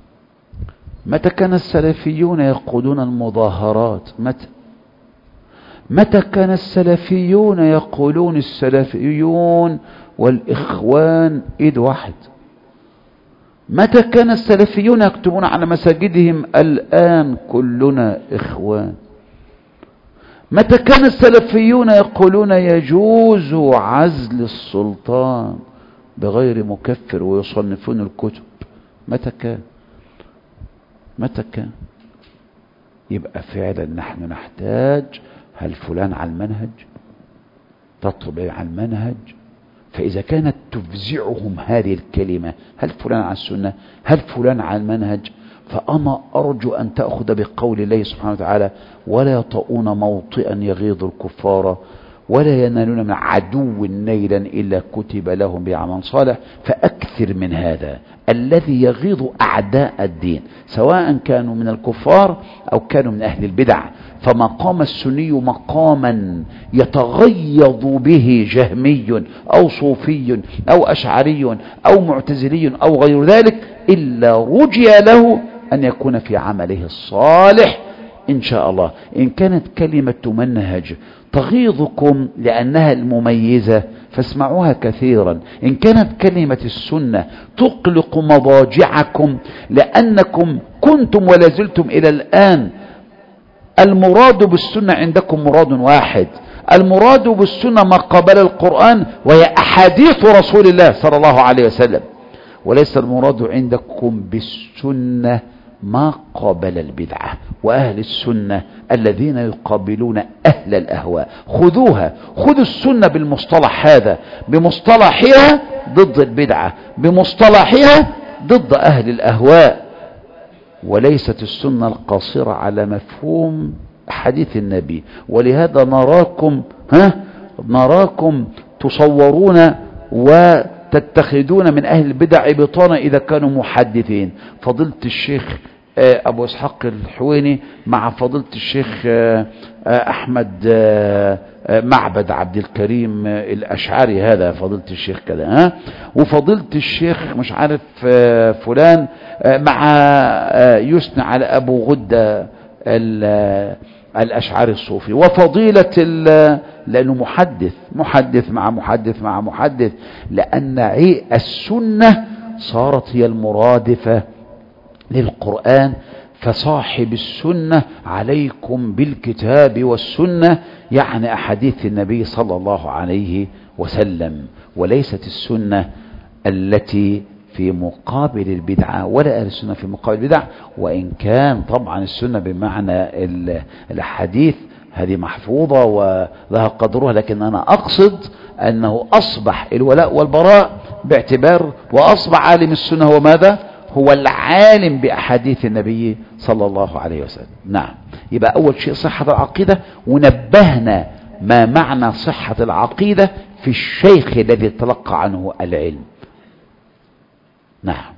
متى كان السلفيون يقودون المظاهرات؟ متى؟ متى كان السلفيون يقولون السلفيون والإخوان إيد واحد؟ متى كان السلفيون يكتبون على مساجدهم الآن كلنا إخوان؟ متى كان السلفيون يقولون يجوز عزل السلطان بغير مكفر ويصنفون الكتب؟ متى كان؟ متى كان؟ يبقى فعلا نحن نحتاج، هل فلان على المنهج؟ تطلب على المنهج؟ فإذا كانت تفزعهم هذه الكلمة هل فلان على السنة؟ هل فلان على المنهج؟ فأنا أرجو أن تأخذ بقول الله سبحانه وتعالى ولا يطؤون موطئا يغيظ الكفار ولا ينالون من عدو نيلا إلا كتب لهم بعمل صالح. فأكثر من هذا الذي يغيظ أعداء الدين سواء كانوا من الكفار أو كانوا من أهل البدع. فمقام السني مقاما يتغيظ به جهمي أو صوفي أو أشعري أو معتزلي أو غير ذلك إلا رجي له أن يكون في عمله الصالح إن شاء الله. إن كانت كلمة منهج تغيظكم لأنها المميزة فاسمعوها كثيرا. إن كانت كلمة السنة تقلق مضاجعكم لأنكم كنتم ولا زلتم إلى الآن المراد بالسنة عندكم مراد واحد، المراد بالسنة ما قبل القرآن وهي أحاديث رسول الله صلى الله عليه وسلم، وليس المراد عندكم بالسنة ما قابل البدعة، وأهل السنة الذين يقابلون أهل الأهواء. خذوها، خذوا السنة بالمصطلح هذا، بمصطلحها ضد البدعة، بمصطلحها ضد أهل الأهواء، وليست السنة القاصرة على مفهوم حديث النبي. ولهذا نراكم ها نراكم تصورون وتتخذون من أهل البدع بطانة إذا كانوا محدثين. فضيلة الشيخ أبو إسحاق الحويني مع فضيلة الشيخ أحمد معبد عبد الكريم الأشعري، هذا فضيلة الشيخ كذا، ها وفضيلة الشيخ مش عارف فلان مع يثنى على أبو غدة الأشعري الصوفي، وفضيلة لأنه محدث محدث مع محدث مع محدث، لأن السنة صارت هي المرادفة للقرآن. فصاحب السنة عليكم بالكتاب والسنة، يعني أحاديث النبي صلى الله عليه وسلم، وليست السنة التي في مقابل البدعة، ولا أهل السنة في مقابل البدع. وإن كان طبعا السنة بمعنى الحديث هذه محفوظة ولها قدرها، لكن أنا أقصد أنه أصبح الولاء والبراء باعتبار، وأصبح عالم السنة هو ماذا؟ هو العالم بأحاديث النبي صلى الله عليه وسلم. نعم، يبقى أول شيء صحة العقيدة، ونبهنا ما معنى صحة العقيدة في الشيخ الذي تلقى عنه العلم. نعم.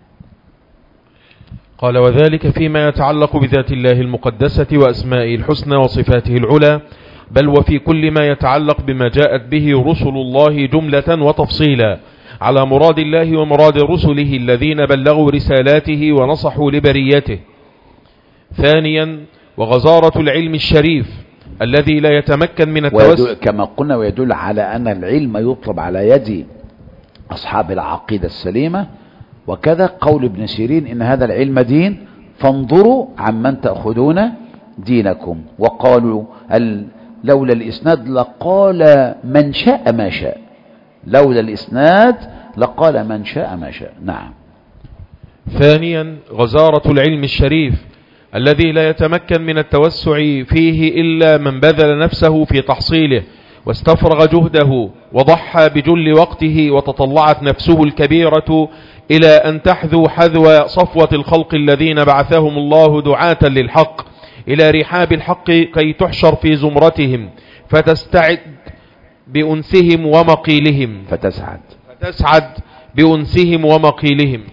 قال: وذلك فيما يتعلق بذات الله المقدسة وأسمائه الحسنى وصفاته العلى، بل وفي كل ما يتعلق بما جاءت به رسل الله جملة وتفصيلا على مراد الله ومراد رسله الذين بلغوا رسالاته ونصحوا لبريته. ثانيا، وغزارة العلم الشريف الذي لا يتمكن من التوسل، كما قلنا، ويدل على أن العلم يطلب على يد أصحاب العقيدة السليمة. وكذا قول ابن سيرين: إن هذا العلم دين فانظروا عمن تأخذون دينكم. وقالوا لولا الإسناد لقال من شاء ما شاء، لولا الإسناد لقال من شاء ما شاء. نعم. ثانيا، غزارة العلم الشريف الذي لا يتمكن من التوسع فيه إلا من بذل نفسه في تحصيله واستفرغ جهده وضحى بجل وقته، وتطلعت نفسه الكبيرة إلى أن تحذو حذو صفوة الخلق الذين بعثهم الله دعاة للحق إلى رحاب الحق كي تحشر في زمرتهم، فتستعد بأنسهم ومقيلهم فتسعد فتسعد بأنسهم ومقيلهم.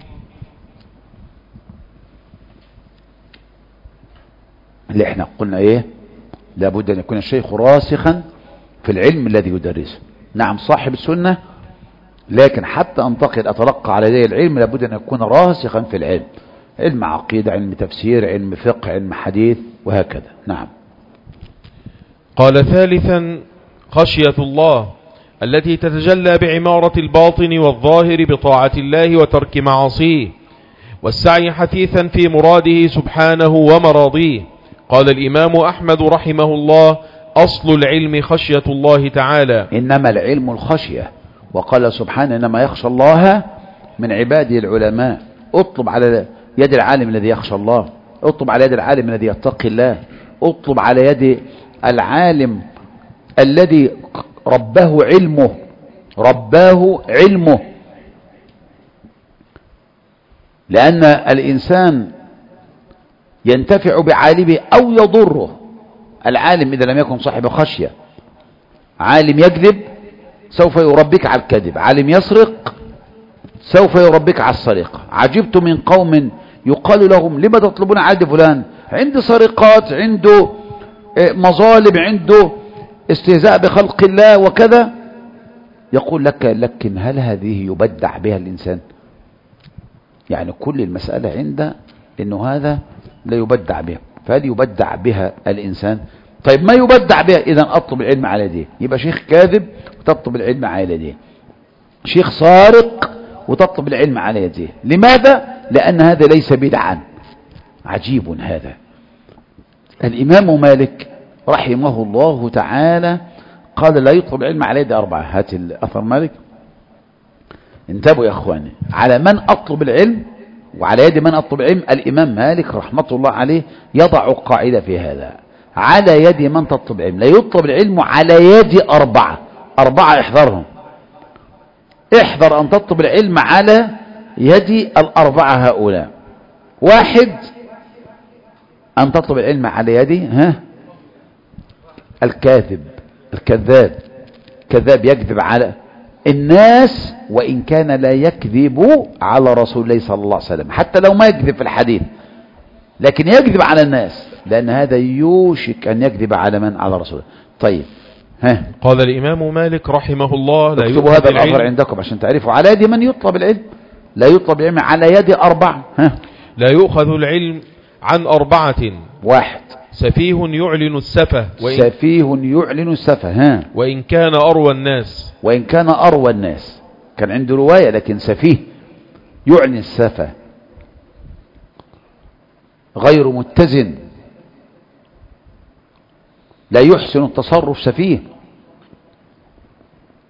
اللي احنا قلنا ايه؟ لابد ان يكون الشيخ راسخا في العلم الذي يدرسه. نعم، صاحب السنة، لكن حتى انتقل اتلقى على يدي العلم لابد ان يكون راسخا في العلم، علم عقيدة، علم تفسير، علم فقه، علم حديث، وهكذا. نعم. قال: ثالثا، خشية الله التي تتجلى بعمارة الباطن والظاهر بطاعة الله وترك معاصيه، والسعي حثيثا في مراده سبحانه ومراضيه. قال الإمام أحمد رحمه الله: أصل العلم خشية الله تعالى. إنما العلم الخشية، وقال سبحانه: إنما يخشى الله من عباده العلماء. اطلب على يد العالم الذي يخشى الله، اطلب على يد العالم الذي يتقي الله، اطلب على يد العالم الذي رباه علمه رباه علمه لأن الإنسان ينتفع بعالمه أو يضره. العالم إذا لم يكن صاحب خشية، عالم يكذب سوف يربك على الكذب، عالم يسرق سوف يربك على السرقة. عجبت من قوم يقال لهم: لما تطلبون عهد فلان؟ عنده سرقات، عنده مظالم، عنده استهزاء بخلق الله وكذا. يقول لك: لكن هل هذه يبدع بها الإنسان؟ يعني كل المسألة عنده إنه هذا لا يبدع بها، فهل يبدع بها الإنسان؟ طيب ما يبدع بها، إذا أطلب العلم على يديه. يبقى شيخ كاذب وتطلب العلم على يديه، شيخ سارق وتطلب العلم على يديه. لماذا؟ لأن هذا ليس بدعا. عجيب هذا. الإمام مالك رحمه الله تعالى قال: لا يطلب العلم على يد أربعة. هات الأثر مالك. انتبهوا يا أخواني، على من أطلب العلم وعلى يد من أطلب العلم؟ الإمام مالك رحمة الله عليه يضع قاعدة في هذا، على يد من تطلب العلم. لا يطلب العلم على يد أربعة، أربعة احذرهم، احذر أن تطلب العلم على يد الأربعة هؤلاء. واحد، أن تطلب العلم على يد ها الكاذب، الكذاب، كذاب يكذب على الناس وإن كان لا يكذب على رسول الله صلى الله عليه وسلم، حتى لو ما يكذب في الحديث لكن يكذب على الناس، لأن هذا يوشك أن يكذب على من؟ على رسوله. طيب ها قال الإمام مالك رحمه الله لا اكتبوا هذا الأثر عندكم عشان تعرفوا على يد من يطلب العلم. لا يطلب العلم على يد أربعة. ها لا يؤخذ العلم عن أربعة. واحد، سفيه يعلن السفه وإن سفيه يعلن السفه ها وإن كان أروى الناس، وإن كان أروى الناس، كان عنده رواية لكن سفيه يعلن السفه، غير متزن، لا يحسن التصرف، سفيه. نعم.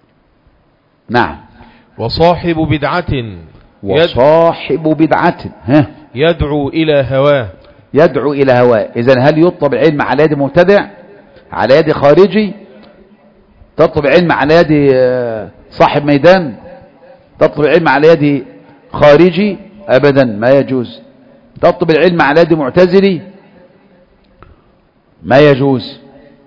وصاحب بدعة وصاحب بدعة ها يدعو إلى هواه، يدعو إلى هواه. إذن هل يطلب العلم على يد مبتدع، على يد خارجي؟ تطلب العلم على يد صاحب ميدان؟ تطلب العلم على يد خارجي؟ أبدا ما يجوز. تطلب العلم على يد معتزلي؟ ما يجوز.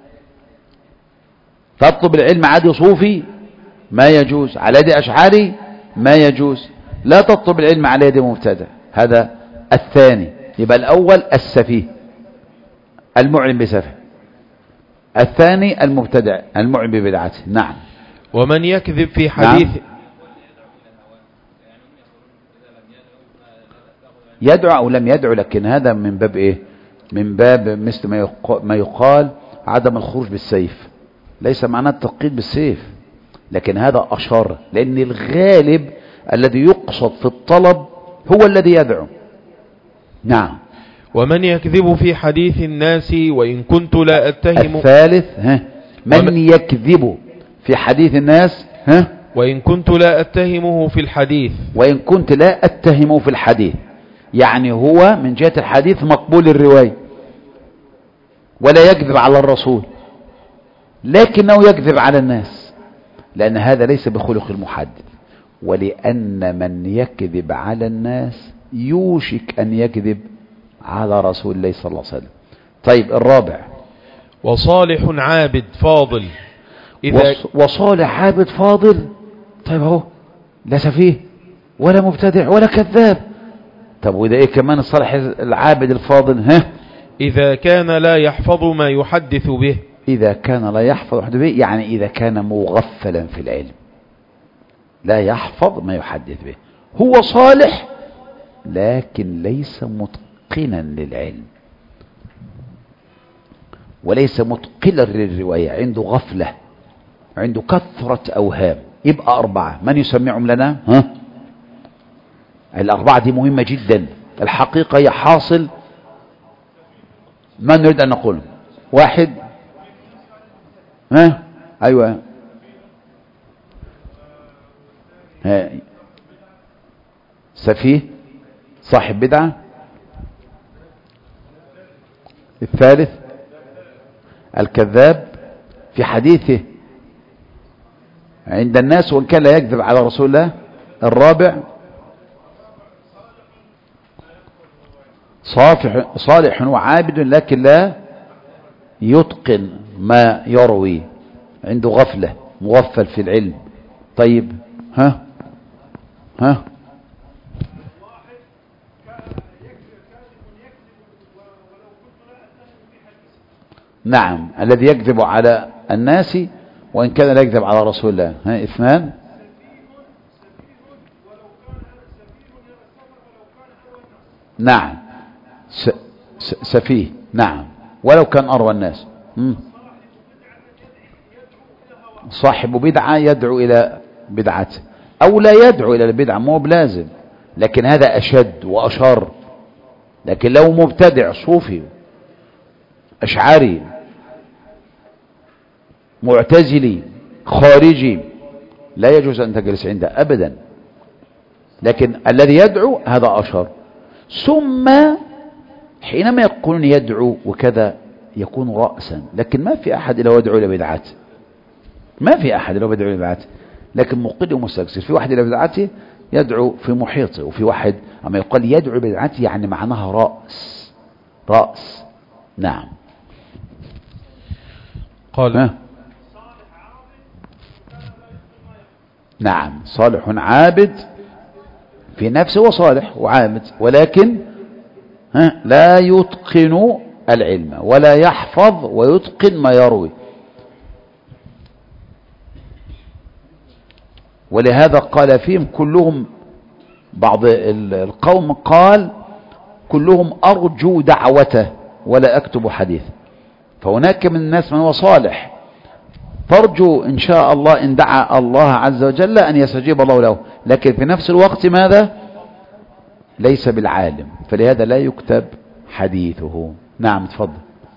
تطلب العلم على يد صوفي؟ ما يجوز. على يد أشعري؟ ما يجوز. لا تطلب العلم على يد مبتدع. هذا الثاني. يبقى الأول السفيه المعلن بسفه، الثاني المبتدع المعلن ببدعته. نعم. ومن يكذب في حديث نعم. يدعو أو لم يدعو، لكن هذا من باب إيه؟ من باب مثل ما يقال عدم الخروج بالسيف، ليس معناه التقييد بالسيف، لكن هذا أشار، لأن الغالب الذي يقصد في الطلب هو الذي يدعو. نعم. ومن يكذب في حديث الناس وإن كنت لا أتهم. الثالث ها من ومن يكذب في حديث الناس ها وإن كنت لا أتهمه في الحديث. وإن كنت لا أتهمه في الحديث، يعني هو من جهة الحديث مقبول الرواية ولا يكذب على الرسول، لكنه يكذب على الناس، لأن هذا ليس بخلق المحدث، ولأن من يكذب على الناس يوشك أن يكذب على رسول الله صلى الله عليه وسلم. طيب الرابع، وصالح عابد فاضل إذا وصالح عابد فاضل. طيب اهو لا سفيه ولا مبتدع ولا كذاب. طب وده ايه كمان الصالح العابد الفاضل؟ ها إذا كان لا يحفظ ما يحدث به. إذا كان لا يحفظ ما يحدث به، يعني إذا كان مغفلا في العلم، لا يحفظ ما يحدث به. هو صالح لكن ليس متقنا للعلم وليس متقلا للرواية، عنده غفلة، عنده كثرة أوهام. يبقى أربعة، من يسمعهم لنا؟ ها الأربعة دي مهمة جدا. الحقيقة هي حاصل ما نريد أن نقوله. واحد ها أيوة ها سفيه صاحب بدعة. الثالث الكذاب في حديثه عند الناس وإن كان لا يكذب على رسول الله. الرابع صافح صالح وعابد لكن لا يتقن ما يروي، عنده غفلة، مغفل في العلم. طيب ها ها نعم الذي يكذب على الناس وإن كان لا يكذب على رسول الله. ها اثنان نعم س... س... سفيه نعم ولو كان أروى الناس. مم. صاحب بدعة يدعو إلى بدعته أو لا يدعو إلى البدعة، مو بلازم، لكن هذا أشد وأشر. لكن لو مبتدع صوفي أشعري معتزلي خارجي لا يجوز أن تجلس عنده أبدا، لكن الذي يدعو هذا أشر. ثم حينما يقولون يدعو وكذا يكون رأسا، لكن ما في أحد إلا يدعو إلى بدعته، ما في أحد إلا يدعو إلى بدعته، لكن مقل ومستكثر. في واحد إلى بدعته يدعو في محيطه، وفي واحد أما يقال يدعو إلى بدعته يعني معناها رأس رأس. نعم. قال ها؟ نعم، صالح عابد في نفسه وصالح وعابد، ولكن ها لا يتقن العلم ولا يحفظ ويتقن ما يروي. ولهذا قال فيهم كلهم، بعض القوم قال كلهم أرجو دعوته ولا أكتب حديث. فهناك من الناس من هو صالح ترجو إن شاء الله إن دعا الله عز وجل أن يستجيب الله له، لكن في نفس الوقت ماذا؟ ليس بالعالم، فلهذا لا يكتب حديثه. نعم تفضل.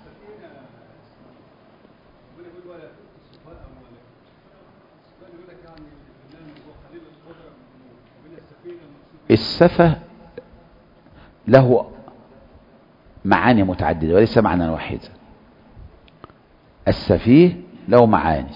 السفه له معاني متعددة وليس معنى واحد. السفيه له معاني.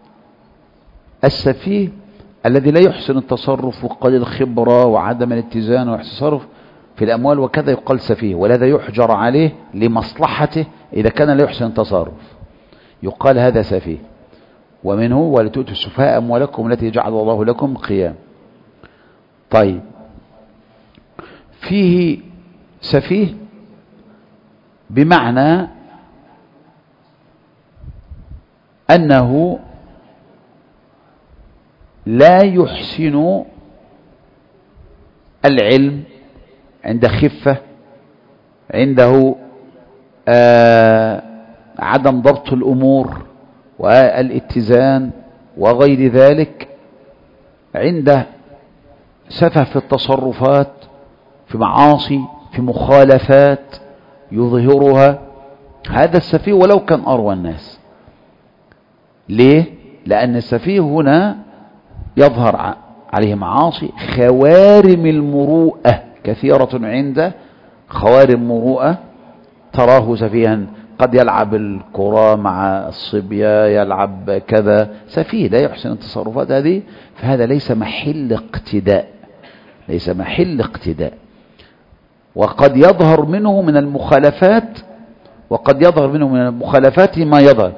السفيه الذي لا يحسن التصرف وقليل الخبرة وعدم الاتزان والتصرف في الأموال وكذا يقال سفيه، ولهذا يحجر عليه لمصلحته إذا كان لا يحسن التصرف يقال هذا سفيه. ومنه ولتؤتوا السفهاء أموالكم التي جعل الله لكم قيام. طيب، فيه سفيه بمعنى أنه لا يحسن العلم، عند خفة، عنده آه عدم ضبط الأمور والاتزان وغير ذلك، عنده سفه في التصرفات، في معاصي، في مخالفات يظهرها. هذا السفيه ولو كان أروى الناس. ليه؟ لأن السفيه هنا يظهر عليه معاصي، خوارم المروءة كثيرة عنده، خوارم مروءة تراه سفيها، قد يلعب الكرة مع الصبية، يلعب كذا، سفيه لا يحسن التصرفات هذه، فهذا ليس محل اقتداء، ليس محل اقتداء. وقد يظهر منه من المخالفات، وقد يظهر منه من المخالفات ما يظهر.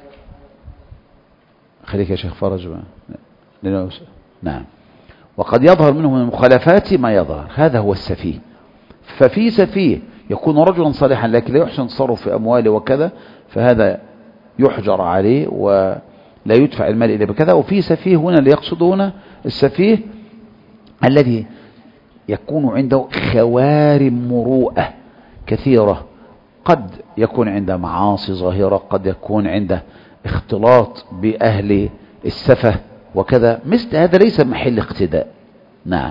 خليك يا شيخ فرج. نعم. وقد يظهر منه من المخالفات ما يظهر، هذا هو السفيه. ففي سفيه يكون رجلا صالحا لكن لا يحسن التصرف في أمواله وكذا، فهذا يحجر عليه ولا يدفع المال إليه بكذا. وفي سفيه هنا اللي يقصد هنا السفيه الذي يكون عنده خوارم مروءة كثيرة، قد يكون عنده معاصي ظاهرة، قد يكون عنده اختلاط بأهل السفه وكذا، مثل هذا ليس محل اقتداء. نعم.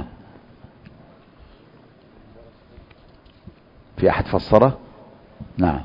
في أحد فسره؟ نعم.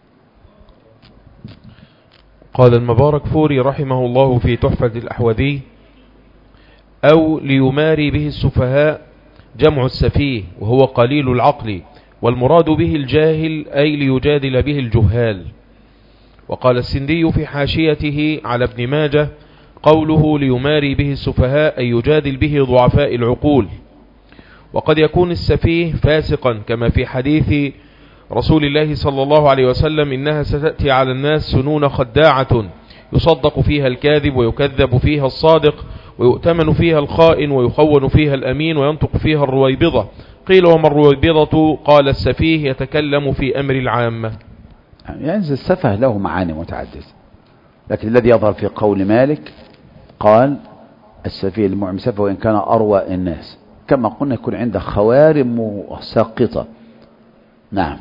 قال المبارك فوري رحمه الله في تحفة الأحوذي: أو ليماري به السفهاء جمع السفيه وهو قليل العقل، والمراد به الجاهل أي ليجادل به الجهال. وقال السندي في حاشيته على ابن ماجه: قوله ليماري به السفهاء أي يجادل به ضعفاء العقول. وقد يكون السفيه فاسقا كما في حديث رسول الله صلى الله عليه وسلم: إنها ستأتي على الناس سنون خداعة يصدق فيها الكاذب ويكذب فيها الصادق ويؤتمن فيها الخائن ويخون فيها الأمين وينطق فيها الرويبضة. قيل: وما الرويبضة؟ قال: السفيه يتكلم في أمر العامة. يعني السفه له معاني متعددة، لكن الذي يظهر في قول مالك قال السفيه المعم سفه وإن كان أروى الناس، كما قلنا يكون عنده خوارم ساقطة. نعم.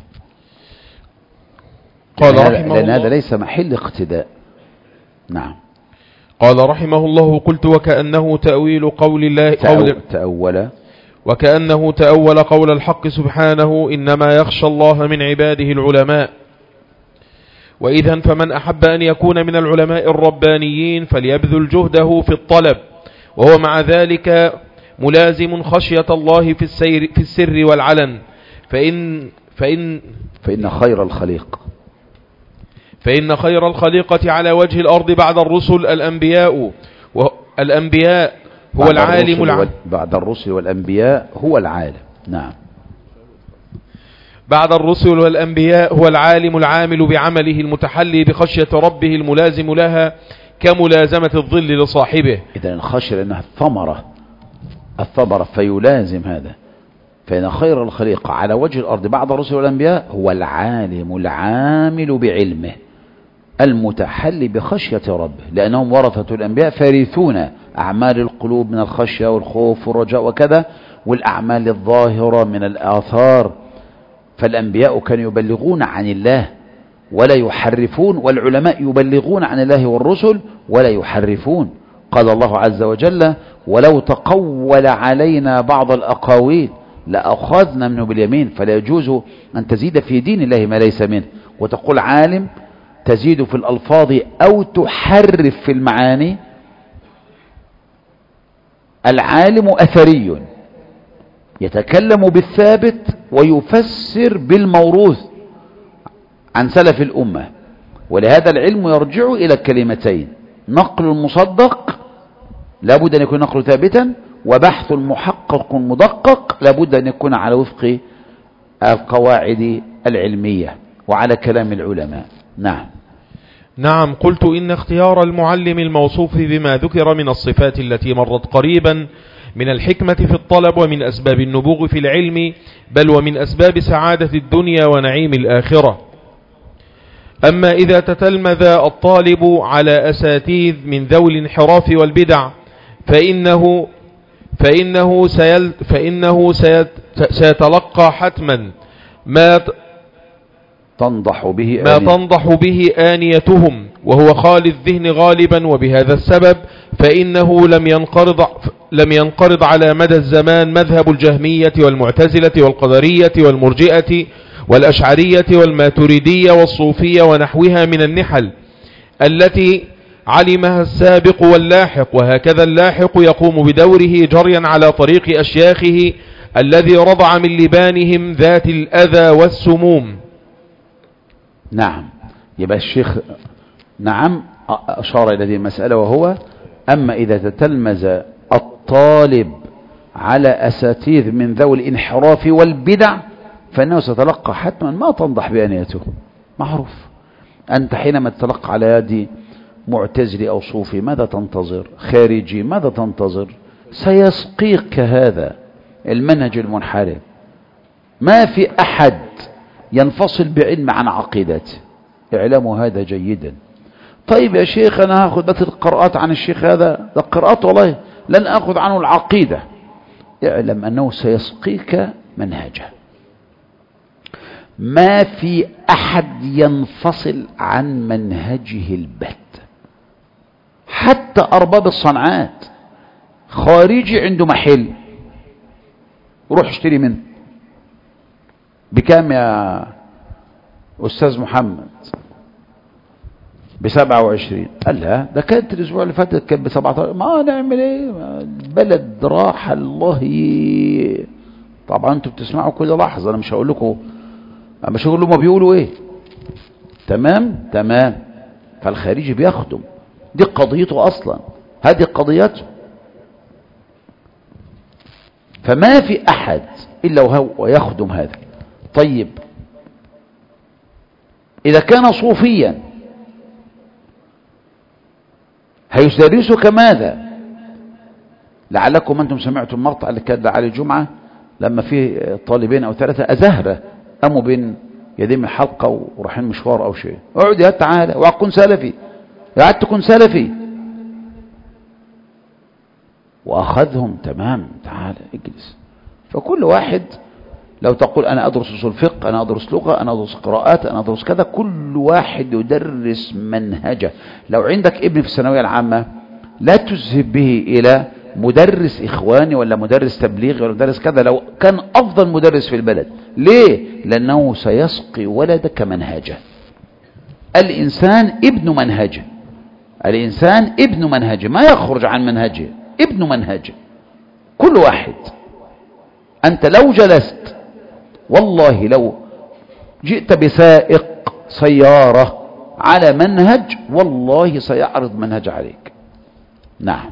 قال لأن, رحمه لأن الله هذا ليس محل اقتداء. نعم. قال رحمه الله: قلت وكأنه تأويل قول الله قول تأول وكأنه تأول قول الحق سبحانه: إنما يخشى الله من عباده العلماء. وإذا فمن أحب أن يكون من العلماء الربانيين فليبذل جهده في الطلب، وهو مع ذلك ملازم خشية الله في السير في السر والعلن، فإن, فإن, فإن خير الخليق فإن خير الخليقة على وجه الأرض بعد الرسل الأنبياء والأنبياء هو العالم العالم بعد الرسل والأنبياء هو العالم. نعم. بعد الرسل والأنبياء هو العالم العامل بعمله المتحلي بخشية ربه الملازم لها كملازمة الظل لصاحبه. إذن الخشية لأنها الثمرة الثمرة فيلازم هذا. فإن خير الخليقة على وجه الأرض بعد الرسل والأنبياء هو العالم العامل بعلمه المتحلي بخشية ربه، لأنهم ورثة الأنبياء فيرثون أعمال القلوب من الخشية والخوف والرجاء وكذا، والأعمال الظاهرة من الآثار. فالأنبياء كانوا يبلغون عن الله ولا يحرفون، والعلماء يبلغون عن الله والرسل ولا يحرفون. قال الله عز وجل: ولو تقول علينا بعض الأقاويل لأخذنا منه باليمين. فلا يجوز أن تزيد في دين الله ما ليس منه، وتقول عالم تزيد في الألفاظ أو تحرف في المعاني. العالم أثري يتكلم بالثابت ويفسر بالموروث عن سلف الأمة، ولهذا العلم يرجع إلى كلمتين: نقل المصدق لابد أن يكون نقل ثابتا، وبحث محقق مدقق لابد أن يكون على وفق القواعد العلمية وعلى كلام العلماء. نعم. نعم. قلت إن اختيار المعلم الموصوف بما ذكر من الصفات التي مرت قريبا من الحكمة في الطلب ومن أسباب النبوغ في العلم، بل ومن أسباب سعادة الدنيا ونعيم الآخرة. أما إذا تتلمذ الطالب على أساتيذ من ذوي الانحراف والبدع فإنه فإنه سيل فإنه سيت سيتلقى حتما ما تنضح به ما تنضح به آنيتهم، وهو خالي الذهن غالبا. وبهذا السبب فإنه لم ينقرض لم ينقرض على مدى الزمان مذهب الجهمية والمعتزلة والقدرية والمرجئة والأشعرية والماتريدية والصوفية ونحوها من النحل التي علمها السابق واللاحق، وهكذا اللاحق يقوم بدوره جريا على طريق أشياخه الذي رضع من لبانهم ذات الأذى والسموم. نعم. يبقى الشيخ نعم أشار إلى هذه المسألة، وهو: أما إذا تتلمذ الطالب على أساتيذ من ذوي الانحراف والبدع فإنه ستلقى حتما ما تنضح بأنيته. معروف. أنت حينما تتلقى على يد معتزلي أو صوفي ماذا تنتظر؟ خارجي ماذا تنتظر؟ سيسقيك هذا المنهج المنحرف. ما في أحد ينفصل بعلم عن عقيدته، اعلموا هذا جيدا. طيب يا شيخ أنا هاخذ بس القراءات عن الشيخ هذا، ده القراءات والله لن أخذ عنه العقيدة. اعلم أنه سيسقيك منهجه. ما في أحد ينفصل عن منهجه البت، حتى أرباب الصنعات. خارجي عنده محل روح اشتري منه. بكام يا أستاذ محمد؟ بسبعة وعشرين. قال لا ده كانت الأسبوع اللي فاتت كانت بسبعة. ما نعمل ايه؟ البلد راح الله ي... طبعا انتوا بتسمعوا كل لحظة، انا مش هقول لكم انا مش هقول لهم ما بيقولوا ايه. تمام تمام. فالخارجي بيخدم، دي قضيته اصلا، هذه قضيته. فما في احد الا وهو يخدم هذا. طيب اذا كان صوفيا هيدرسك ماذا؟ لعلكم انتم سمعتم المقطع اللي كان على الجمعة لما في طالبين او ثلاثة ازهرة قاموا بين يدين الحلقة ورايحين مشوار او شيء. اقعد يا تعالى وكن سلفي، قاعد تكون سلفي. واخذهم تمام تعالى اجلس. فكل واحد لو تقول انا ادرس اصول فقه، انا ادرس لغة، انا ادرس قراءات، انا ادرس كذا، كل واحد يدرس منهجه. لو عندك ابن في الثانوية العامة لا تذهب به الى مدرس اخواني ولا مدرس تبليغي ولا مدرس كذا لو كان افضل مدرس في البلد. ليه؟ لانه سيسقي ولدك منهجه. الانسان ابن منهجه، الانسان ابن منهجه، ما يخرج عن منهجه، ابن منهجه كل واحد. انت لو جلست والله لو جئت بسائق سيارة على منهج والله سيعرض منهج عليك. نعم.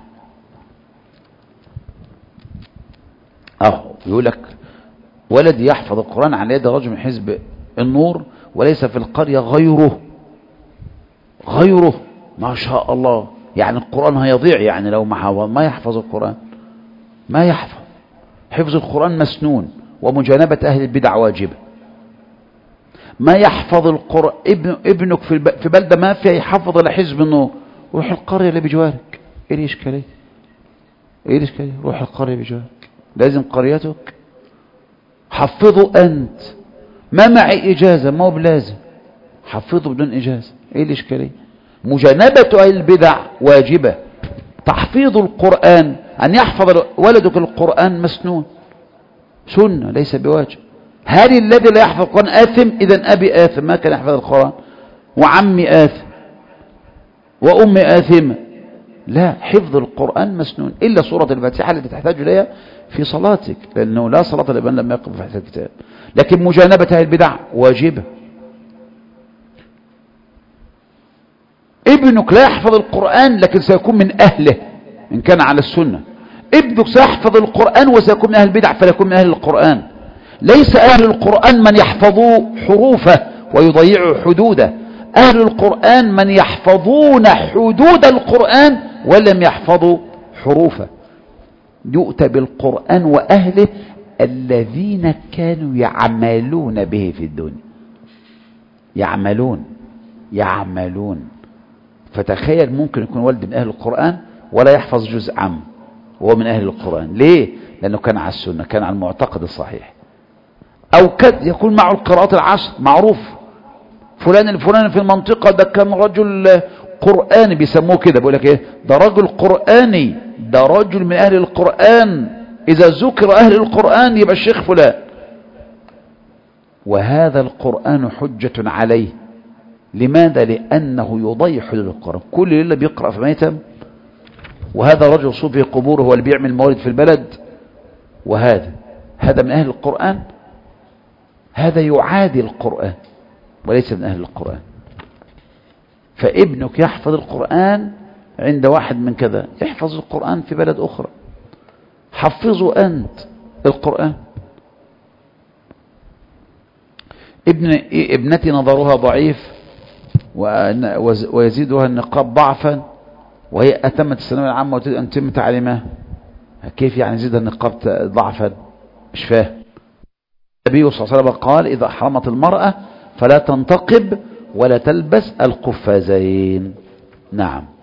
اهو يقول لك ولد يحفظ القرآن على يد رجل من حزب النور وليس في القرية غيره غيره ما شاء الله. يعني القرآن هيضيع يعني لو ما ما يحفظ القرآن، ما يحفظ. حفظ القرآن مسنون ومجانبة أهل البدع واجبة. ما يحفظ القرآن ابن ابنك في الب... في بلدة ما فيها يحفظ إلا حزب النور، روح القرية اللي بجوارك. ايه الاشكاليه؟ ايه الاشكاليه؟ روح القرية بجوارك. لازم قريتك حفظه أنت. ما معي إجازة، ما هو بلازم حفظه بدون إجازة. ايه الاشكاليه؟ مجانبة أهل البدع واجبة. تحفيظ القرآن أن يحفظ ولدك القرآن مسنون سنة ليس بواجب. هل الذي لا يحفظ القرآن آثم؟ إذن أبي آثم ما كان يحفظ القرآن، وعمي آثم، وأمي آثمة. لا، حفظ القرآن مسنون إلا سورة الفاتحة التي تحتاج إليها في صلاتك، لأنه لا صلاة لمن لم يقم في الكتاب. لكن مجانبة هذه البدع واجبة. ابنك لا يحفظ القرآن لكن سيكون من أهله إن كان على السنة. ابنك سيحفظ القرآن وسيكون من أهل البدع فليكون من أهل القرآن. ليس أهل القرآن من يحفظوا حروفه ويضيعوا حدوده. أهل القرآن من يحفظون حدود القرآن ولم يحفظوا حروفه. يؤتى بالقرآن وأهله الذين كانوا يعملون به في الدنيا. يعملون يعملون فتخيل ممكن يكون ولد من أهل القرآن ولا يحفظ جزء عام وهو من أهل القرآن. ليه؟ لأنه كان على السنة، كان على المعتقد الصحيح. أو قد يكون معه القراءات العشر معروف، فلان الفلاني في المنطقة ده كان رجل قرآني بيسموه كده، بيقول لك ايه ده رجل قرآني، ده رجل من أهل القرآن، إذا ذكر أهل القرآن يبقى الشيخ فلان. وهذا القرآن حجة عليه. لماذا؟ لأنه يضيع حدود القرآن. كل ليلة بيقرأ في ميتم، وهذا رجل صوفي قبوره هو اللي بيعمل مولد في البلد، وهذا هذا من أهل القرآن. هذا يعادي القرآن وليس من أهل القرآن. فابنك يحفظ القرآن عند واحد من كذا، يحفظ القرآن في بلد أخرى. حفظوا أنت القرآن. ابن ابنتي نظرها ضعيف ويزيدها النقاب ضعفا وهي أتمت الثانوية العامة وتريد أن تتم تعليمها. كيف يعني يزيدها النقاب ضعفا؟ مش فاهم. النبي صلى الله عليه وسلم قال إذا أحرمت المرأة فلا تنتقب ولا تلبس القفازين. نعم.